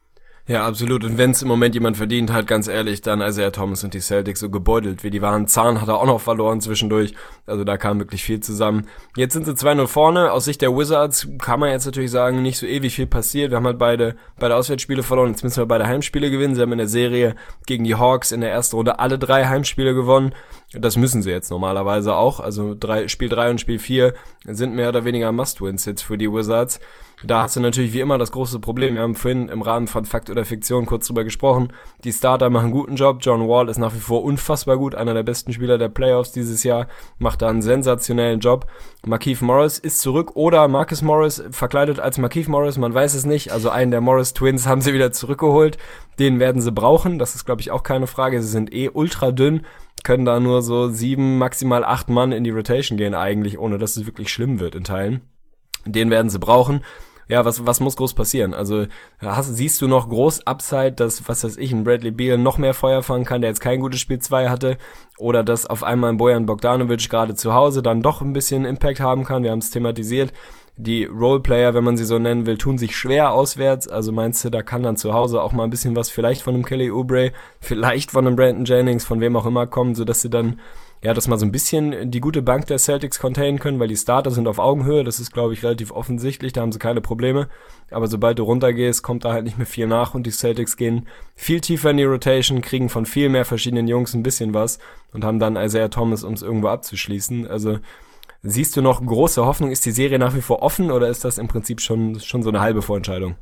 Ja, absolut. Und wenn es im Moment jemand verdient hat, ganz ehrlich, dann Isaiah Thomas und die Celtics, so gebeutelt wie die waren. Zahn hat er auch noch verloren zwischendurch. Also da kam wirklich viel zusammen. Jetzt sind sie 2-0 vorne. Aus Sicht der Wizards kann man jetzt natürlich sagen, nicht so ewig viel passiert. Wir haben halt beide Auswärtsspiele verloren. Jetzt müssen wir beide Heimspiele gewinnen. Sie haben in der Serie gegen die Hawks in der ersten Runde alle 3 Heimspiele gewonnen. Das müssen sie jetzt normalerweise auch. Also Spiel 3 und Spiel 4 sind mehr oder weniger Must-Wins jetzt für die Wizards. Da hast du natürlich wie immer das große Problem. Wir haben vorhin im Rahmen von Fakt oder Fiktion kurz drüber gesprochen. Die Starter machen einen guten Job. John Wall ist nach wie vor unfassbar gut. Einer der besten Spieler der Playoffs dieses Jahr. Macht da einen sensationellen Job. Markieff Morris ist zurück oder Marcus Morris verkleidet als Markieff Morris. Man weiß es nicht. Also einen der Morris Twins haben sie wieder zurückgeholt. Den werden sie brauchen. Das ist, glaube ich, auch keine Frage. Sie sind ultra dünn. Können da nur so 7, maximal 8 Mann in die Rotation gehen eigentlich, ohne dass es wirklich schlimm wird in Teilen. Den werden sie brauchen. Ja, was muss groß passieren? Also siehst du noch groß Upside, dass, was weiß ich, ein Bradley Beal noch mehr Feuer fangen kann, der jetzt kein gutes Spiel 2 hatte, oder dass auf einmal ein Bojan Bogdanovic gerade zu Hause dann doch ein bisschen Impact haben kann? Wir haben es thematisiert. Die Roleplayer, wenn man sie so nennen will, tun sich schwer auswärts. Also meinst du, da kann dann zu Hause auch mal ein bisschen was vielleicht von einem Kelly Oubre, vielleicht von einem Brandon Jennings, von wem auch immer kommen, sodass sie dann das mal so ein bisschen die gute Bank der Celtics containen können, weil die Starter sind auf Augenhöhe, das ist, glaube ich, relativ offensichtlich, da haben sie keine Probleme, aber sobald du runtergehst, kommt da halt nicht mehr viel nach und die Celtics gehen viel tiefer in die Rotation, kriegen von viel mehr verschiedenen Jungs ein bisschen was und haben dann Isaiah Thomas, um es irgendwo abzuschließen. Also siehst du noch große Hoffnung, ist die Serie nach wie vor offen oder ist das im Prinzip schon so eine halbe Vorentscheidung?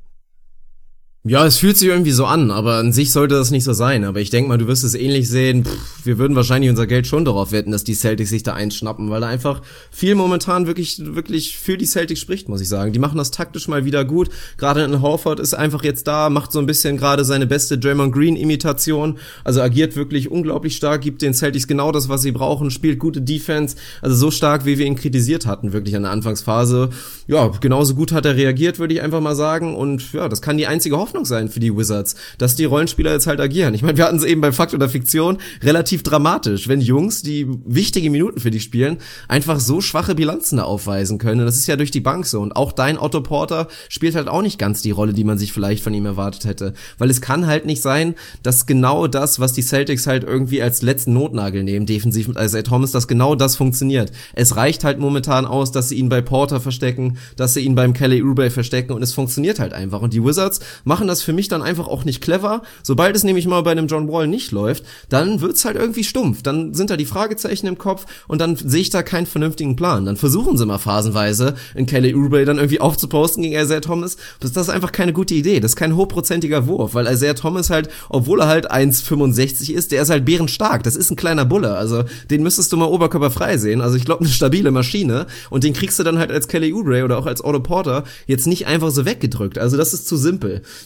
Ja, es fühlt sich irgendwie so an, aber an sich sollte das nicht so sein. Aber ich denke mal, du wirst es ähnlich sehen. Wir würden wahrscheinlich unser Geld schon darauf wetten, dass die Celtics sich da einschnappen, weil da einfach viel momentan wirklich für die Celtics spricht, muss ich sagen. Die machen das taktisch mal wieder gut. Gerade in Horford ist einfach jetzt da, macht so ein bisschen gerade seine beste Draymond Green-Imitation. Also agiert wirklich unglaublich stark, gibt den Celtics genau das, was sie brauchen, spielt gute Defense. Also so stark, wie wir ihn kritisiert hatten, wirklich an der Anfangsphase. Ja, genauso gut hat er reagiert, würde ich einfach mal sagen. Und ja, das kann die einzige Hoffnung sein für die Wizards, dass die Rollenspieler jetzt halt agieren. Ich meine, wir hatten es eben bei Fakt oder Fiktion relativ dramatisch, wenn Jungs, die wichtige Minuten für dich spielen, einfach so schwache Bilanzen da aufweisen können. Und das ist ja durch die Bank so. Und auch dein Otto Porter spielt halt auch nicht ganz die Rolle, die man sich vielleicht von ihm erwartet hätte. Weil es kann halt nicht sein, dass genau das, was die Celtics halt irgendwie als letzten Notnagel nehmen, defensiv mit Isaiah Thomas, dass genau das funktioniert. Es reicht halt momentan aus, dass sie ihn bei Porter verstecken, dass sie ihn beim Kelly Oubre verstecken und es funktioniert halt einfach. Und die Wizards machen das für mich dann einfach auch nicht clever. Sobald es nämlich mal bei einem John Wall nicht läuft, dann wird's halt irgendwie stumpf. Dann sind da die Fragezeichen im Kopf und dann sehe ich da keinen vernünftigen Plan. Dann versuchen sie mal phasenweise in Kelly Oubre dann irgendwie aufzuposten gegen Isaiah Thomas. Das ist einfach keine gute Idee. Das ist kein hochprozentiger Wurf, weil Isaiah Thomas halt, obwohl er halt 1,65 ist, der ist halt bärenstark. Das ist ein kleiner Bulle. Also den müsstest du mal oberkörperfrei sehen. Also ich glaube, eine stabile Maschine und den kriegst du dann halt als Kelly Oubre oder auch als Otto Porter jetzt nicht einfach so weggedrückt. Also das ist zu simpel.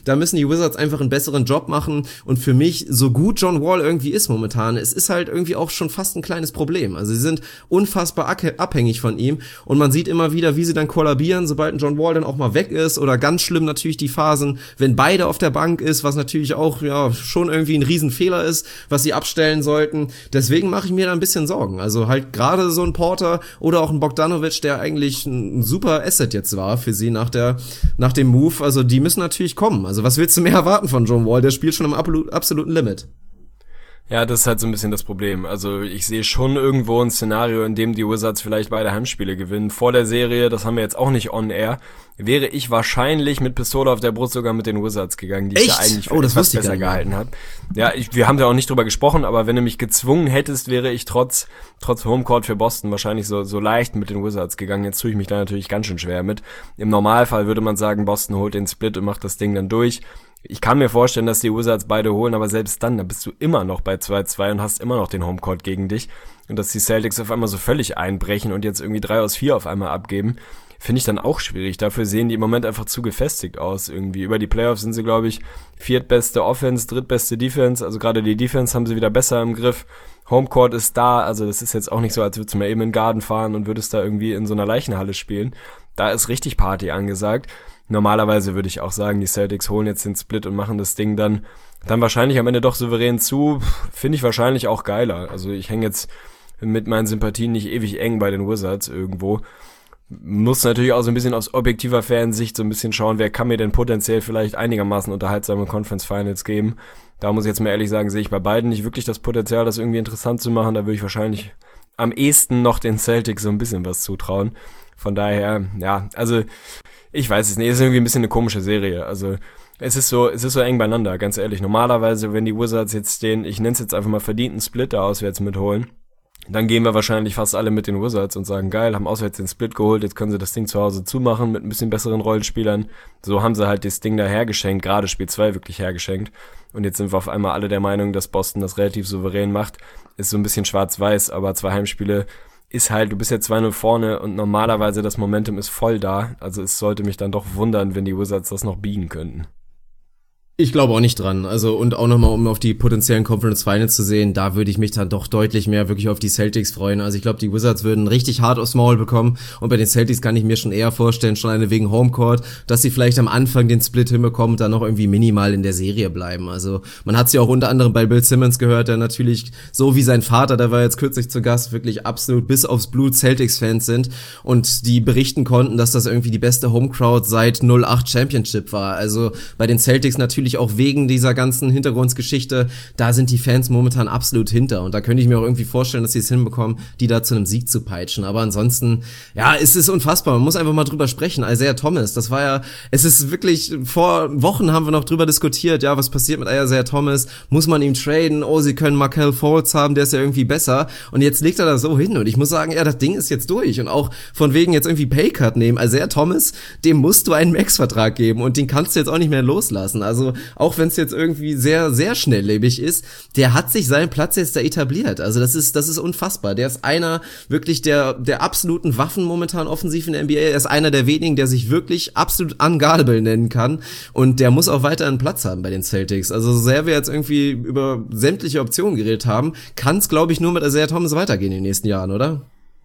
da müssen die Wizards einfach einen besseren Job machen und für mich, so gut John Wall irgendwie ist momentan, es ist halt irgendwie auch schon fast ein kleines Problem. Also sie sind unfassbar abhängig von ihm und man sieht immer wieder, wie sie dann kollabieren, sobald ein John Wall dann auch mal weg ist oder ganz schlimm natürlich die Phasen, wenn beide auf der Bank ist, was natürlich auch ja schon irgendwie ein Riesenfehler ist, was sie abstellen sollten. Deswegen mache ich mir da ein bisschen Sorgen. Also halt gerade so ein Porter oder auch ein Bogdanovic, der eigentlich ein super Asset jetzt war für sie nach dem Move. Also die müssen natürlich kommen. Also was willst du mehr erwarten von John Wall? Der spielt schon am absoluten Limit. Ja, das ist halt so ein bisschen das Problem. Also ich sehe schon irgendwo ein Szenario, in dem die Wizards vielleicht beide Heimspiele gewinnen. Vor der Serie, das haben wir jetzt auch nicht on air, wäre ich wahrscheinlich mit Pistole auf der Brust sogar mit den Wizards gegangen, die ich da eigentlich für etwas besser gehalten habe. Ja, wir haben da auch nicht drüber gesprochen, aber wenn du mich gezwungen hättest, wäre ich trotz Homecourt für Boston wahrscheinlich so leicht mit den Wizards gegangen. Jetzt tue ich mich da natürlich ganz schön schwer mit. Im Normalfall würde man sagen, Boston holt den Split und macht das Ding dann durch. Ich kann mir vorstellen, dass die Wizards beide holen, aber selbst dann, da bist du immer noch bei 2-2 und hast immer noch den Homecourt gegen dich. Und dass die Celtics auf einmal so völlig einbrechen und jetzt irgendwie 3 aus 4 auf einmal abgeben, finde ich dann auch schwierig. Dafür sehen die im Moment einfach zu gefestigt aus irgendwie. Über die Playoffs sind sie, glaube ich, viertbeste Offense, drittbeste Defense. Also gerade die Defense haben sie wieder besser im Griff. Homecourt ist da, also das ist jetzt auch nicht so, als würdest du mal eben in den Garten fahren und würdest da irgendwie in so einer Leichenhalle spielen. Da ist richtig Party angesagt. Normalerweise würde ich auch sagen, die Celtics holen jetzt den Split und machen das Ding dann wahrscheinlich am Ende doch souverän zu. Finde ich wahrscheinlich auch geiler. Also ich hänge jetzt mit meinen Sympathien nicht ewig eng bei den Wizards irgendwo. Muss natürlich auch so ein bisschen aus objektiver Fansicht so ein bisschen schauen, wer kann mir denn potenziell vielleicht einigermaßen unterhaltsame Conference Finals geben. Da muss ich jetzt mal ehrlich sagen, sehe ich bei beiden nicht wirklich das Potenzial, das irgendwie interessant zu machen. Da würde ich wahrscheinlich am ehesten noch den Celtics so ein bisschen was zutrauen. Von daher, ja, also ich weiß es nicht, es ist irgendwie ein bisschen eine komische Serie. Also es ist so eng beieinander, ganz ehrlich. Normalerweise, wenn die Wizards jetzt ich nenne es jetzt einfach mal verdienten Split da auswärts mitholen, dann gehen wir wahrscheinlich fast alle mit den Wizards und sagen, geil, haben auswärts den Split geholt, jetzt können sie das Ding zu Hause zumachen mit ein bisschen besseren Rollenspielern. So haben sie halt das Ding da hergeschenkt, gerade Spiel 2 wirklich hergeschenkt. Und jetzt sind wir auf einmal alle der Meinung, dass Boston das relativ souverän macht. Ist so ein bisschen schwarz-weiß, aber 2 Heimspiele ist halt, du bist jetzt 2-0 vorne und normalerweise das Momentum ist voll da. Also es sollte mich dann doch wundern, wenn die Wizards das noch biegen könnten. Ich glaube auch nicht dran. Also und auch nochmal, um auf die potenziellen Conference Finals zu sehen, da würde ich mich dann doch deutlich mehr wirklich auf die Celtics freuen. Also ich glaube, die Wizards würden richtig hart aufs Maul bekommen und bei den Celtics kann ich mir schon eher vorstellen, schon eine wegen Homecourt, dass sie vielleicht am Anfang den Split hinbekommen und dann noch irgendwie minimal in der Serie bleiben. Also man hat es ja auch unter anderem bei Bill Simmons gehört, der natürlich, so wie sein Vater, der war jetzt kürzlich zu Gast, wirklich absolut bis aufs Blut Celtics-Fans sind und die berichten konnten, dass das irgendwie die beste Homecrowd seit 08 Championship war. Also bei den Celtics natürlich auch wegen dieser ganzen Hintergrundgeschichte, da sind die Fans momentan absolut hinter und da könnte ich mir auch irgendwie vorstellen, dass sie es hinbekommen, die da zu einem Sieg zu peitschen, aber ansonsten, ja, es ist unfassbar, man muss einfach mal drüber sprechen. Isaiah Thomas, das war ja, es ist wirklich, vor Wochen haben wir noch drüber diskutiert, ja, was passiert mit Isaiah Thomas, muss man ihm traden, oh, sie können Markelle Fultz haben, der ist ja irgendwie besser und jetzt legt er da so hin und ich muss sagen, ja, das Ding ist jetzt durch und auch von wegen jetzt irgendwie Paycut nehmen, Isaiah Thomas, dem musst du einen Max-Vertrag geben und den kannst du jetzt auch nicht mehr loslassen, also auch wenn es jetzt irgendwie sehr, sehr schnelllebig ist, der hat sich seinen Platz jetzt da etabliert. Also das ist unfassbar. Der ist einer wirklich der absoluten Waffen momentan offensiv in der NBA. Er ist einer der wenigen, der sich wirklich absolut unguardable nennen kann. Und der muss auch weiter einen Platz haben bei den Celtics. Also so sehr wir jetzt irgendwie über sämtliche Optionen geredet haben, kann es, glaube ich, nur mit Isaiah Thomas weitergehen in den nächsten Jahren, oder?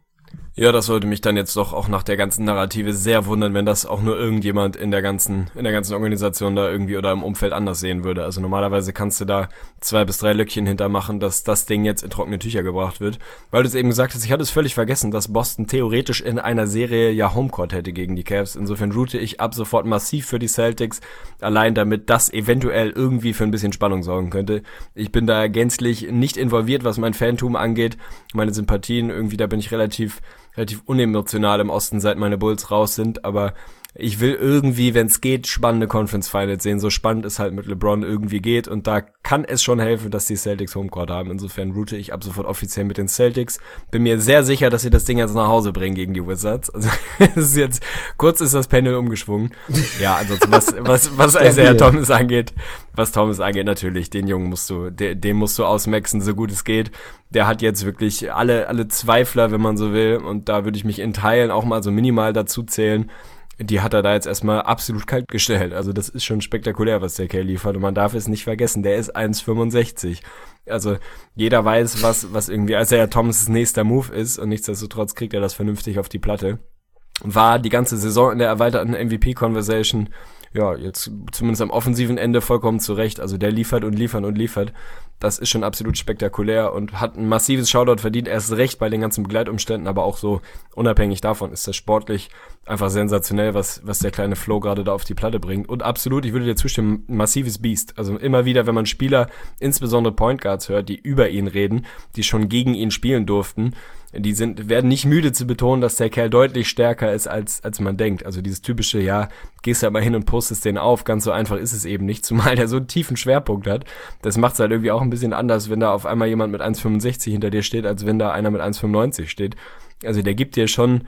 Ja, das sollte mich dann jetzt doch auch nach der ganzen Narrative sehr wundern, wenn das auch nur irgendjemand in der ganzen Organisation da irgendwie oder im Umfeld anders sehen würde. Also normalerweise kannst du da 2 bis 3 Löckchen hintermachen, dass das Ding jetzt in trockene Tücher gebracht wird. Weil du es eben gesagt hast, ich hatte es völlig vergessen, dass Boston theoretisch in einer Serie ja Homecourt hätte gegen die Cavs. Insofern route ich ab sofort massiv für die Celtics, allein damit das eventuell irgendwie für ein bisschen Spannung sorgen könnte. Ich bin da gänzlich nicht involviert, was mein Fantum angeht. Meine Sympathien irgendwie, da bin ich relativ unemotional im Osten, seit meine Bulls raus sind, aber ich will irgendwie, wenn es geht, spannende Conference Finals sehen, so spannend es halt mit LeBron irgendwie geht und da kann es schon helfen, dass die Celtics Homecourt haben. Insofern route ich ab sofort offiziell mit den Celtics. Bin mir sehr sicher, dass sie das Ding jetzt nach Hause bringen gegen die Wizards. Also es ist jetzt, kurz ist das Pendel umgeschwungen. Ja, ansonsten was Isaiah Thomas angeht, natürlich, den Jungen den musst du ausmaxen, so gut es geht. Der hat jetzt wirklich alle Zweifler, wenn man so will, und da würde ich mich in Teilen auch mal so minimal dazu zählen. die hat er da jetzt erstmal absolut kalt gestellt. Also das ist schon spektakulär, was der Kerl liefert und man darf es nicht vergessen, der ist 1,65. Also jeder weiß, was irgendwie Isaiah Thomas' nächster Move ist und nichtsdestotrotz kriegt er das vernünftig auf die Platte. War die ganze Saison in der erweiterten MVP-Conversation, ja, jetzt zumindest am offensiven Ende vollkommen zurecht. Also der liefert und liefert und liefert. Das ist schon absolut spektakulär und hat ein massives Shoutout verdient. Erst recht bei den ganzen Begleitumständen, aber auch so unabhängig davon ist das sportlich einfach sensationell, was der kleine Flo gerade da auf die Platte bringt. Und absolut, ich würde dir zustimmen, ein massives Biest. Also immer wieder, wenn man Spieler, insbesondere Point Guards hört, die über ihn reden, die schon gegen ihn spielen durften, werden nicht müde zu betonen, dass der Kerl deutlich stärker ist, als man denkt. Also dieses typische, ja, gehst halt mal hin und postest den auf, ganz so einfach ist es eben nicht, zumal der so einen tiefen Schwerpunkt hat. Das macht es halt irgendwie auch ein bisschen anders, wenn da auf einmal jemand mit 1,65 hinter dir steht, als wenn da einer mit 1,95 steht. Also der gibt dir schon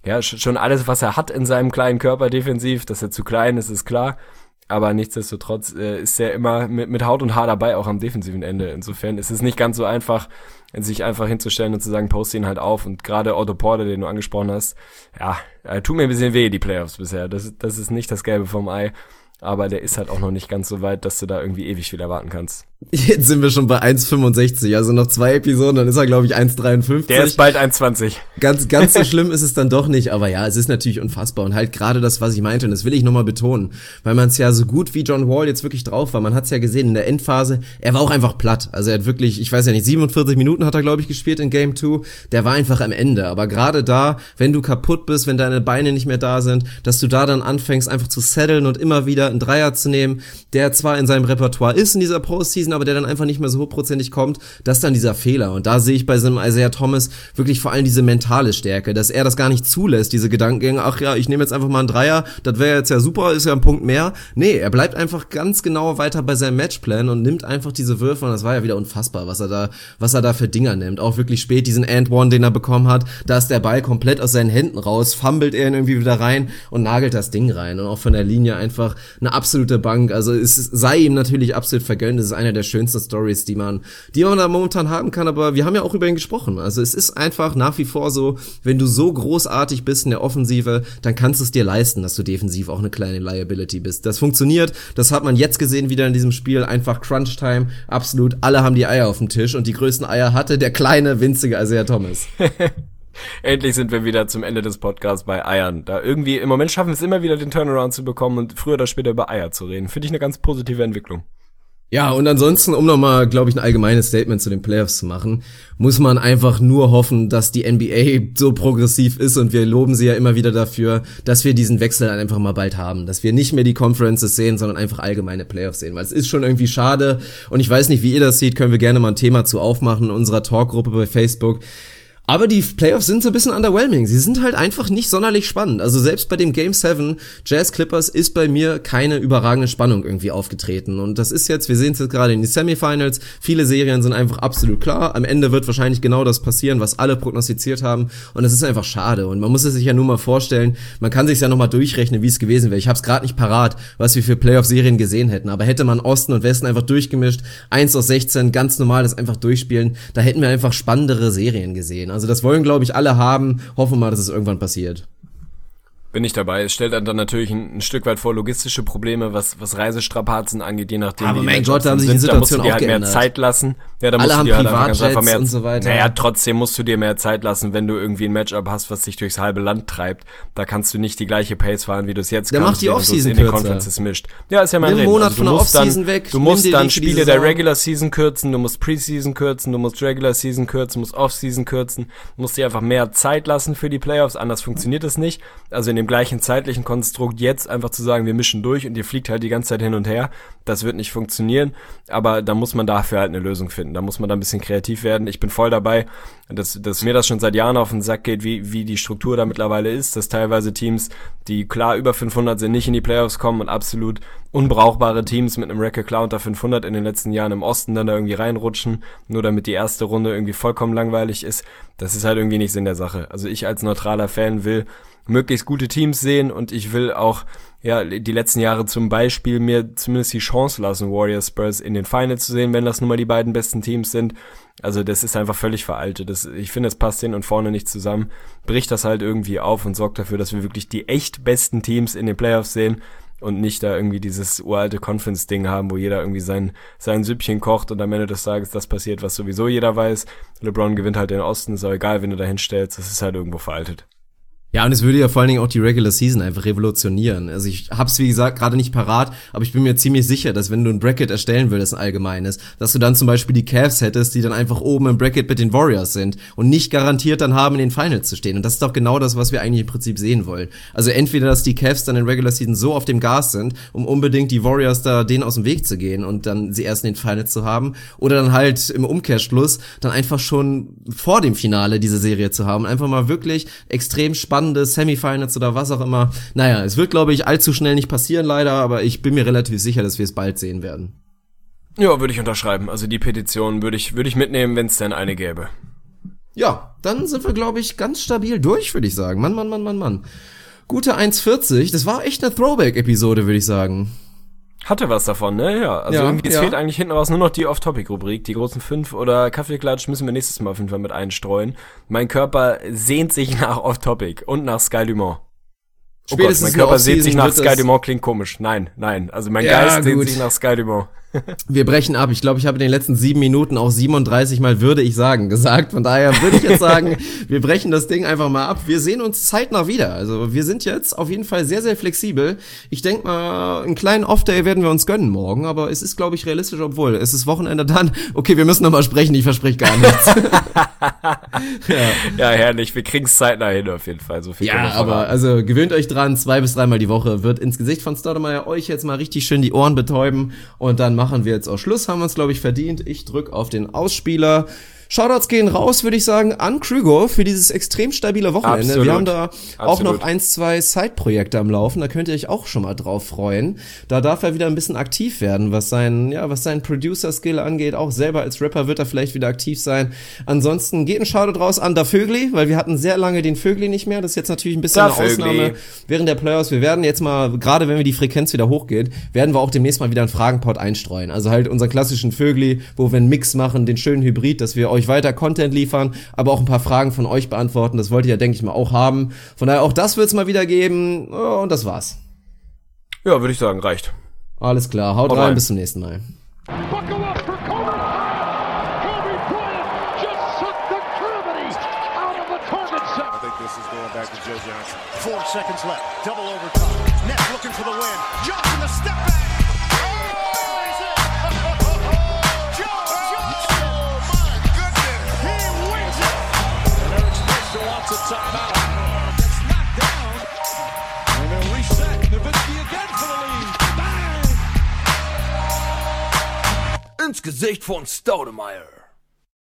alles, was er hat in seinem kleinen Körper defensiv. Dass er zu klein ist klar. Aber nichtsdestotrotz ist er immer mit Haut und Haar dabei, auch am defensiven Ende. Insofern ist es nicht ganz so einfach, sich einfach hinzustellen und zu sagen, poste ihn halt auf. Und gerade Otto Porter, den du angesprochen hast, ja, tut mir ein bisschen weh, die Playoffs bisher. Das ist nicht das Gelbe vom Ei. Aber der ist halt auch noch nicht ganz so weit, dass du da irgendwie ewig viel erwarten kannst. Jetzt sind wir schon bei 1,65, also noch 2 Episoden, dann ist er, glaube ich, 1,53. Der ist bald 1,20. Ganz so schlimm ist es dann doch nicht, aber ja, es ist natürlich unfassbar. Und halt gerade das, was ich meinte, und das will ich nochmal betonen, weil man es ja so gut wie John Wall jetzt wirklich drauf war, man hat es ja gesehen in der Endphase, er war auch einfach platt. Also er hat wirklich, ich weiß ja nicht, 47 Minuten hat er, glaube ich, gespielt in Game 2, der war einfach am Ende. Aber gerade da, wenn du kaputt bist, wenn deine Beine nicht mehr da sind, dass du da dann anfängst, einfach zu setteln und immer wieder einen Dreier zu nehmen, der zwar in seinem Repertoire ist in dieser Postseason, aber der dann einfach nicht mehr so hochprozentig kommt, das ist dann dieser Fehler. Und da sehe ich bei so einem Isaiah Thomas wirklich vor allem diese mentale Stärke, dass er das gar nicht zulässt, diese Gedankengänge, ach ja, ich nehme jetzt einfach mal einen Dreier, das wäre jetzt ja super, ist ja ein Punkt mehr. Nee, er bleibt einfach ganz genau weiter bei seinem Matchplan und nimmt einfach diese Würfe und das war ja wieder unfassbar, was er da für Dinger nimmt. Auch wirklich spät diesen And-One, den er bekommen hat, da ist der Ball komplett aus seinen Händen raus, fummelt er ihn irgendwie wieder rein und nagelt das Ding rein. Und auch von der Linie einfach eine absolute Bank. Also es sei ihm natürlich absolut vergönnt. Das ist eine der schönsten Stories, die man da momentan haben kann. Aber wir haben ja auch über ihn gesprochen. Also es ist einfach nach wie vor so, wenn du so großartig bist in der Offensive, dann kannst du es dir leisten, dass du defensiv auch eine kleine Liability bist. Das funktioniert. Das hat man jetzt gesehen wieder in diesem Spiel. Einfach Crunch-Time. Absolut. Alle haben die Eier auf dem Tisch. Und die größten Eier hatte der kleine, winzige Isaiah Thomas. Endlich sind wir wieder zum Ende des Podcasts bei Eiern. Da irgendwie, im Moment schaffen wir es immer wieder, den Turnaround zu bekommen und früher oder später über Eier zu reden. Finde ich eine ganz positive Entwicklung. Ja, und ansonsten, um nochmal, glaube ich, ein allgemeines Statement zu den Playoffs zu machen, muss man einfach nur hoffen, dass die NBA so progressiv ist und wir loben sie ja immer wieder dafür, dass wir diesen Wechsel dann einfach mal bald haben, dass wir nicht mehr die Conferences sehen, sondern einfach allgemeine Playoffs sehen, weil es ist schon irgendwie schade und ich weiß nicht, wie ihr das seht, können wir gerne mal ein Thema zu aufmachen in unserer Talkgruppe bei Facebook. Aber die Playoffs sind so ein bisschen underwhelming. Sie sind halt einfach nicht sonderlich spannend. Also selbst bei dem Game 7 Jazz Clippers ist bei mir keine überragende Spannung irgendwie aufgetreten. Und das ist jetzt, wir sehen es jetzt gerade in die Semifinals. Viele Serien sind einfach absolut klar. Am Ende wird wahrscheinlich genau das passieren, was alle prognostiziert haben. Und das ist einfach schade. Und man muss es sich ja nur mal vorstellen, man kann sich ja nochmal durchrechnen, wie es gewesen wäre. Ich habe es gerade nicht parat, was wir für Playoff-Serien gesehen hätten. Aber hätte man Osten und Westen einfach durchgemischt, 1 aus 16, ganz normal das einfach durchspielen, da hätten wir einfach spannendere Serien gesehen. Also das wollen, glaube ich, alle haben. Hoffen wir mal, dass es irgendwann passiert. Bin ich dabei. Es stellt dann natürlich ein Stück weit vor logistische Probleme, was Reisestrapazen angeht, je nachdem. Aber mein Gott, da haben sich die Situation auch geändert. Da musst du dir halt mehr Zeit lassen. Ja, da musst alle du dir haben halt ganz einfach mehr und so weiter. Naja, trotzdem musst du dir mehr Zeit lassen, wenn du irgendwie ein Matchup hast, was dich durchs halbe Land treibt. Da kannst du nicht die gleiche Pace fahren, wie du es jetzt kannst. Der macht die Offseason in den Conferences mischt. Ja, ist ja mein Reden. Nimm einen Monat von der Offseason weg. Du musst dann Spiele der Regular Season kürzen, du musst Preseason kürzen, du musst Regular Season kürzen, du musst Offseason kürzen. Du musst dir einfach mehr Zeit lassen für die Playoffs, anders funktioniert es nicht. Also in dem gleichen zeitlichen Konstrukt jetzt einfach zu sagen, wir mischen durch und ihr fliegt halt die ganze Zeit hin und her, das wird nicht funktionieren, aber da muss man dafür halt eine Lösung finden, da muss man da ein bisschen kreativ werden. Ich bin voll dabei, dass mir das schon seit Jahren auf den Sack geht, wie die Struktur da mittlerweile ist, dass teilweise Teams, die klar über 500 sind, nicht in die Playoffs kommen und absolut unbrauchbare Teams mit einem Record klar unter 500 in den letzten Jahren im Osten dann da irgendwie reinrutschen, nur damit die erste Runde irgendwie vollkommen langweilig ist. Das ist halt irgendwie nicht Sinn der Sache. Also ich als neutraler Fan will möglichst gute Teams sehen und ich will auch die letzten Jahre zum Beispiel mir zumindest die Chance lassen, Warriors Spurs in den Finals zu sehen, wenn das nun mal die beiden besten Teams sind. Also das ist einfach völlig veraltet. Ich finde, es passt hin und vorne nicht zusammen. Bricht das halt irgendwie auf und sorgt dafür, dass wir wirklich die echt besten Teams in den Playoffs sehen und nicht da irgendwie dieses uralte Conference-Ding haben, wo jeder irgendwie sein Süppchen kocht und am Ende des Tages das passiert, was sowieso jeder weiß. LeBron gewinnt halt den Osten, ist auch egal, wenn du da hinstellst, das ist halt irgendwo veraltet. Ja, und es würde ja vor allen Dingen auch die Regular Season einfach revolutionieren. Also ich hab's, wie gesagt, gerade nicht parat, aber ich bin mir ziemlich sicher, dass wenn du ein Bracket erstellen würdest, ein allgemeines, dass du dann zum Beispiel die Cavs hättest, die dann einfach oben im Bracket mit den Warriors sind und nicht garantiert dann haben, in den Finals zu stehen. Und das ist doch genau das, was wir eigentlich im Prinzip sehen wollen. Also entweder, dass die Cavs dann in Regular Season so auf dem Gas sind, um unbedingt die Warriors da denen aus dem Weg zu gehen und dann sie erst in den Finals zu haben, oder dann halt im Umkehrschluss dann einfach schon vor dem Finale diese Serie zu haben. Einfach mal wirklich extrem spannende Semifinals oder was auch immer. Naja, es wird, glaube ich, allzu schnell nicht passieren, leider, aber ich bin mir relativ sicher, dass wir es bald sehen werden. Ja, würde ich unterschreiben. Also die Petition würde ich mitnehmen, wenn es denn eine gäbe. Ja, dann sind wir, glaube ich, ganz stabil durch, würde ich sagen. Mann. Gute 1,40. Das war echt eine Throwback-Episode, würde ich sagen. Hatte was davon, ne? Ja, also irgendwie, es fehlt eigentlich hinten raus nur noch die Off-Topic-Rubrik. Die großen 5 oder Kaffeeklatsch müssen wir nächstes Mal auf jeden Fall mit einstreuen. Mein Körper sehnt sich nach Off-Topic und nach Sky Dumont. Oh Gott, mein Körper sehnt sich nach Sky Dumont, klingt komisch. Nein. Also mein Geist sehnt sich nach Sky Dumont. Wir brechen ab. Ich glaube, ich habe in den letzten 7 Minuten auch 37 Mal würde ich sagen gesagt. Von daher würde ich jetzt sagen, wir brechen das Ding einfach mal ab. Wir sehen uns zeitnah wieder. Also wir sind jetzt auf jeden Fall sehr, sehr flexibel. Ich denke mal, einen kleinen Off-Day werden wir uns gönnen morgen. Aber es ist, glaube ich, realistisch, obwohl es ist Wochenende dann. Okay, wir müssen noch mal sprechen. Ich verspreche gar nichts. Ja, herrlich. Wir kriegen es zeitnah hin auf jeden Fall. So viel ja, aber also gewöhnt euch dran. 2 bis 3 Mal die Woche wird ins Gesicht von Staudemeyer euch jetzt mal richtig schön die Ohren betäuben. Und dann machen wir jetzt auch Schluss, haben wir uns, glaube ich, verdient. Ich drück auf den Ausspieler. Shoutouts gehen raus, würde ich sagen, an Krüger für dieses extrem stabile Wochenende. Absolut. Wir haben da auch noch 1, 2 Side-Projekte am Laufen, da könnt ihr euch auch schon mal drauf freuen. Da darf er wieder ein bisschen aktiv werden, was seinen Producer-Skill angeht. Auch selber als Rapper wird er vielleicht wieder aktiv sein. Ansonsten geht ein Shoutout raus an Da Vögli, weil wir hatten sehr lange den Vögli nicht mehr. Das ist jetzt natürlich ein bisschen eine Ausnahme während der Playoffs. Wir werden jetzt mal, gerade wenn wir die Frequenz wieder hochgeht, werden wir auch demnächst mal wieder einen Fragenpot einstreuen. Also halt unseren klassischen Vögli, wo wir einen Mix machen, den schönen Hybrid, dass wir euch weiter Content liefern, aber auch ein paar Fragen von euch beantworten. Das wollt ihr ja, denke ich mal, auch haben. Von daher, auch das wird es mal wieder geben. Und das war's. Ja, würde ich sagen, reicht. Alles klar, haut rein, bis zum nächsten Mal. Buckle up for Kobe Bryant just sucked the gravity out of the target set. I think this is going back to Joe Johnson. 4 seconds left. Double overtime. Nets looking for the win. Johnson the step back. Wants a timeout. Gets knocked down. And then reset. Nowitzki again for the lead. Bang! Ins Gesicht von Staudemeyer.